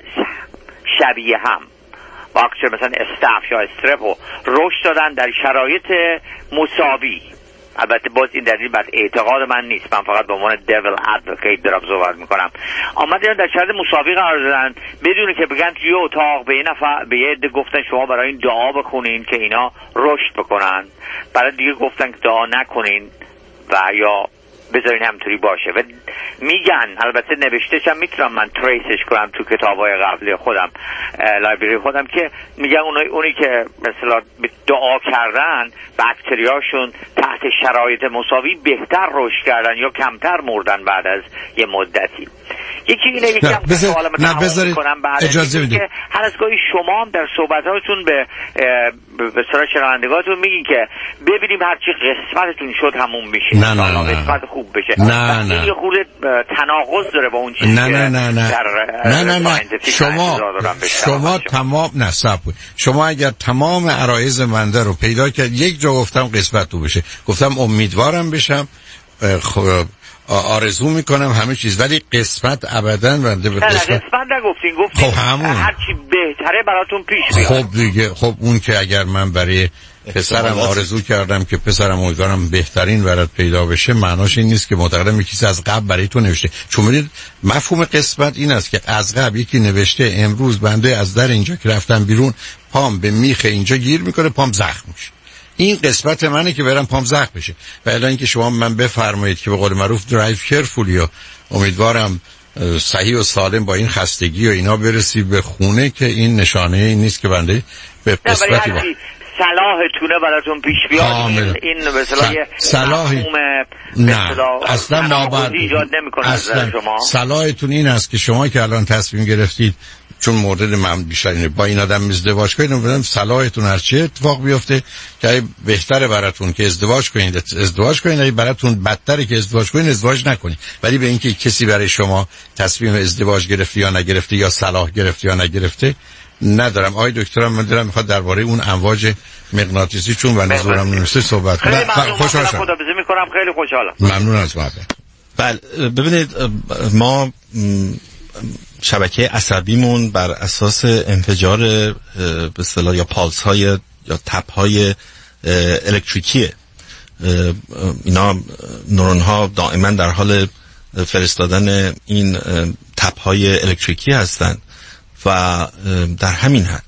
Speaker 19: شبیه هم، باکتری مثلا استاف یا استرپو رشد دادن در شرایط مساوی. البته باز این دلیل بر اعتقاد من نیست، من فقط به عنوان دیول ادوکیت دارم صحبت میکنم. آمدن در شرایط مساوی قرار دادن بدون که بگن توی اتاق به یه نفر به یه عده گفتن شما برای این دعا بکنین که اینا رشد بکنن، برای دیگه گفتن که دعا نکنین و یا بذارین همطوری باشه. و میگن البته نوشتهش هم میتونم من تریسش کنم تو کتابای قبلی خودم، لایبرری خودم، که میگن اونایی اونی که مثلا دعا کردن باکتریاشون تحت شرایط مساوی بهتر رشد کردن یا کمتر مردن بعد از یه مدتی. یکی اینه، یکی هم سوال من تمام کنم بعد
Speaker 5: اجازه بدید
Speaker 19: که هر از گاهی شما هم در صحبتاتون به به سراغ شنوندگانتون میگین که ببینیم هرچی قسمتتون شد همون میشه،
Speaker 5: نه نه نه
Speaker 19: قسمت خوب بشه.
Speaker 5: نه نه
Speaker 19: یه خورده تناقض داره با اون چیزی
Speaker 5: نه نه نه نه
Speaker 19: در
Speaker 5: نه نه نه شما شما تمام نه صبر شما اگر تمام عرایض منده رو پیدا کرد، یک جا گفتم قسمت تو بشه، گفتم امیدوارم بشم، آرزو میکنم همه چیز، ولی قسمت ابداً بنده به قسمت
Speaker 19: نه قسمت نگفتین، گفتین
Speaker 5: خب همون
Speaker 19: هرچی بهتره براتون پیش بیاد.
Speaker 5: خب دیگه، خب اون که اگر من برای پسرم آرزو کردم که پسرم امیدوارم بهترین برات پیدا بشه، معناش این نیست که معتقدم یکی چیز از قبل برای تو نوشته. چون میدید مفهوم قسمت این است که از قبل یکی نوشته امروز بنده از در اینجا که رفتم بیرون پام به میخ اینجا گیر میکنه، پام زخم میشه، این قسمت منه که برم پام زخم بشه. و الا اینکه شما من بفرمایید که به قول معروف درایو کرفولی و امیدوارم صحیح و سالم با این خستگی و اینا برسی به خونه، که این نشانه این نیست که بنده به قسمتی با
Speaker 19: صلاحتونه براتون پیش بیاد. این, این مثلا یه
Speaker 5: صلاحی نه اصلا ما
Speaker 19: ایجاد نمیکنه.
Speaker 5: اصلا
Speaker 19: شما
Speaker 5: صلاحتون این است که شما که الان تصمیم گرفتید چون مورد من بیشتر اینه با این آدم ازدواج کنید، بدم صلاحتون هر چی اتفاق بیفته که بهتره براتون که ازدواج کنید ازدواج کنید، اگه براتون بدتره که ازدواج کنید ازدواج نکنید. ولی به اینکه کسی برای شما تصمیم ازدواج گرفته یا نگرفته یا صلاح گرفته یا نگرفته ندارم. آقای دکترم من دلم میخواد درباره اون امواج مغناطیسی چون و نظرم نمیشه صحبت کنم.
Speaker 19: خوشحال شدم. خداحافظی میکنم، خیلی خوشحالم.
Speaker 5: ممنون از محبت.
Speaker 2: بله ببینید ما شبکه عصبیمون بر اساس انفجار به اصطلاح یا پالس های یا تپ های الکتریکیه. اینا نورون ها دائما در حال فرستادن این تپ های الکتریکی هستند و در همین حد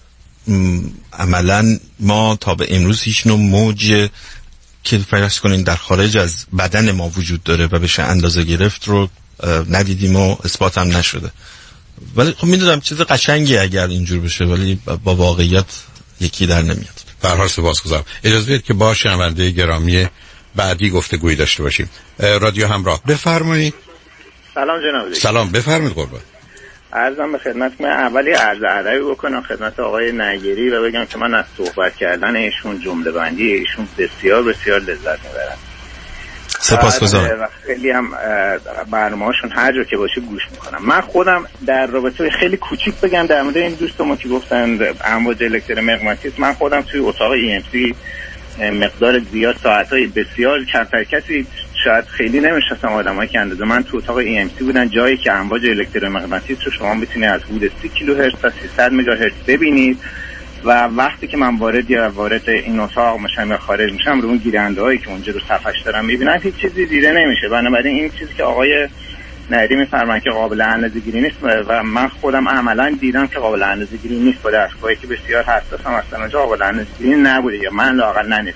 Speaker 2: عملا ما تا به امروز هیچ نوع موج که فرض کنین در خارج از بدن ما وجود داره و بشه اندازه گرفت رو ندیدیم و اثبات هم نشده. ولی خب میدونم چیز قشنگی اگر اینجور بشه، ولی با واقعیت یکی در نمیاد.
Speaker 5: به هر حال سپاسگزارم. اجازه بدید که با شنونده گرامی بعدی گفتگویی داشته باشیم. رادیو همراه بفرمایید.
Speaker 20: سلام جناب.
Speaker 5: سلام بفرمایید قربان.
Speaker 20: عرضم به خدمتتون، اولی عرض ادبی بکنم خدمت آقای نگیری و بگم که من از صحبت کردن ایشون، جمله بندی ایشون بسیار بسیار لذت میبرم.
Speaker 2: سپاسگزارم.
Speaker 20: خیلی هم برنامه‌هاشون هر جا که باشه گوش میکنم. من خودم در رابطه خیلی کوچیک بگم در مورد این دوستمون که گفتن امواج الکترومغناطیس، من خودم توی اتاق ای ام سی مقدار زیاد ساعت‌های بسیار کمتر کسی شاید خیلی نمی‌شناسم آدمایی که اندازه من تو اتاق ای ام سی بودن، جایی که امواج الکترومغناطیس رو شما میتونید از حدود سی کیلوهرتز تا سیصد مگاهرتز ببینید و وقتی که من وارد یا وارد این اتاق میشم یا خارج میشم رو اون گیرنده‌هایی که اونجا رو صفحش دارم میبینن هیچ چیزی دیده نمیشه. بنابراین این چیزی که آقای نری میفرمان که قابل اندازه‌گیری نیست و من خودم عملاً دیدم که قابل اندازه‌گیری نیست، با دستگاهی که بسیار حساسم اصلا اونجا قابل اندازه‌گیری نبوده یا من لااقل ندیدم.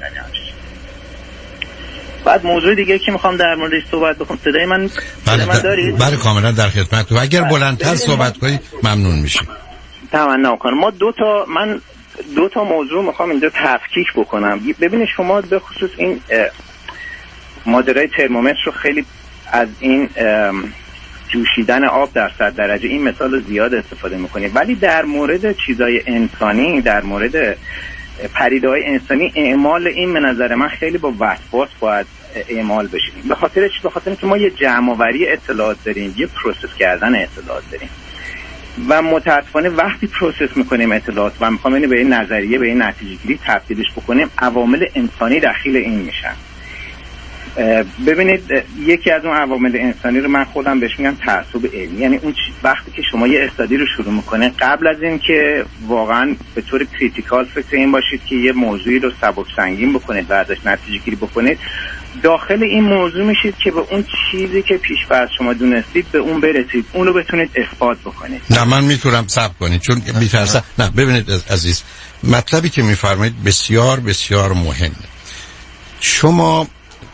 Speaker 20: بعد موضوع دیگه که میخوام در موردش صحبت بکنم، صدای من
Speaker 5: بله
Speaker 20: من دارید؟
Speaker 5: بله کاملا در خدمت. و اگر بلندتر صحبت کنید ممنون میشیم.
Speaker 20: تمنا کنم. ما دو تا من دو تا موضوع میخوام اینجا تفکیک بکنم. ببینید شما به خصوص این ماجرای ترمومتر رو خیلی از این جوشیدن آب در صد درجه این مثال زیاد استفاده میکنید، ولی در مورد چیزای انسانی، در مورد پدیده‌های انسانی اعمال این به نظر من خیلی با وسواس باید اعمال بشه. به خاطر چی؟ به خاطر اینکه ما یه جمع‌آوری اطلاعات داریم، یه پروسس کردن اطلاعات داریم و متأسفانه وقتی پروسس میکنیم اطلاعات و میخوام اینو به این نظریه، به این نتیجه‌گیری تبدیلش بکنیم، عوامل انسانی دخیل این میشن. ببینید یکی از اون عوامل انسانی رو من خودم بهش میگم تعصب علمی، یعنی اون وقتی که شما یه استادی رو شروع میکنه قبل از این که واقعا به طور کریتیکال فکر این باشید که یه موضوعی رو سبک سنگین بکنید و ازش نتیجه گیری بکنید، داخل این موضوع میشید که به اون چیزی که پیش فرض شما دونستید به اون برسید، اون رو بتونید اثبات بکنید.
Speaker 5: نه من میتونم صبر کنید چون میترسم. نه ببینید عزیز، مطلبی که میفرمایید بسیار بسیار مهمه. شما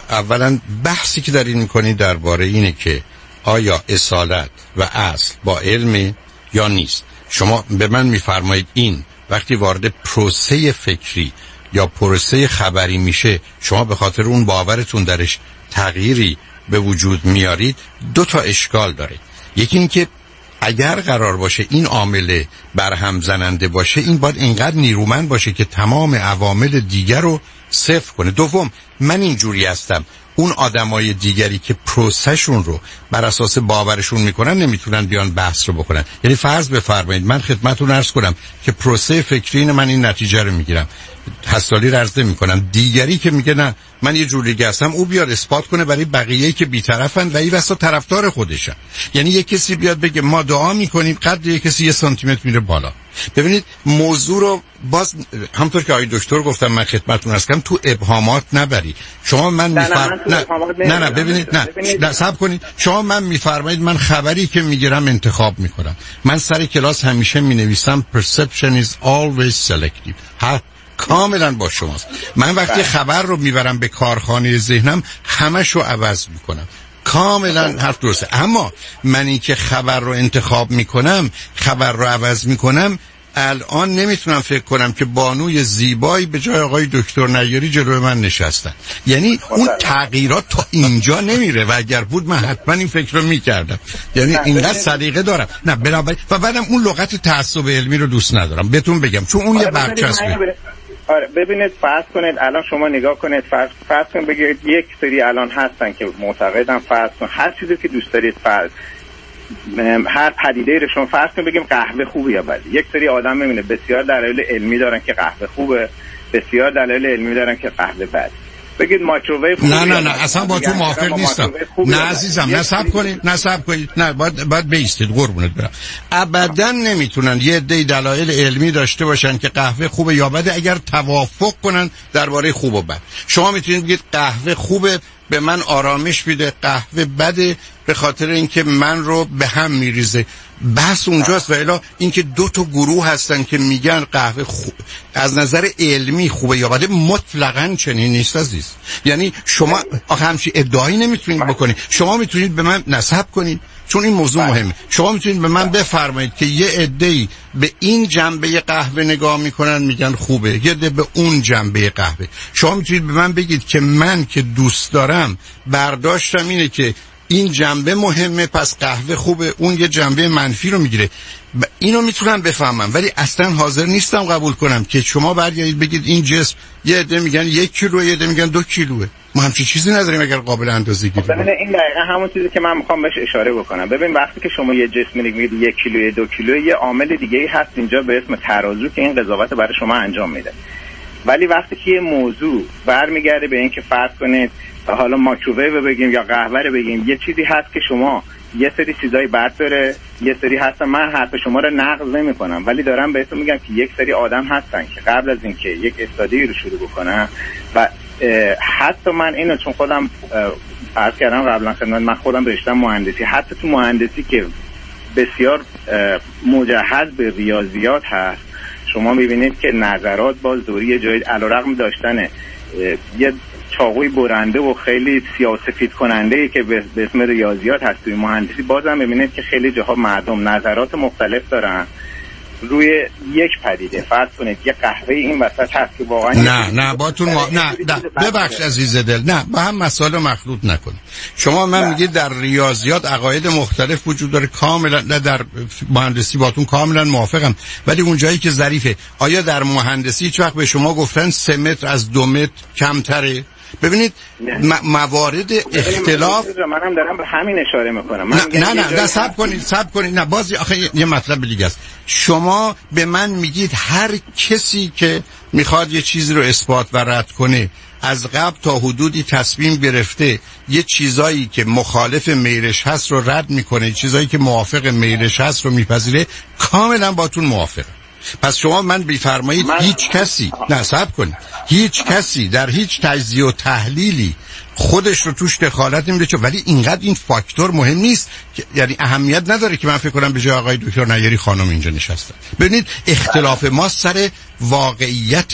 Speaker 5: اولا بحثی که دارین میکنید درباره اینه که آیا اصالت و اصل با علم یا نیست. شما به من میفرمایید این وقتی وارد پروسه فکری یا پروسه خبری میشه شما به خاطر اون باورتون درش تغییری به وجود میارید، دو تا اشکال داره. یکی این که اگر قرار باشه این عامل برهم زننده باشه این باید اینقدر نیرومند باشه که تمام عوامل دیگر رو صفر کنه. دوم، من اینجوری هستم، اون آدمای دیگری که پروسهشون رو بر اساس باورشون میکنن نمیتونن بیان بحث رو بکنن. یعنی فرض بفرمایید من خدمتتون عرض کنم که پروسه فکری من این نتیجه رو میگیرم، حسالی رد میکنم، دیگری که میگه نه من یه جور دیگه هستم او بیاد اثبات کنه برای بقیه‌ای که بی‌طرفن و این واسه طرفدار خودشن. یعنی یه کسی بیاد بگه ما دعا میکنیم قد یه کسی یه سانتی متر میره بالا. ببینید موضوع رو باز همونطور که آقای دکتر گفتم من خدمتتون عرض کردم تو ابهامات نبری. شما من میفرم نه نه نه ببینید نه نه صبر کنید. شما من میفرمایید من خبری که میگیرم انتخاب میکنم. من سر کلاس همیشه مینویسم perception is always selective. ها کاملا با شماست. من وقتی خبر رو میبرم به کارخانه ذهنم همش رو عوض میکنم. کاملا حرف درسته. اما من این که خبر رو انتخاب میکنم خبر رو عوض میکنم الان نمیتونم فکر کنم که بانوی زیبایی به جای آقای دکتر نیاری جلوی من نشستن. یعنی اون تغییرات تا اینجا نمیره و اگر بود من حتما این فکر رو میکردم. یعنی اینقدر سلیقه دارم نه بنابراین و بعدم اون لغت تعصب علمی رو دوست ندارم بهتون بگم چون اون یه برچسبه.
Speaker 20: آره ببینید فرض کنید الان شما نگاه کنید فرض, فرض کنید بگید یک سری الان هستن که معتقدن فرض کن هر چیزی که دوست دارید فرض هر پدیده رو شما فرض کنید بگیم قهوه خوبه یا بده. یک سری آدم میبینه بسیار دلایل علمی دارن که قهوه خوبه، بسیار دلایل علمی دارن که قهوه بده. بگید مایکروویو
Speaker 5: نه نه نه اصلا با تو موافق نیستم. نه عزیزم نه صبر کنید نه صبر کنید نه باید باید بیستید قربونت برم. ابدا نمیتونن یه عده دلایل علمی داشته باشن که قهوه خوبه یا بده اگر توافق کنن درباره خوب و بد. شما میتونید بگید قهوه خوبه به من آرامش میده، قهوه بده به خاطر اینکه من رو به هم میریزه. بحث اونجاست. و الا اینکه دو تا گروه هستن که میگن قهوه خوب از نظر علمی خوبه یا بده مطلقاً چنین نیست عزیز. یعنی شما آخه همچی ادعایی نمیتونید بکنید. شما میتونید به من نسب کنید چون این موضوع مهمه. شما میتونید به من بفرمایید که یه عده‌ای به این جنبه قهوه نگاه میکنن میگن خوبه، یه عده به اون جنبه قهوه. شما میتونید به من بگید که من که دوست دارم برداشتم اینه که این جنبه مهمه پس قهوه خوبه، اون یه جنبه منفی رو میگیره. اینو میتونم بفهمم ولی اصلا حاضر نیستم قبول کنم که شما برگردید بگید این جسم یه عده میگن یک کیلو یه عده میگن دو کیلوه. ما همچین چیزی نداریم اگر قابل اندازه‌گیری باشه.
Speaker 20: ببین این دقیقاً همون چیزی که من میخوام بهش اشاره بکنم. ببین وقتی که شما یه جسم میگید یک کیلو دو کیلو یه عامل دیگه‌ای هست اینجا به اسم ترازو که این قضاوت برای شما انجام میده. ولی وقتی که یه موضوع برمیگرده به این که فرض کنید حالا مایکروویو بگیم یا قهوه رو بگیم یه چیزی هست که شما یه سری چیزای بد داره یه سری هستن. من حرف شما رو نقض نمی کنم ولی دارم بهتون میگم که یک سری آدم هستن که قبل از اینکه یک استادی رو شروع بکنن و حتی من اینو چون خودم عرض کردم قبلا خدمت من خودم رشتم مهندسی، حتی تو مهندسی که بسیار مجهز به ریاضیات هست شما میبینید که نظرات باز دوری جایی علیرغم داشتن یه چاقوی برنده و خیلی سیاه‌سفید کننده‌ای که به اسم ریاضیات هست توی مهندسی بازم می‌بینید که خیلی جاها مردم نظرات مختلف دارن روی یک پدیده. فرض کنید یه قهوه این وسط هست که واقعا
Speaker 5: نه نه باتون ما... نه, نه ببخش عزیز دل نه با هم مسائل مخلوط نکنید. شما من میگید در ریاضیات عقاید مختلف وجود داره کاملا نه در مهندسی باتون کاملا موافقم ولی اون جایی که ظریفه آیا در مهندسی هیچ وقت به شما گفتن سه متر از دو متر کمتره؟ ببینید م- موارد اختلاف
Speaker 20: منم دارم به همین اشاره میکنم. من
Speaker 5: نه نه نه, نه صبر کنید صبر کنید نه باز آخه یه مطلب دیگه است. شما به من میگید هر کسی که میخواد یه چیزی رو اثبات و رد کنه از قبل تا حدودی تصمیم گرفته یه چیزایی که مخالف میلش هست رو رد میکنه، چیزایی که موافق میلش هست رو میپذیره. کاملا باتون موافقم. پس شما من بیفرمایید من... هیچ کسی نه صبر کنید هیچ کسی در هیچ تجزیه و تحلیلی خودش رو توش دخالت نمیده چون ولی اینقدر این فاکتور مهم نیست که یعنی اهمیت نداره که من فکر کنم به جای آقای دکتر نیاری خانم اینجا نشستن. ببینید اختلاف ما سر واقعیتی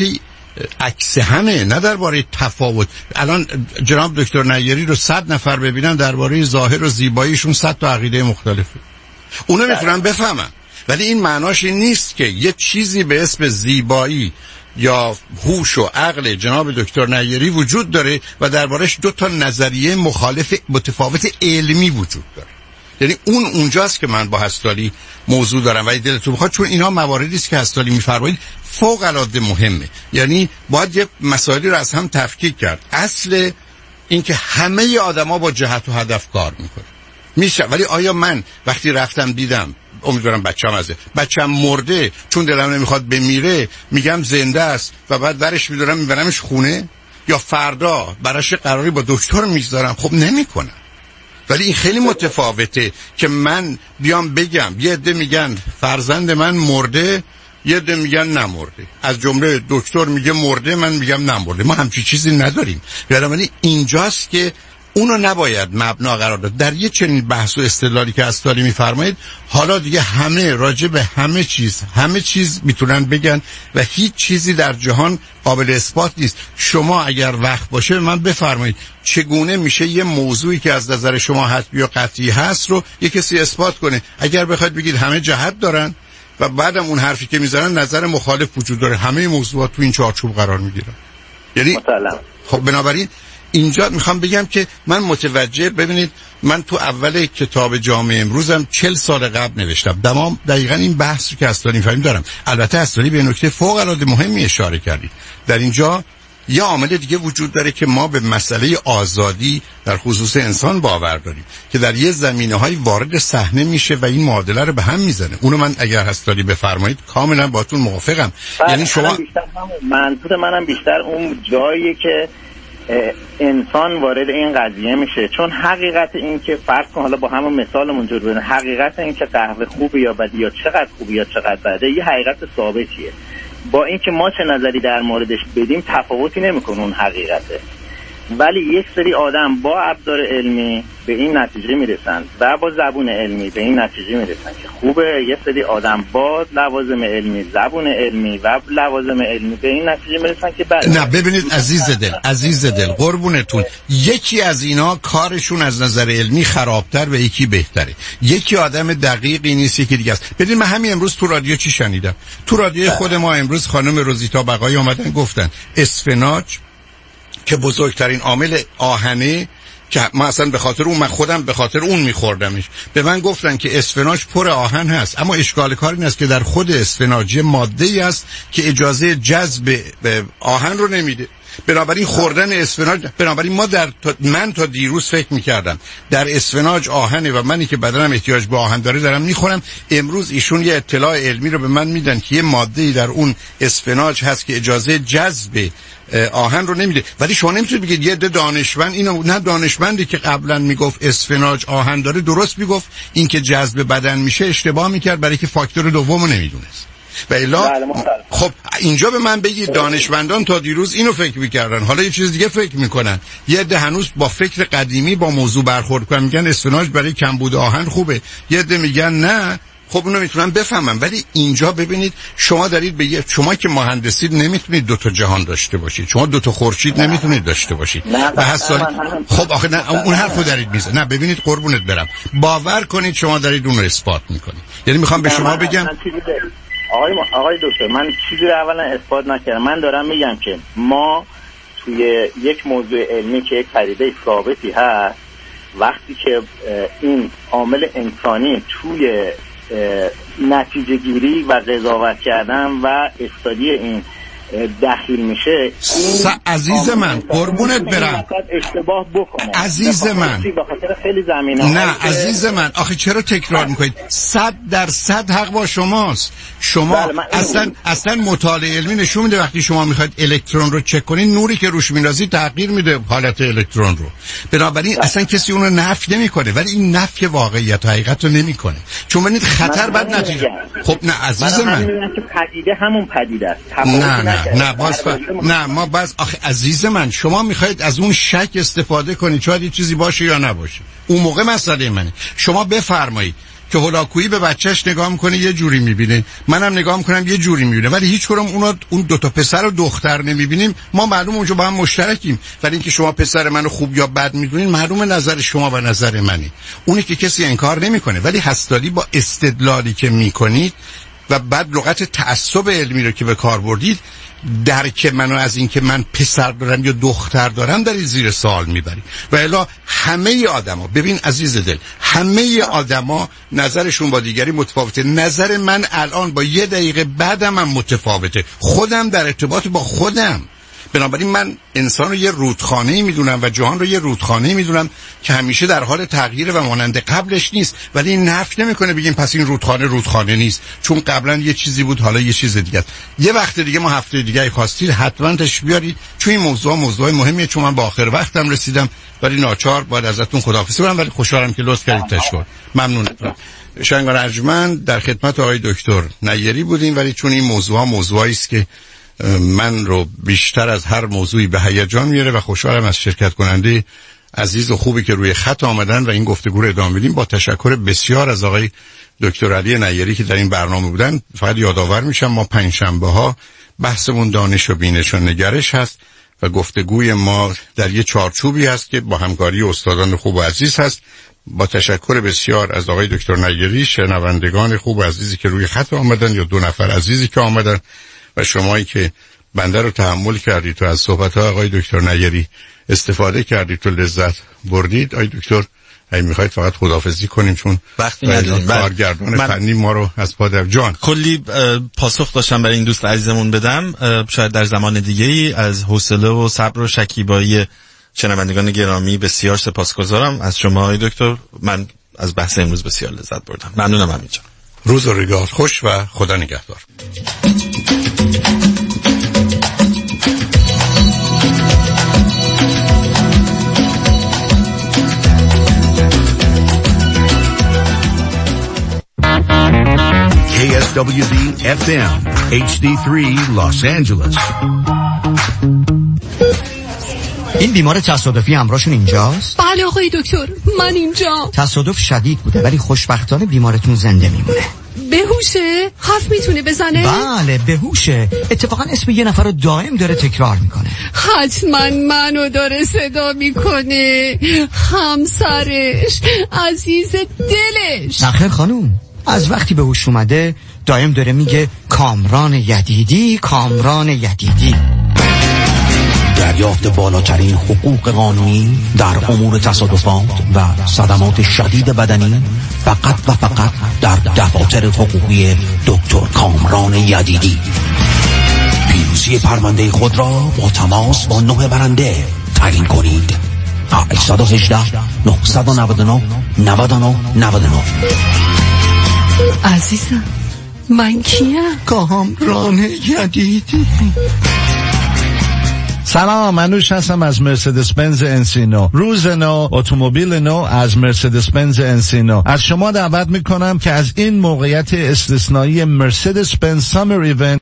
Speaker 5: عکس همه، نه درباره تفاوت. الان جناب دکتر نیاری رو صد نفر ببینن درباره ظاهر و زیباییشون صد تا عقیده مختلفه. اونا میتونن بفهمن، ولی این معناش این نیست که یه چیزی به اسم زیبایی یا هوش و عقل جناب دکتر نیاری وجود داره و دربارش دو تا نظریه مخالف متفاوت علمی وجود داره. یعنی اون اونجاست که من با هستالی موضوع دارم و دلتون بخواد، چون اینا مواردی است که هستالی میفرمایید فوق العاده مهمه. یعنی باید یه مسائلی رو از هم تفکیک کرد. اصل این که همه آدما با جهت و هدف کار میکنه میشه، ولی آیا من وقتی رفتم دیدم امیدوارم بچه‌م ازه بچه‌م مرده چون دلم نمیخواد بمیره میگم زنده است و بعد ورش میدارم میبرمش خونه، یا فردا براش قراری با دکتر میذارم؟ خب نمیکنم. ولی این خیلی متفاوته که من بیام بگم یه عده میگن فرزند من مرده، یه عده میگن نمرده، از جمله دکتر میگه مرده، من میگم نمرده. ما همچین چیزی نداریم. یعنی اینجاست که اونو نباید مبنا قرار داد. در یه چنین بحث و استدلالی که استادی میفرمایید، حالا دیگه همه راجع به همه چیز همه چیز میتونن بگن و هیچ چیزی در جهان قابل اثبات نیست. شما اگر وقت باشه به من بفرمایید چگونه میشه یه موضوعی که از نظر شما حتمی و قطعی هست رو یه کسی اثبات کنه. اگر بخواید بگید همه جهت دارن و بعدم اون حرفی که میزنن نظر مخالف وجود داره، همه موضوعات تو این چارچوب قرار میگیرن. یعنی خب بنابراین اینجا میخوام بگم که من متوجه، ببینید من تو اول کتاب جامعه امروزم چل سال قبل نوشتم تمام دقیقاً این بحثی که استانی فهمیم دارم. البته استانی به نکته فوق العاده مهمی اشاره کردید. در اینجا یه عامل دیگه وجود داره که ما به مسئله آزادی در خصوص انسان باور داریم که در یه زمینه‌های وارد صحنه میشه و این معادله رو به هم میزنه. اونو من اگر هستاری بفرمایید کاملا باهاتون موافقم. یعنی شما
Speaker 20: منظور منم بیشتر اون جاییه که انسان وارد این قضیه میشه، چون حقیقت این که فرض کن حالا با همون مثالمون جور بزنیم، حقیقت این که قهوه خوبه یا بده یا چقدر خوبه یا چقدر بده یه حقیقت ثابتیه. با اینکه ما چه نظری در موردش بدیم تفاوتی نمیکنه اون حقیقته، ولی یک سری آدم با ابزار علمی به این نتیجه میرسن و با زبون علمی به این نتیجه میرسن که خوبه، یک سری آدم با لوازم علمی، زبون علمی و لوازم علمی به این نتیجه میرسن که بله.
Speaker 5: نه ببینید عزیز دل عزیز دل قربونتون، یکی از اینا کارشون از نظر علمی خرابتر و یکی بهتره. یکی آدم دقیقی نیست یکی دیگه است. ببین من همین امروز تو رادیو چی شنیدم؟ تو رادیو خود ما امروز خانم روزیتا بقایی اومدن گفتن اسفناج که بزرگترین عامل آهنه، که ما اصلا به خاطر اون من خودم به خاطر اون میخوردمش، به من گفتن که اسفناج پر آهن هست، اما اشکال کار این است که در خود اسفناج ماده‌ای است که اجازه جذب آهن رو نمیده. بنابراین خوردن اسفناج، بنابراین ما در من تا دیروز فکر میکردم در اسفناج آهنه و منی که بدنم احتیاج به آهن داره دارم میخورم. امروز ایشون یه اطلاع علمی رو به من میدن که یه ماده‌ای در اون اسفناج هست که اجازه جذب آهن رو نمیده. ولی شما نمیتونید بگید یه دانشمند اینو، نه دانشمندی که قبلا میگفت اسفناج آهن داره درست میگفت، این که جذب بدن میشه اشتباه میکرد برای که فاکتور دومو نمیدونست. و الا خب اینجا به من بگید دانشمندان تا دیروز اینو فکر میکردن، حالا یه چیز دیگه فکر میکنن. یه عده هنوز با فکر قدیمی با موضوع برخورد کنن، میگن اسفناج برای کمبود آهن خوبه، یه عده میگن نه. خب اونو میتونم بفهمم، ولی اینجا ببینید شما دارید به یه، شما که مهندسید نمیتونید دو تا جهان داشته باشید، شما دو تا خورشید نمیتونید داشته باشید. و حسالی خب آخه نه اون حرفو دارید میزنید. نه ببینید قربونت برم، باور کنید شما دارید اون رو اثبات میکنید. یعنی میخوام به شما بگم
Speaker 20: آقای آقای دکتر من چیزی رو اولا اثبات نکردم، من دارم میگم که ما توی یک موضوع علمی که یک پدیده ثابتی هست، وقتی که این عامل انسانی توی نتیجه گیری و قضاوت کردن و استادی این دخیل میشه،
Speaker 5: س... عزیز من قربونت برم
Speaker 20: اشتباه بکنه
Speaker 5: عزیز من
Speaker 20: به خاطر خیلی زمینه‌ها.
Speaker 5: نه عزیز من آخه چرا تکرار میکنید؟ صد درصد حق با شماست. شما اصلا اصلا مطالعه علمی نشون میده وقتی شما میخواید الکترون رو چک کنید، نوری که روش میندازی تغییر میده حالت الکترون رو. بنابراین بله. اصلا کسی اون رو نفی نمیکنه، ولی این نفی واقعیت و حقیقت رو نمیکنه، چون ببینید خطر بد نتیجه. خب نه عزیز من, من.
Speaker 20: که پدیده همون پدیده است.
Speaker 5: نه نه نه باز ف... نه ما باز آخه عزیز من شما میخواید از اون شک استفاده کنید شاید یه چیزی باشه یا نباشه، اون موقع مسئله منه. شما بفرمایید که هولاکویی به بچهش نگاه میکنه یه جوری میبینه، منم نگاه میکنم یه جوری میبینه، ولی هیچ کدوم اونا اون دو تا پسر و دختر نمیبینیم. ما معلوم اونجا با هم مشترکیم، ولی اینکه شما پسر منو خوب یا بد میدونین معلومه نظر شما و نظر منی. اونی که کسی انکار نمیکنه، ولی حسادی با استدلالی که میکنید و بعد لغت تعصب علمی رو که به کار بردید، درک منو از این که من پسر دارم یا دختر دارم دارید زیر سوال میبرید. و الا همه آدما، ببین عزیز دل، همه آدما نظرشون با دیگری متفاوته. نظر من الان با یه دقیقه بعدم هم متفاوته، خودم در ارتباط با خودم. بنابراین من انسان رو یه رودخانه‌ای میدونم و جهان رو یه رودخانه‌ای میدونم که همیشه در حال تغییر و مانند قبلش نیست، ولی این نفی نمیکنه بگیم پس این رودخانه رودخانه نیست، چون قبلا یه چیزی بود حالا یه چیز دیگه است. یه وقت دیگه ما هفته دیگه خواستید حتما تشریف بیارید، چون این موضوع موضوع مهمیه، چون من با آخر وقتم رسیدم ولی ناچار باید ازتون خداحافظی کنم، ولی خوشحالم که لطف کردید تشکر. ممنونم. شنگان ارجمند در خدمت آقای دکتر نیری بودیم، ولی چون این موضوع موضوعی است که من رو بیشتر از هر موضوعی به هیجان میاره و خوشحالم از شرکت کننده عزیز و خوبی که روی خط آمدن و این گفتگو رو ادامه بدیم. با تشکر بسیار از آقای دکتر علی نیری که در این برنامه بودن. فقط یادآور میشم ما پنجشنبه ها بحثمون دانش و بینش و نگرش هست و گفتگوی ما در یه چارچوبی هست که با همکاری استادان خوب و عزیز هست. با تشکر بسیار از آقای دکتر نیری، شنوندگان خوب و عزیزی که روی خط آمدن یا دو نفر عزیزی که آمدن و شمایی که بنده رو تحمل کردید تو از صحبت‌های آقای دکتر نیری استفاده کردید تو لذت بردید. آقای دکتر اگه میخواید فقط خداحافظی کنیم چون
Speaker 2: وقتی نداریم.
Speaker 5: کارگردان
Speaker 2: من...
Speaker 5: فنی ما رو از پادر جان
Speaker 2: کلی پاسخ داشتم برای این دوست عزیزمون بدم، شاید در زمان دیگه‌ای. از حوصله و صبر و شکیبایی شنوندگان گرامی بسیار سپاسگزارم از شما آقای دکتر. من از بحث امروز بسیار لذت بردم. ممنونم همینجا.
Speaker 5: روز و روزگار خوش و خدا نگهدار.
Speaker 21: کی اس دبلیو دی اف ام اچ دی سه Los Angeles.
Speaker 6: این بیمار تصادفی همراهشون اینجاست؟
Speaker 8: بله آقای دکتر، من اینجا.
Speaker 6: تصادف شدید بوده ولی خوشبختانه بیمارتون زنده میمونه.
Speaker 8: بهوشه؟ حرف میتونه بزنه؟
Speaker 6: بله بهوشه. اتفاقا اسم یه نفر رو دائم داره تکرار میکنه.
Speaker 8: حتما منو داره صدا میکنه، همسرش، عزیز دلش.
Speaker 6: نخیر خانوم، از وقتی به هوش اومده دائم داره میگه کامران یدیدی، کامران یدیدی.
Speaker 23: دریافت بالاترین حقوق قانونی در امور تصادفات و صدمات شدید بدنی فقط و فقط در دفاتر حقوقی دکتر کامران یدیدی. پیروزی پرونده خود را با تماس با نه برنده تعیین کنید. هشت یک هشت نه نه نه نه نه نه نه.
Speaker 8: عزیزم من کیم؟
Speaker 6: کامران یدیدی.
Speaker 10: سلام، منوش هستم از مرسدس بنز انسینو. روز نو، اتومبیل نو از مرسدس بنز انسینو. از شما دعوت میکنم که از این موقعیت استثنایی مرسدس بنز سامر ایونت